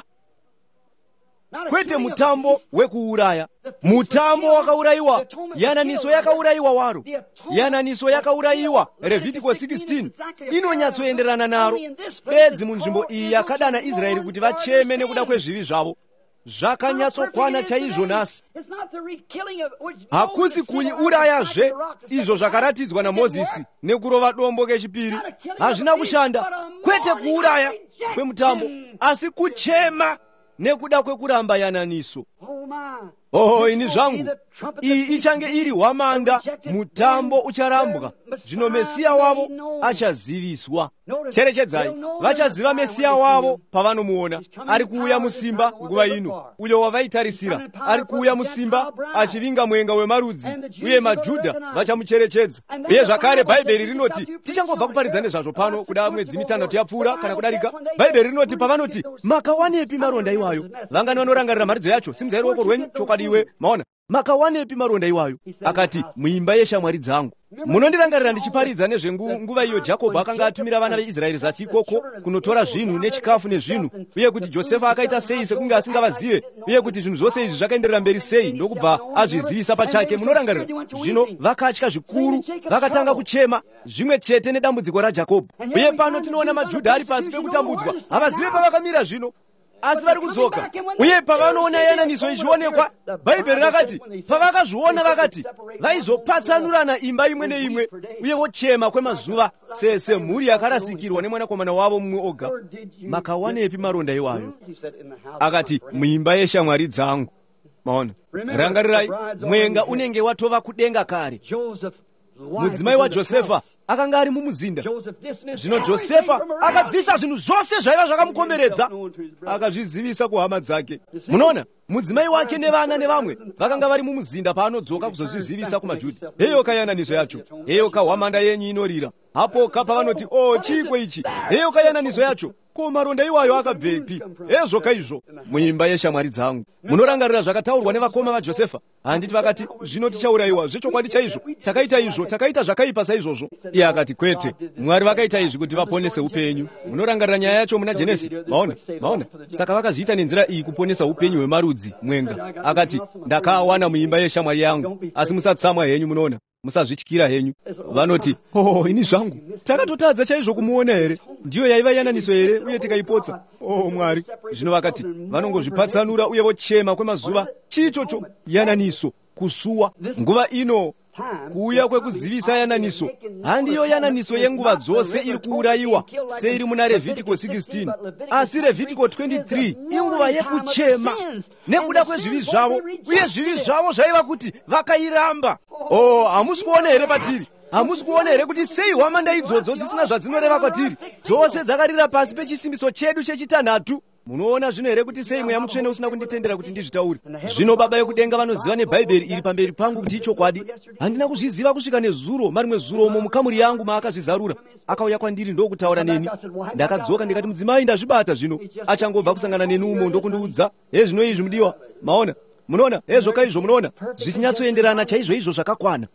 kwete mutambo wekuuraya. Mutambo wakaurayiwa, yananiso yakaurayiwa waro. Yananiso yakaurayiwa, Revhitiko 16 inonyatsoenderana naro. Bedzi munzvimbo iyi yakadana Israeri kuti vacheme nekuda kwezvivi zvavo. Zvakanyatsokwana chaizvo nhasi. Hakusi kuiurayazve izvo zvakaratidzwa naMozisi nekurova dombo kechipiri. Hazvina kushanda, kwete kuuraya kwemutambo, asi kuchema nekuda kwekuramba yananiso. Ini zvangu, iyi ichange iri hwamanda, mutambo ucharambwa. Zvino Mesiya wavo achaziviswa. Cherechedzai, vachaziva Mesiya wavo pavanomuona. Ari kuuya musimba nguva ino, uyo wavaitarisira. Ari kuuya musimba achivinga mwenga wemarudzi, uye majudha vachamucherechedza. Uye zvakare Bhaibheri rinoti, tichangobva kuparidza nezvazvo pano kuda mwedzi mitandatu yapfuura kana kudarika. Bhaibheri rinoti pavanoti, makawanepi maronda iwayo? Vangani vanorangarira mharidzo yacho, simudzai ruoko rwenyu chokwadi iwe. Maona, makawanepi maronda iwayo? Akati, muimba yeshamwari dzangu. Munondirangarira ndichiparidza nezvenguva iyo Jakobho akanga atumira vana veIsraeri zasi ikoko kunotora zvinhu nechikafu nezvinhu, uye kuti Josefa akaita sei sekunge asingavazive, uye kuti zvinhu zvose izvi zvakaenderera mberi sei ndokubva azvizivisa pachake. Munorangarira? Zvino vakatya zvikuru, vakatanga kuchema, zvimwe chete nedambudziko raJakobho. Uye pano tinoona majudha ari pasi pekutambudzwa, havazive pavakamira zvino. asi vari kudzoka. Uye pavanoona yananiso ichionekwa, Bhaibheri rakati pavakazviona vakati vaizopatsanurana imba imwe neimwe uye vochema kwemazuva semhuri yakarasikirwa nemwanakomana wavo mumwe oga. Makawanepi maronda iwayo? Akati muimba yeshamwari dzangu. Maona, rangarirai, mwenga unenge watova kudenga kare. Mudzimai waJosefa akanga ari mumuzinda. Zvino Josefa akabvisa zvinhu zvose zvaiva zvakamukomberedza akazvizivisa kuhama dzake. Munoona, mudzimai wake nevana nevamwe vakanga vari mumuzinda paanodzoka kuzozvizivisa kumaJudha. Heyoka yananiso yacho, heyoka hwamanda yenyu inorira. Hapoka pavanoti, oh, chiko ichi, heyoka yananiso yacho. Ko maronda iwayo akabvepi? Ezvoka izvo muimba yeshamwari dzangu. Munorangarira zvakataurwa nevakoma vaJosefa. Handiti vakati zvino tichaurayiwa zvechokwadi chaizvo, takaita izvo, takaita zvakaipa saizvozvo. Iye akati kwete, Mwari vakaita izvi kuti vaponese upenyu. Munorangarira nyaya yacho muna Jenesi. Maona, saka vakazviita nenzira iyi kuponesa upenyu hwemarudzi. Mwenga akati ndakawana muimba yeshamwari yangu, asi musatsamwa henyu. Munoona, musazvityira henyu. Vanoti, oh, ini zvangu takatotadza chaizvo kumuona here? Ndiyo yaiva yananiso here uye tikaipotsa? Oh Mwari. Zvino vakati vanongozvipatsanura uye vochema kwemazuva. Chichocho yananiso, kusuwa. Nguva ino kuuya kwekuzivisa yananiso, handiyo yananiso yenguva dzose iri kuurayiwa seiri muna Revhitiko 16, asi Revhitiko 23 inguva yekuchema nekuda kwezvivi zvavo, uye zvivi zvavo zvaiva kuti vakairamba. Oh, hamusi kuona here patiri? Hamusi kuona here kuti sei hwamanda idzodzo dzisina zvadzinoreva kwatiri? Dzose dzakarira pasi pechisimbiso chedu chechitanhatu. Munoona zvino here kuti sei Mweya Mutsvene usina kunditendera kuti ndizvitaure? Zvino Baba yekudenga vanoziva neBhaibheri iri pamberi pangu kuti ichokwadi. Handina kuzviziva kusvika nezuro, marimwe zuro umo mukamuri yangu maakazvizarura. Akauya kwandiri ndokutaura neni. Ndakadzoka ndikati, mudzimai, ndazvibata zvino. Achangobva kusangana neni umo ndokundiudza, zvino izvi mudiwa. Maona, munoona, zvoka izvo munoona zvichinyatsoenderana chaizvo izvo zvakakwana.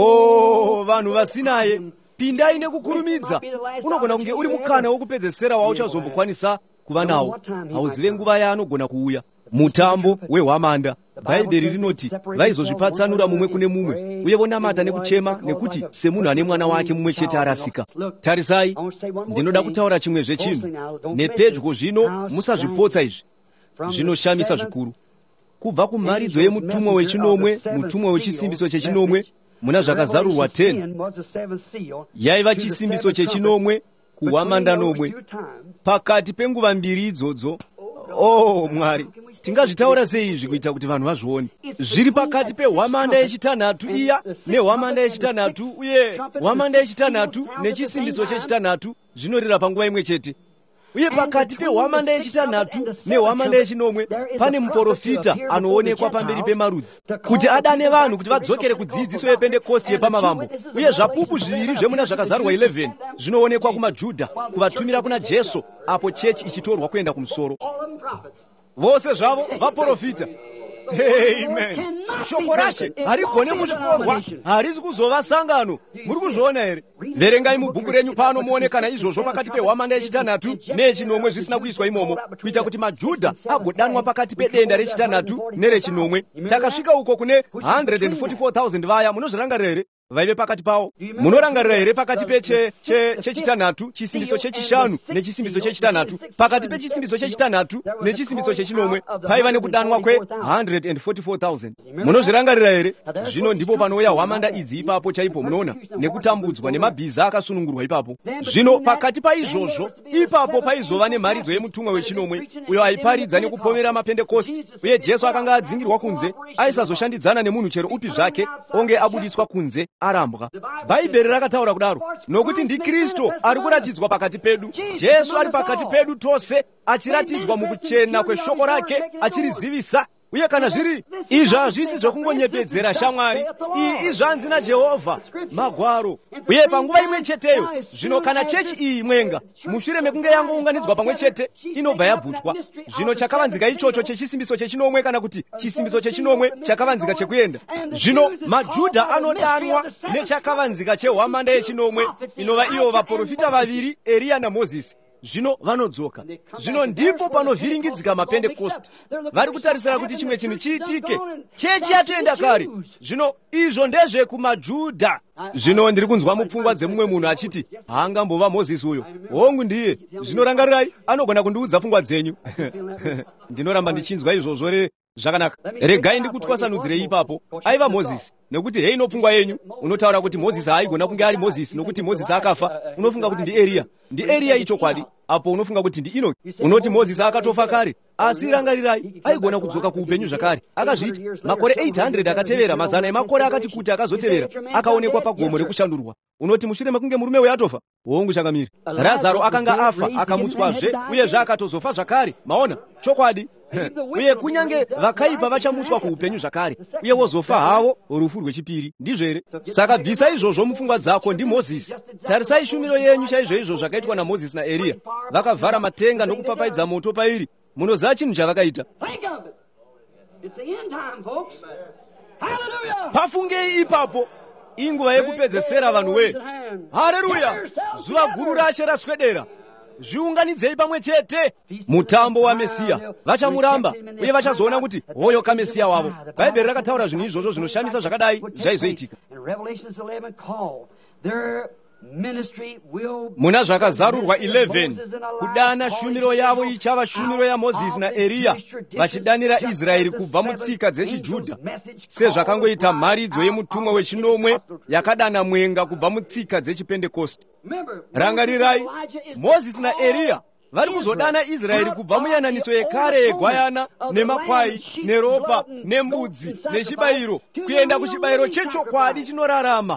Oh, vanhu vasinaye, pindai nekukurumidza. Unogona kunge uri mukana wokupedzesera wauchazombokwanisa kuva nawo. Hauzive nguva yaanogona kuuya. Mutambo wehwamanda. Bhaibheri rinoti vaizozvipatsanura mumwe kune mumwe uye vonamata nekuchema nekuti semunhu ane mwana wake mumwe chete arasika. Tarisai, ndinoda kutaura chimwezve chinhu. Nepedyo zvino musazvipotsa izvi. Zvinoshamisa zvikuru. Kubva kumharidzo yemutumwa wechinomwe, mutumwa wechisimbiso chechinomwe, muna zvakazarurwa 10 yaiva chisimbiso chechinomwe kuhwamanda nomwe. Pakati penguva mbiri idzodzo, oh Mwari, tingazvitaura sei izvi kuita kuti vanhu vazvione? Zviri pakati pehwamanda yechitanhatu iya nehwamanda yechitanhatu, uye hwamanda yechitanhatu nechisimbiso chechitanhatu zvinorira panguva imwe chete. Uye pakati pehwamanda yechitanhatu nehwamanda yechinomwe pane muprofita anoonekwa pamberi pemarudzi kuti adane vanhu kuti vadzokere kudzidziso yePendekosti yepamavambo. Uye zvapupu zviviri zvemuna zvakazarurwa 11 zvinoonekwa kumaJudha kuvatumira kuna Jesu apo chechi ichitorwa kuenda kumusoro. Vose zvavo vaprofita. Amen. Shoko rashe harigone kuchitorwa, harizi kuzova sangano. Muri kuzviona here? Verengai mubhuku renyu pano muone kana izvozvo pakati pehwamanda yechitanhatu neyechinomwe zvisina kuiswa imomo, kuita kuti maJudha agodanwa pakati pedenda rechitanhatu nerechinomwe. Takasvika uko kune 144,000 vaya. Munozvirangarira here? Vaive pakati pawo. Munorangarira here pakati pechitanhatu, chisimbiso chechishanu nechisimbiso chechitanhatu? Pakati pechisimbiso chechitanhatu nechisimbiso chechinomwe paiva nekudanwa kwe144,000. Munozvirangarira here? Zvino ndipo panouya hwamanda idzi ipapo chaipo, munoona, nekutambudzwa nemabhiza akasunungurwa ipapo. Zvino pakati paizvozvo ipapo paizova nemharidzo yemutumwa wechinomwe uyo aiparidza nekupomera maPendekosti, uye Jesu akanga adzingirwa kunze, aisazoshandidzana nemunhu chero upi zvake onge abudiswa kunze arambwa. Bhaibheri rakataura kudaro, nokuti ndiKristu ari kuratidzwa pakati pedu. Jesu ari pakati pedu tose, achiratidzwa mukuchena kweshoko rake, achirizivisa. Uye kana zviri izvi hazvisi zvokungonyepedzera shamwari, iyi izvanzi naJehovha magwaro. Uye panguva imwe cheteyo, zvino kana chechi iyi mwenga mushure mekunge yangounganidzwa pamwe chete inobva yabvutwa, zvino chakavanzika ichocho chechisimbiso chechinomwe, kana kuti chisimbiso chechinomwe chakavanzika chekuenda. Zvino maJudha anodanwa nechakavanzika chehwamanda yechinomwe, inova iyo vaprofita vaviri, Eria naMozisi. zvino vanodzoka. Zvino ndipo panovhiringidzika mapentekosti. Vari kutarisira kuti chimwe chinhu chiitike. Chechi yatoenda kare. Zvino izvo ndezve kumaJudha. Zvino ndiri kunzwa mupfungwa dzemumwe munhu achiti haangambova Mozisi uyo. Hongu ndiye. Zvino rangarirai, anogona kundiudza pfungwa dzenyu. Ndinoramba ndichinzwa izvozvo zvakanaka. Regai ndikutwasanudzire ipapo. Aiva Mozisi. Nekuti heino pfungwa yenyu unotaura kuti Mozisi haigona kunge ari Mozisi nokuti Mozisi akafa. Unofunga kuti ndi Eliya. Ndi Eliya ichokwadi. Apo unofunga kuti ndi Enoki. Unoti Mozisi akatofa kare. Asi rangarirai, aigona kudzoka kuupenyu zvakare. Akazviti makore 800 akatevera, mazana emakore akati kuti akazotevera, akaonekwa pagomo rekushandurwa. Unoti mushure mekunge murume uyu atofa? Hongu chakamira. Lazaro akanga afa akamutswazve uyezve akatozofa zvakare. Maona chokwadi. Uye kunyange vakaipa vachamutswa kuupenyu zvakare, uye wozofa havo rufu rwechipiri. Ndizvo here? Saka bvisa izvozvo mupfungwa dzako. Ndi Mozisi. Tarisai shumiro yenyu chaizvo zvakaitwa naMozisi naEriya. Vakavhara matenga ndokupapaidza moto pairi. Munoziva chinhu chavakaita? Pafungei ipapo. Inguva yekupedzesera vanhu we. Haleluya! Zuva guru raShe raswedera. Zviunganidzei pamwe chete. Mutambo wa Mesiya. Vachamuramba uye vachazoona kuti hoyo kaMesiya wavo. Bhaibheri rakataura zvinhu izvozvo zvinoshamisa zvakadai zvaizoitika. Muna zvakazarurwa 11 kudana shumiro yavo ichava shumiro yaMozisi naEriya, vachidanira Israeri kubva mutsika dzechiJudha, sezvakangoita mharidzo yemutumwa wechinomwe yakadana mwenga kubva mutsika dzechipentekosti. Rangarirai, Mozisi naEriya vari kuzodana Israeri kubva muyananiso yekare yegwayana nemakwai neropa nembudzi nechibayiro kuenda kuchibayiro chechokwadi chinorarama,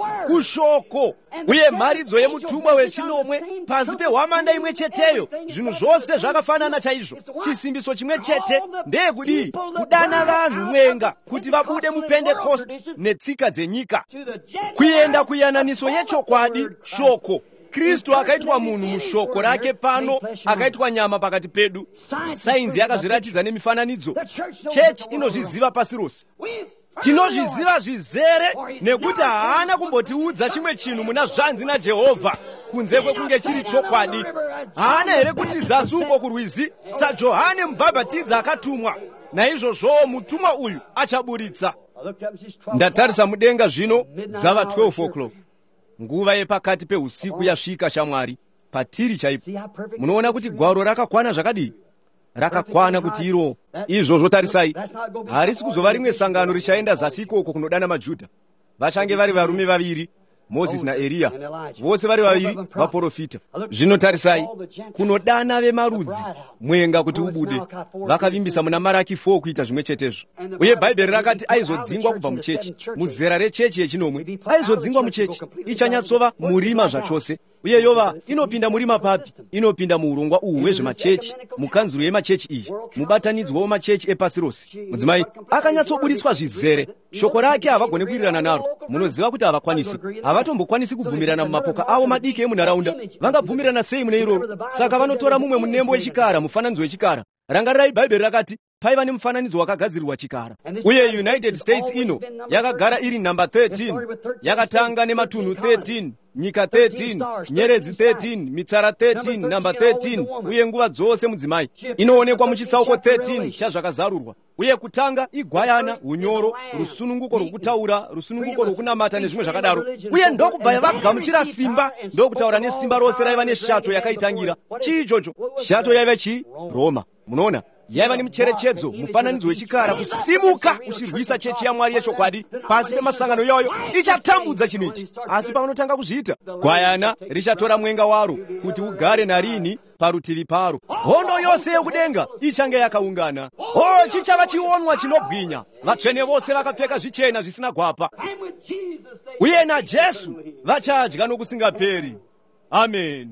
kushoko. Uye mharidzo yemutumwa wechinomwe pasi pehwamanda imwe cheteyo, zvinhu zvose zvakafanana chaizvo. Chisimbiso chimwe chete ndeyekudii? Kudana vanhu mwenga kuti vabude mupentekosti netsika dzenyika kuenda kuyananiso yechokwadi, shoko. Kristu akaitwa munhu mushoko rake pano, akaitwa nyama pakati pedu. Sainzi yakazviratidza nemifananidzo. Chechi inozviziva pasi rose. Tinozviziva zvizere nekuti haana kumbotiudza chimwe chinhu muna zvanzi naJehovha kunze kwekunge chiri chokwadi. Haana here kuti zasuko kurwizi saJohane Mubhabhatidzi akatumwa? Naizvozvowo mutumwa uyu achaburitsa. Ndatarisa mudenga zvino, dzava 12 o'clock. Nguva yepakati peusiku yasvika shamwari, patiri chaipo. Munoona kuti gwaro rakakwana zvakadii? Rakakwana kuti iro. Izvozvo tarisai, harisi kuzova rimwe sangano richaenda zasi ikoko kunodana maJudha. Vachange vari varume vaviri, Mozisi naEriya, vose vari vaviri vaprofita. Zvino tarisai, kunodana vemarudzi mwenga kuti ubude. Vakavimbisa muna Maraki 4 kuita zvimwe chetezvo. Uye Bhaibheri rakati aizodzingwa kubva muchechi, muzera rechechi yechinomwe, aizodzingwa muchechi. Ichanyatsova murima zvachose. Uye yova inopinda murima papi? Inopinda muurongwa uhu hwezvemachechi, mukanzuro yemachechi iyi, mubatanidzwa wemachechi epasi rose. Mudzimai akanyatsoburitswa zvizere. Shoko rake havagone kuwirirana naro. Munoziva kuti havakwanisi. Havatombokwanisi kubvumirana mumapoka avo madiki emunharaunda. Vangabvumirana sei mune iroro? Saka vanotora mumwe munembo wechikara, mufananidzo wechikara. Rangarirai, Bhaibheri rakati paiva nemufananidzo wakagadzirirwa chikara. Uye United States ino yakagara iri namba 13, yakatanga nematunhu 13, nyika 13, nyeredzi 13, mitsara 13, namba 13, uye nguva dzose mudzimai. Inoonekwa muchitsauko 13 chazvakazarurwa. Uye kutanga igwayana, unyoro, rusununguko rwokutaura, rusununguko rwokunamata nezvimwe zvakadaro. Uye ndokubva vagamuchira simba, ndokutaura nesimba rose raiva neshato yakaitangira. Chii ichocho? Shato yaiva chii? Roma. Munoona? Yaiva nemucherechedzo, mufananidzo wechikara, kusimuka uchirwisa chechi yaMwari yechokwadi. Pasi pemasangano iyoyo ichatambudza chinhu ichi. Asi pavanotanga kuzviita, gwayana richatora mwenga waro kuti ugare narini parutivi paro. Hondo yose yokudenga ichange yakaungana. Chichava chionwa chinobwinya. Vatsvene vose vakapfeka zvichena zvisina gwapa. Uye naJesu vachadya nokusingaperi. Amen.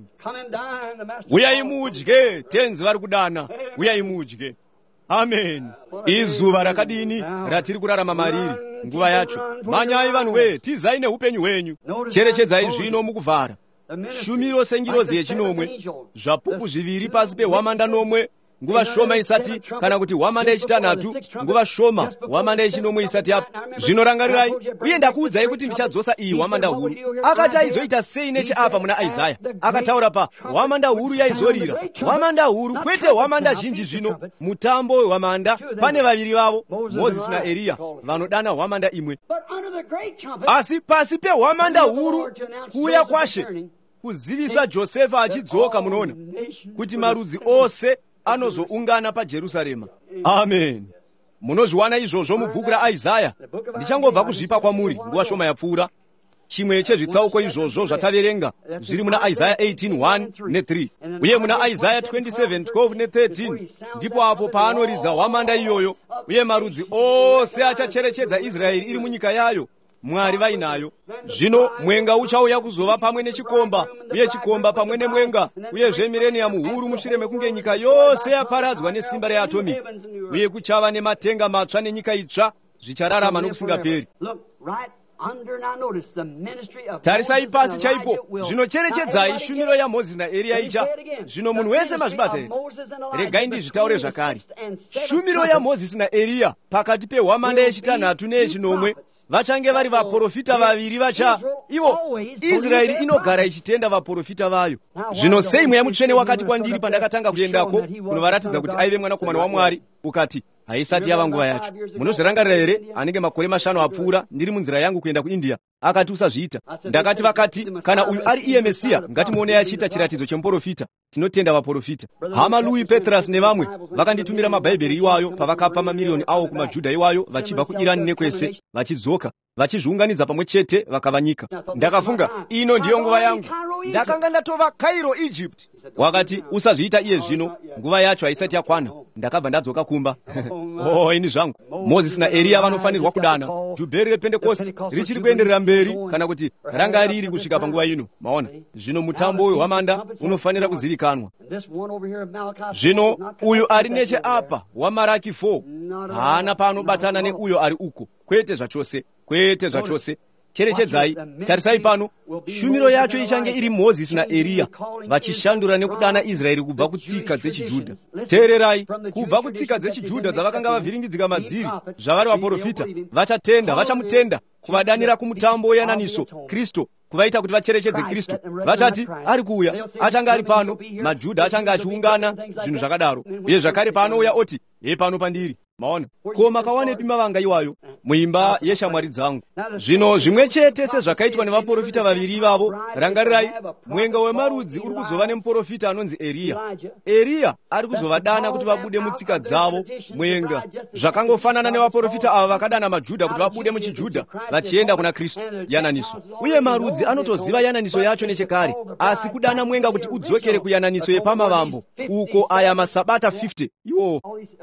Uyai mudye, tenzi vari kudana. Uyai mudye. Amen. Izuva rakadini ratiri kurarama mariri, nguva yacho. Manyai vanhu we, tizai neupenyu hwenyu. Cherechedzai zvino mukuvhara. Shumiro sengirozi yechinomwe, zvapupu zviviri pasi pehwamanda nomwe, nguva shoma isati, kana kuti wamanda yechitanhatu, nguva shoma wamanda yechinomwe isati apo. Zvino rangarirai, uye ndakuudzai kuti ndichadzosa iyi wamanda huru. Akati aizoita sei necheapa muna Isaya, akataura pa wamanda huru yaizorira. Wamanda huru, kwete wamanda zhinji zvino. Mutambo wewamanda, pane vaviri vavo, Mozisi naEriya, vanodana wamanda imwe. Asi pasi pewamanda huru, kuuya kwaShe, kuzivisa Josefa achidzoka, munoona kuti marudzi ose anozoungana paJerusarema. Amen. Munozviwana izvozvo mubhuku raIsaya. Ndichangobva kuzvipa kwamuri nguva shoma yapfuura. Chimwe chezvitsauko izvozvo zvataverenga zviri muna Isaya 18:1 ne3, uye muna Isaya 27:12 ne13, ndipo apo paanoridza hwamanda iyoyo, uye marudzi ose achacherechedza Israeri iri munyika yayo Mwari vainayo. Zvino mwenga uchauya kuzova pamwe nechikomba, uye chikomba pamwe nemwenga, uye zvemireniyamu huru mushure mekunge nyika yose yaparadzwa nesimba reatomiki, uye kuchava nematenga matsva nenyika itsva zvichararama nokusingaperi. Tarisai pasi chaipo, zvinocherechedzai shumiro yaMozisi naEriya icha. Zvino munhu wese mazvibata here? Regai ndizvitaure zvakare. Shumiro yaMozisi naEriya pakati pehwamanda yechitanhatu neyechinomwe vachange vari vaprofita vaviri vacha. Ivo Israeri inogara ichitenda vaprofita vayo. Zvino sei mweya mutsvene wakati kwandiri pandakatanga kuendako kunovaratidza kuti aive mwanakomana waMwari, ukati haisati yava nguva yacho. Munozvirangarira here? Anenge makore 5 apfuura ndiri munzira yangu kuenda kuIndia, akati usazviita. Ndakati vakati kana uyu ari iye Mesiya, ngatimuonei achiita chiratidzo chemuprofita. Tinotenda vaprofita. Hama Louis Petras nevamwe vakanditumira mabhaibheri iwayo pavakapa mamiliyoni avo kumaJudha iwayo vachibva kuIran nekwese, vachidzoka vachizviunganidza pamwe chete vakavanyika. Ndakafunga ino ndiyo nguva yangu. Ndakanga ndatova Cairo, Egypt. Wakati usazviita iye zvino, nguva yacho haisati yakwana. Ndakabva ndadzoka kumba. Ini zvangu. Mozisi naEriya vanofanirwa kudana. Jubheri rePentekosti richiri kuenderera mberi, kana kuti ranga riri kusvika panguva ino. Maona, zvino mutambo wehwamanda unofanira kuzivikanwa. Zvino uyu ari necheapa waMaraki 4 haana paanobatana neuyo ari uko. Kwete zvachose, kwete zvachose. Cherechedzai, tarisai pano, shumiro yacho ichange iri Mozisi naEriya vachishandura nekudana Israeri kubva kutsika dzechiJudha. Teererai, kubva kutsika dzechiJudha dzavakanga vavhiringidzika madziri, zvavari vaprofita, vachatenda, vachamutenda, kuvadanira kumutambo weyananiso, Kristu, kuvaita kuti vacherechedze Kristu. Vachati ari kuuya, achange ari pano, maJudha achange achiungana, zvinhu zvakadaro. Uye zvakare paanouya oti, pano pandiri. Maona, koma kawanepi mavanga iwayo muimba yeshamwari dzangu. Zvino zvimwe chete sezvakaitwa nevaprofita vaviri ivavo, rangarirai, mwenga wemarudzi uri kuzova nemuprofita anonzi Eriya. Eriya ari kuzovadana kuti vabude mutsika dzavo, mwenga. Zvakangofanana nevaprofita ava vakadana maJudha kuti vabude muchiJudha vachienda kuna Kristu, yananiso. Uye marudzi anotoziva yananiso yacho nechekare, asi kudana mwenga kuti udzokere kuyananiso yepamavambo, uko aya masabata 50, iwo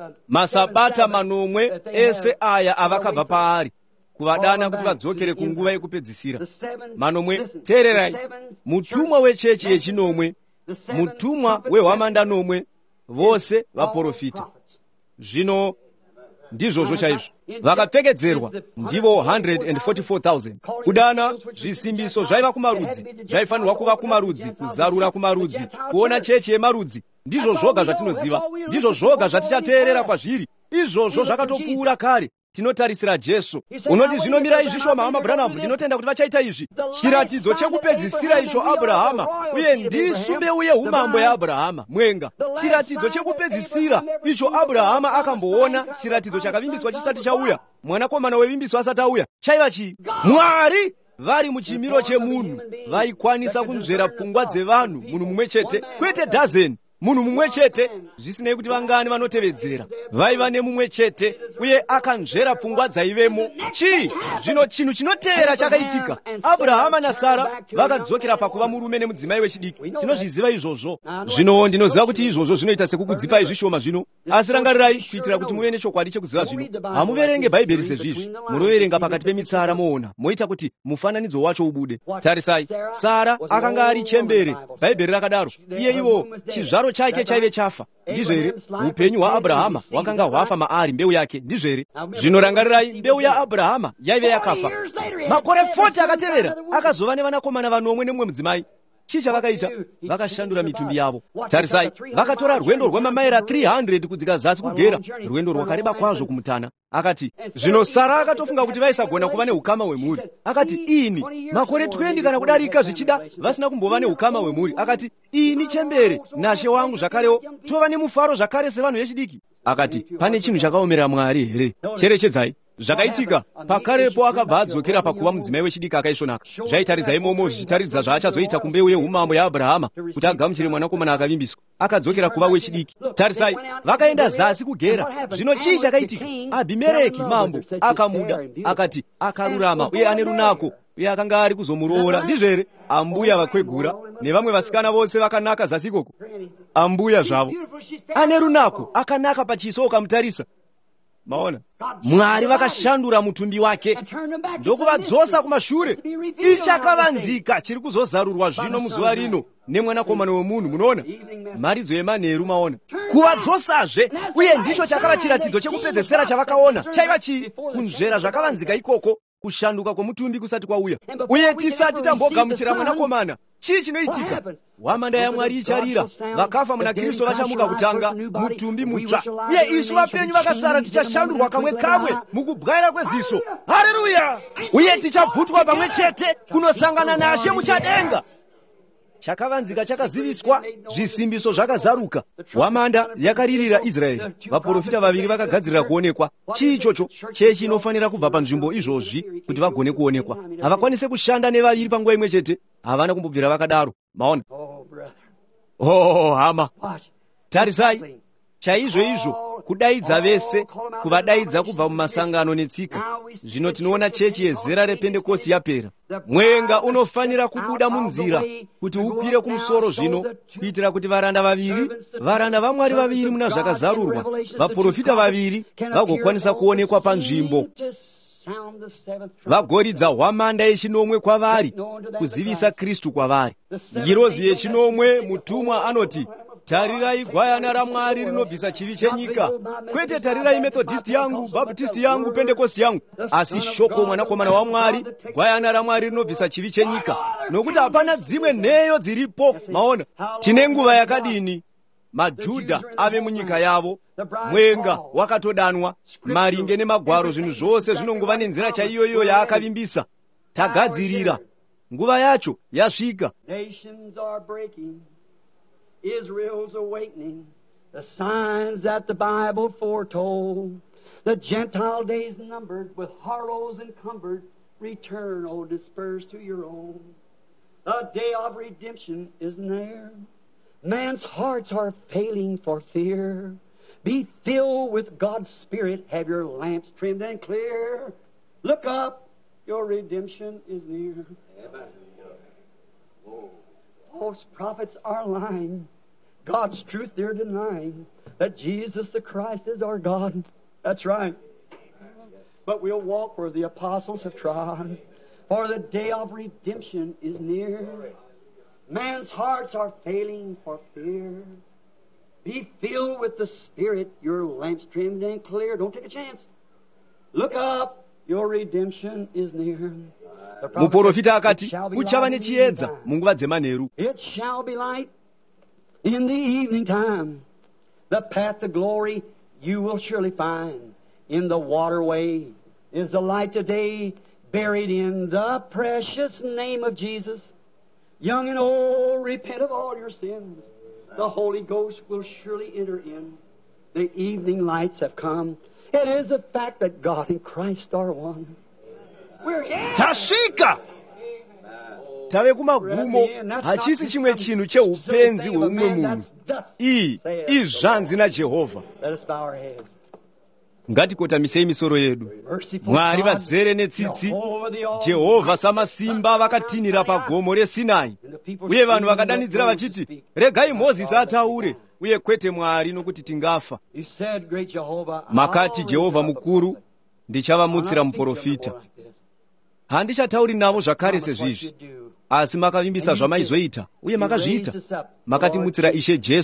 masabata manomwe ese aya avakabva paari, kuvadana kuti vadzokere kunguva yekupedzisira. Manomwe, teererai, mutumwa wechechi yechinomwe, mutumwa wehwamanda nomwe, vose vaprofita. Zvino ndizvozvo chaizvo vakapfekedzerwa, ndivo 144,000. Kudana zvisimbiso zvaiva kumarudzi, zvaifanirwa kuva kumarudzi, kuzarura kumarudzi, kuona chechi yemarudzi. Ndizvo zvoga zvatinoziva, ndizvo zvoga zvatichateerera kwazviri. Izvozvo zvakatopfuura kare. Tinotarisira Jesu. Unoti zvinomirai zvishoma, hama Branham, ndinotenda kuti vachaita izvi. Chiratidzo chekupedzisira icho Abrahama, uye ndisu mbeu yeumambo yaAbrahama, mwenga. Chiratidzo chekupedzisira icho Abrahama akamboona, chiratidzo chakavimbiswa chisati chauya, mwanakomana wevimbiswa asati auya, chaiva chii? Mwari vari muchimiro chemunhu vaikwanisa kunzvera pfungwa dzevanhu, munhu mumwe chete, kwete dazeni, munhu mumwe chete, zvisinei kuti vangani vanotevedzera, vaiva nemumwe chete, uye akanzvera pfungwa dzaivemo. Chii? Zvino chinhu chinotevera chakaitika. Abrahama naSara vakadzokera pakuva murume nemudzimai wechidiki. Tinozviziva izvozvo. Zvino ndinoziva kuti izvozvo zvinoita sekukudzipai zvishoma zvino, asi rangarirai kuitira kuti muve nechokwadi chekuziva zvino. Hamuverenge bhaibheri sezvizvi, munoverenga pakati pemitsara moona, moita kuti mufananidzo wacho ubude. Tarisai, Sara akanga ari chembere, bhaibheri rakadaro, iye ivo chizvaro chake chaive chafa. Ndizvo here? Upenyu hwaAbrahama hwakanga hwafa maari, mbeu yake. Ndizvo here? Zvino rangarirai, mbeu yaAbrahama yaive yakafa. Makore 40 akatevera akazova nevanakomana vanomwe nemumwe mudzimai. chicha vakaita vakashandura mitumbi yavo. Tarisai, vakatora rwendo rwemamaira 300 kudzika zasi kugera, rwendo rwakareba kwazvo kumutana. Akati zvino Sara akatofunga kuti vaisagona kuva neukama hwemhuri. Akati ini makore 20 kana kudarika zvichida vasina kumbova neukama hwemhuri. Akati ini chembere nashe wangu zvakarewo tova nemufaro zvakare sevanhu vechidiki. Akati pane chinhu chakaomera Mwari here? Cherechedzai zvakaitika pakarepo akabva adzokera pakuva mudzimai wechidiki akaisvonaka. Zvaitaridza imomo zvichitaridza zvaachazoita kumbeu yeumambo yaAbhurahama kuti agamuchire mwanakomana akavimbiswa. Akadzokera kuva wechidiki. Tarisai, vakaenda zasi kugera. Zvino chii chakaitika? Abhimereki mambo akamuda, akati akarurama uye ane runako, uye akanga ari kuzomuroora. Ndizvo here? Ambuya vakwegura nevamwe vasikana vose vakanaka zasi ikoko. Ambuya zvavo ane runako, akanaka pachiso ukamutarisa. Maona, Mwari vakashandura mutumbi wake ndokuvadzosa kumashure. Ichakavanzika chiri kuzozarurwa zvino muzuva rino nemwanakomana wemunhu. Munoona maridzo emanheru, maona kuvadzosazve, uye ndicho chakava chiratidzo chekupedzesera chavakaona. Chaiva chii? Kunzvera zvakavanzika ikoko, kushanduka kwomutumbi kusati kwauya. Uye tisati tambogamuchira mwanakomana, chii chinoitika? Hwamanda yaMwari icharira, vakafa muna Kristu vachamuka kutanga mutumbi mutsva, uye isu vapenyu vakasara tichashandurwa kamwe kamwe mukubwaira kweziso. Haleluya! Uye tichabhutwa pamwe chete kunosangana naShe muchadenga. Chakavanzika chakaziviswa, zvisimbiso zvakazaruka. Hwamanda yakaririra Israeri. Vaprofita vaviri vakagadzirira kuonekwa. Chii ichocho? Chechi inofanira kubva panzvimbo izvozvi kuti vagone kuonekwa. Havakwanise kushanda nevaviri panguva imwe chete. Havana kumbobvira vakadaro. Maona? Oh, hama. Tarisai, chaizvo kudaidza vese, kuvadaidza kubva mumasangano netsika. Zvino tinoona chechi yezera rePendekosti yapera. Mwenga unofanira kubuda munzira kuti ukwire kumusoro zvino, kuitira kuti varanda vaMwari vaviri muna zvakazarurwa, vaprofita vaviri vagokwanisa kuonekwa panzvimbo. Vagoridza hwamanda yechinomwe kwavari, kuzivisa Kristu kwavari. Ngirozi yechinomwe, mutumwa anoti, tarirai gwayana raMwari rinobvisa chivi chenyika. Kwete tarirai Methodisti yangu, Baptisti yangu, Pentekosti yangu, asi shoko mwanakomana waMwari, gwayana raMwari rinobvisa chivi chenyika. Nokuti hapana dzimwe nheyo dziripo. Maona, tine nguva yakadini maJudha ave munyika yavo, mwenga wakatodanwa, maringe nemagwaro, zvinhu zvose zvinongova nenzira chaiyoyo yaakavimbisa. Tagadzirira, nguva yacho yasvika. Nations are breaking, Israel's awakening, the signs that the Bible foretold. The Gentile days numbered, with harlots encumbered, return, O dispersed to your own. The day of redemption is near. Man's hearts are failing for fear. Be filled with God's Spirit, have your lamps trimmed and clear. Look up, your redemption is near. False prophets are lying, God's truth they're denying, that Jesus the Christ is our God. That's right. But we'll walk where the apostles have trod, for the day of redemption is near. Man's hearts are failing for fear. Be filled with the Spirit, your lamps trimmed and clear. Don't take a chance. Look up, your redemption is near. Muprofita akati, kuchava nechiedza munguva dzemanheru. It shall be light in the evening time. The path to glory you will surely find. In the waterway is the light today, buried in the precious name of Jesus. Young and old, repent of all your sins. The Holy Ghost will surely enter in. The evening lights have come. It is a fact that God and Christ are one. We're here. Tasvika! Tave kumagumo, hachisi chimwe chinhu cheupenzi hweumwe munhu. Iyi izvanzi naJehovha. Let us bow our heads. Ngatikotamisei misoro yedu. Mwari vazere netsitsi, Jehovha samasimba vakatinhira pagomo reSinai. Uye vanhu vakadanidzira vachiti, regai Mozisi ataure, uye kwete Mwari nokuti tingafa. Makati, Jehovha mukuru, ndichavamutsira muprofita. Handichatauri navo zvakare sezvizvi, asi makavimbisa zvamaizoita, uye makazviita. Makatimutsira Ishe Jesu,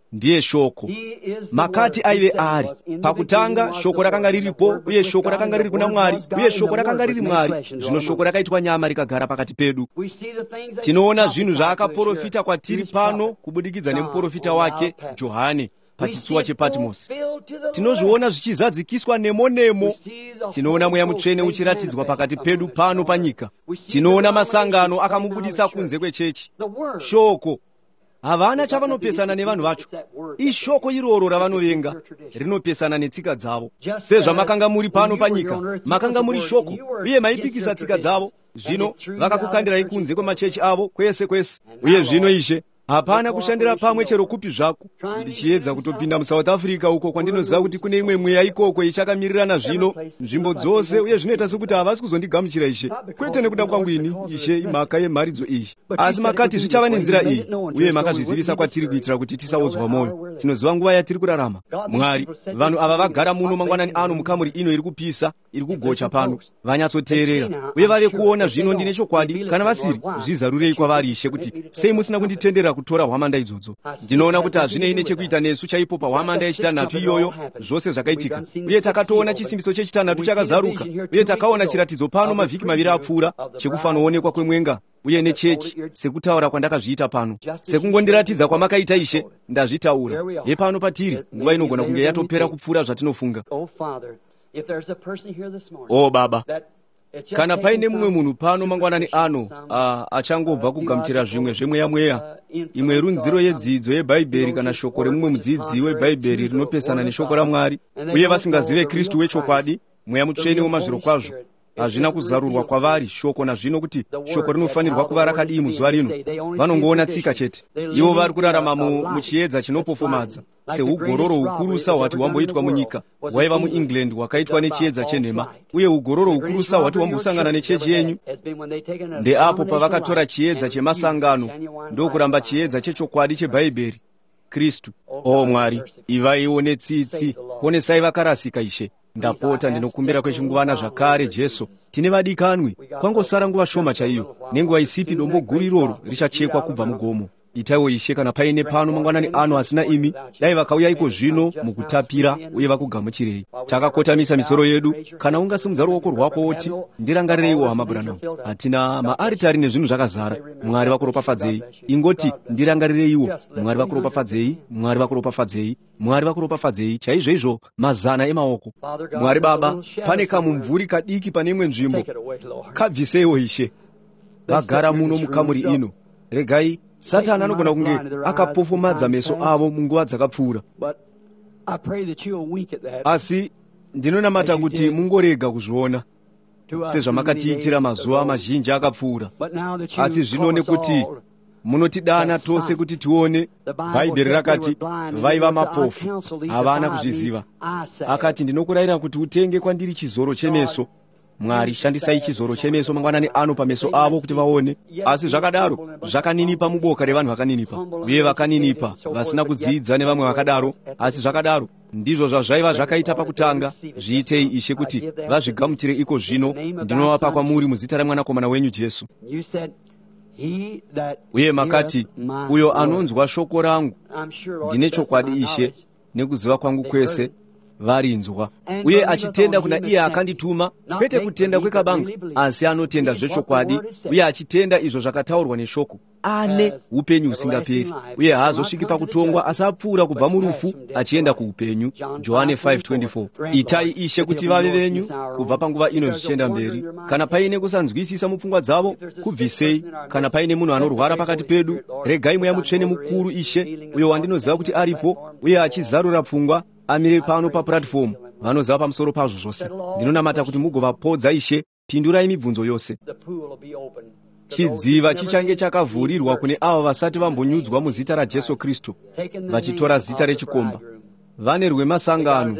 ndiye shoko. Makati aive ari pakutanga, shoko rakanga riripo, uye shoko rakanga riri kuna Mwari, uye shoko rakanga riri Mwari. Zvino shoko rakaitwa nyama rikagara pakati pedu. Tinoona zvinhu zvaakaprofita kwatiri pano kubudikidza nemuprofita wake Johani pachitsuwa chePatimosi. Tinozviona zvichizadzikiswa nemo. Tinoona Mweya Mutsvene uchiratidzwa pakati pedu pano panyika. Tinoona masangano akamubudisa kunze kwechechi. Shoko havana chavanopesana nevanhu vacho. Ishoko iroro ravanovenga, rinopesana netsika dzavo. Sezvamakanga muri pano panyika, makanga muri shoko, uye maipikisa tsika dzavo. Zvino vakakukandirai kunze kwemachechi avo kwese. Uye zvino Ishe hapana kushandira pamwe chero kupi zvako. Ndichiedza kutopinda muSouth Africa uko kwandinoziva kuti kune imwe mweya ikoko ichakamirirana zvino nzvimbo dzose, uye zvinoita sekuti havasi kuzondigamuchira Ishe, kwete nekuda kwangu ini Ishe imhaka yemharidzo iyi, asi makati zvichava nenzira iyi, uye makazvizivisa kwatiri kuitira kuti tisaudzwa mwoyo. Tinoziva nguva yatiri kurarama. Mwari, vanhu ava vagara muno mangwanani ano mukamuri ino iri kupisa, iri kugocha pano, vanyatsoteerera uye vave kuona zvino ndine chokwadi. Kana vasiri, zvizarurei kwavari Ishe kuti sei musina kunditendera kutora hwamanda idzodzo. Ndinoona kuti hazvinei nechekuita nesu chaipo pahwamanda yechitanhatu iyoyo zvose zvakaitika, uye takatoona chisimbiso chechitanhatu chakazaruka, uye takaona chiratidzo pano mavhiki maviri apfuura chekufanoonekwa kwemwenga uye nechechi, sekutaura kwandakazviita pano, sekungondiratidza kwamakaita Ishe, ndazvitaura. Hepano patiri, nguva inogona kunge yatopera kupfuura zvatinofunga. O Baba, kana paine mumwe munhu pano mangwanani ano achangobva kugamuchira zvimwe zvemweya, imwe runziro yedzidzo yeBhaibheri kana shoko remumwe mudzidzi weBhaibheri rinopesana neshoko raMwari, uye vasingazive Kristu wechokwadi, Mweya Mutsvene wemazviro kwazvo hazvina kuzarurwa kwavari shoko nazvino kuti shoko rinofanirwa kuva rakadii muzuva rino. Vanongoona tsika chete. Ivo vari kurarama muchiedza chinopofomadza, seugororo hukurusa hwati hwamboitwa munyika, hwaiva muEngland hwakaitwa nechiedza chenhema, uye ugororo hukurusa hwati hwambosangana nechechi yenyu. Ndeapo pavakatora chiedza chemasangano ndokuramba chiedza chechokwadi cheBhaibheri, Kristu. O Mwari, ivaiwo netsitsi, ponesai vakarasika Ishe. Ndapota ndinokumbira kwechinguvana zvakare Jesu. Tine vadikanwi, kwangosara nguva shoma chaiyo, nenguva isipi dombo guru iroro richachekwa kubva mugomo. Itaiwo Ishe, kana paine pano mangwanani ano asina imi, dai vakauya iko zvino mukutapira uye vakugamuchirei. Takakotamisa misoro yedu, kana ungasimudza ruoko rwako woti ndirangarireiwo hama Branham. Hatina maaritari nezvinhu zvakazara. Mwari vakuropafadzei. Ingoti ndirangarireiwo. Mwari vakuropafadzei, Mwari vakuropafadzei, Mwari vakuropafadzei, chaizvo mazana emaoko. Mwari Baba, pane kamumvuri kadiki pane imwe nzvimbo, kabviseiwo Ishe. Vagara muno mukamuri ino. Regai Satani anogona kunge akapofomadza meso avo munguva dzakapfuura, asi ndinonamata kuti mungorega kuzviona sezvamakatiitira mazuva mazhinji akapfuura. Asi zvino nekuti munotidana tose kuti tione, Bhaibheri rakati vaiva mapofu, havana kuzviziva. Akati ndinokurayira kuti utenge kwandiri chizoro chemeso. Mwari, shandisai chizoro chemeso mangwanani ano pameso avo kuti vaone. Asi zvakadaro zvakaninipa muboka revanhu vakaninipa, uye vakaninipa vasina kudzidza nevamwe vakadaro. Asi zvakadaro ndizvo zvazvaiva zvakaita pakutanga. Zviitei Ishe kuti vazvigamuchire iko zvino. Ndinovapa kwamuri muzita ramwanakomana wenyu Jesu. Uye makati uyo anonzwa shoko rangu, ndine chokwadi Ishe, nekuziva kwangu kwese varinzwa, uye achitenda kuna iye akandituma, kwete kutenda kwekabanga, asi anotenda zvechokwadi, uye achitenda izvo zvakataurwa neshoko, ane upenyu husingaperi, uye haazosviki pakutongwa, asi apfuura kubva murufu achienda kuupenyu. Johani 5:24. Itai Ishe kuti vave venyu kubva panguva ino zvichienda mberi. Kana paine kusanzwisisa mupfungwa dzavo, kubvisei. Kana paine munhu anorwara pakati pedu, regai Mweya Mutsvene mukuru Ishe, uyo wandinoziva kuti aripo, uye achizarura pfungwa, amire pano papuratifomu, vanoziva pamusoro pazvo zvose. Ndinonamata kuti mugovapodza Ishe, pindurai mibvunzo yose. Chidziva chichange chakavhurirwa kune avo vasati vambonyudzwa muzita raJesu Kristu, vachitora zita rechikomba. Vane rwemasangano,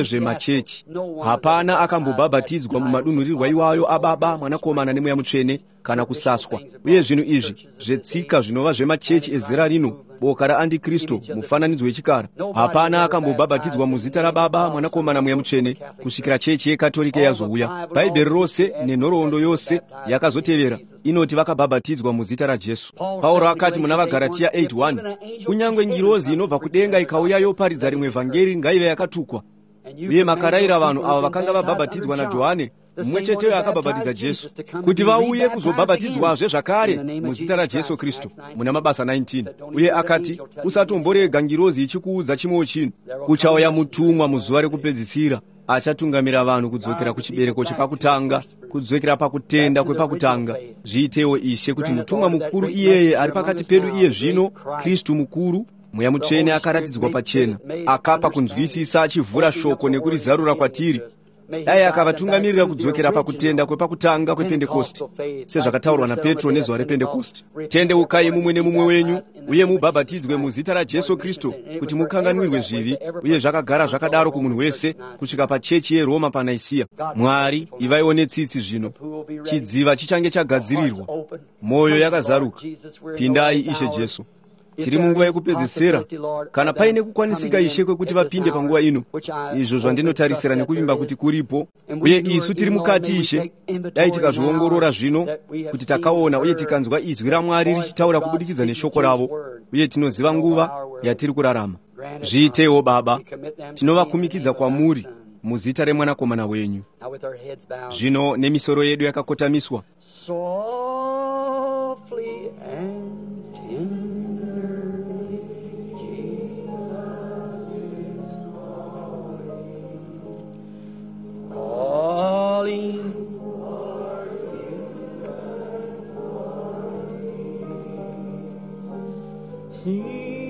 rwezvemachechi. Hapana akambobhabhatidzwa mumadunhurirwa iwayo aBaba, Mwanakomana neMweya Mutsvene, kana kusaswa. Uye zvinhu izvi zvetsika zvinova zvemachechi ezera rino, boka raandikristu, mufananidzo wechikara. Hapana akambobhabhatidzwa muzita raBaba, Mwanakomana, Mweya Mutsvene kusvikira chechi yekatolika yazouya. Bhaibheri rose nenhoroondo yose yakazotevera inoti vakabhabhatidzwa muzita raJesu. Pauro akati muna vaGaratia 8:1, kunyange ngirozi inobva kudenga ikauya yoparidza rimwe vhangeri ngaive yakatukwa. Uye makarayira vanhu ava vakanga vabhabhatidzwa naJohane, mumwe cheteyo akabhabhatidza Jesu, kuti vauye kuzobhabhatidzwazve zvakare muzita raJesu Kristu muna Mabasa 19. Uye akati, usatomborega ngirozi ichikuudza chimwewo chinhu. Kuchauya mutumwa muzuva rekupedzisira achatungamira vanhu kudzokera kuchibereko chepakutanga, kudzokera pakutenda kwepakutanga. Zviitewo Ishe kuti mutumwa mukuru iyeye ari pakati pedu iye zvino, Kristu mukuru, Mweya Mutsvene akaratidzwa pachena, akapa kunzwisisa achivhura shoko nekurizarura kwatiri. Dai akavatungamirira kudzokera pakutenda kwepakutanga kwePendekosti, sezvakataurwa naPetro nezuva rePendekosti. Tendeukai mumwe nemumwe wenyu, uye mubhabhatidzwe muzita raJesu Kristu kuti mukanganwirwe zvivi, uye zvakagara zvakadaro kumunhu wese kusvika pachechi yeRoma paNaisiya. Mwari, ivaiwo netsitsi zvino. Chidziva chichange chagadzirirwa, mwoyo yakazaruka. Pindai, Ishe Jesu. Tiri munguva yekupedzisira. Kana paine kukwanisika Ishe kwekuti vapinde panguva ino, izvo zvandinotarisira nekuvimba kuti kuripo, uye isu tiri mukati Ishe, dai tikazviongorora zvino kuti takaona uye tikanzwa izwi raMwari richitaura kubudikidza neshoko ravo, uye tinoziva nguva yatiri kurarama. Zviitewo Baba, tinovakumikidza kwamuri muzita reMwanakomana wenyu. Zvino nemisoro yedu yakakotamiswa, See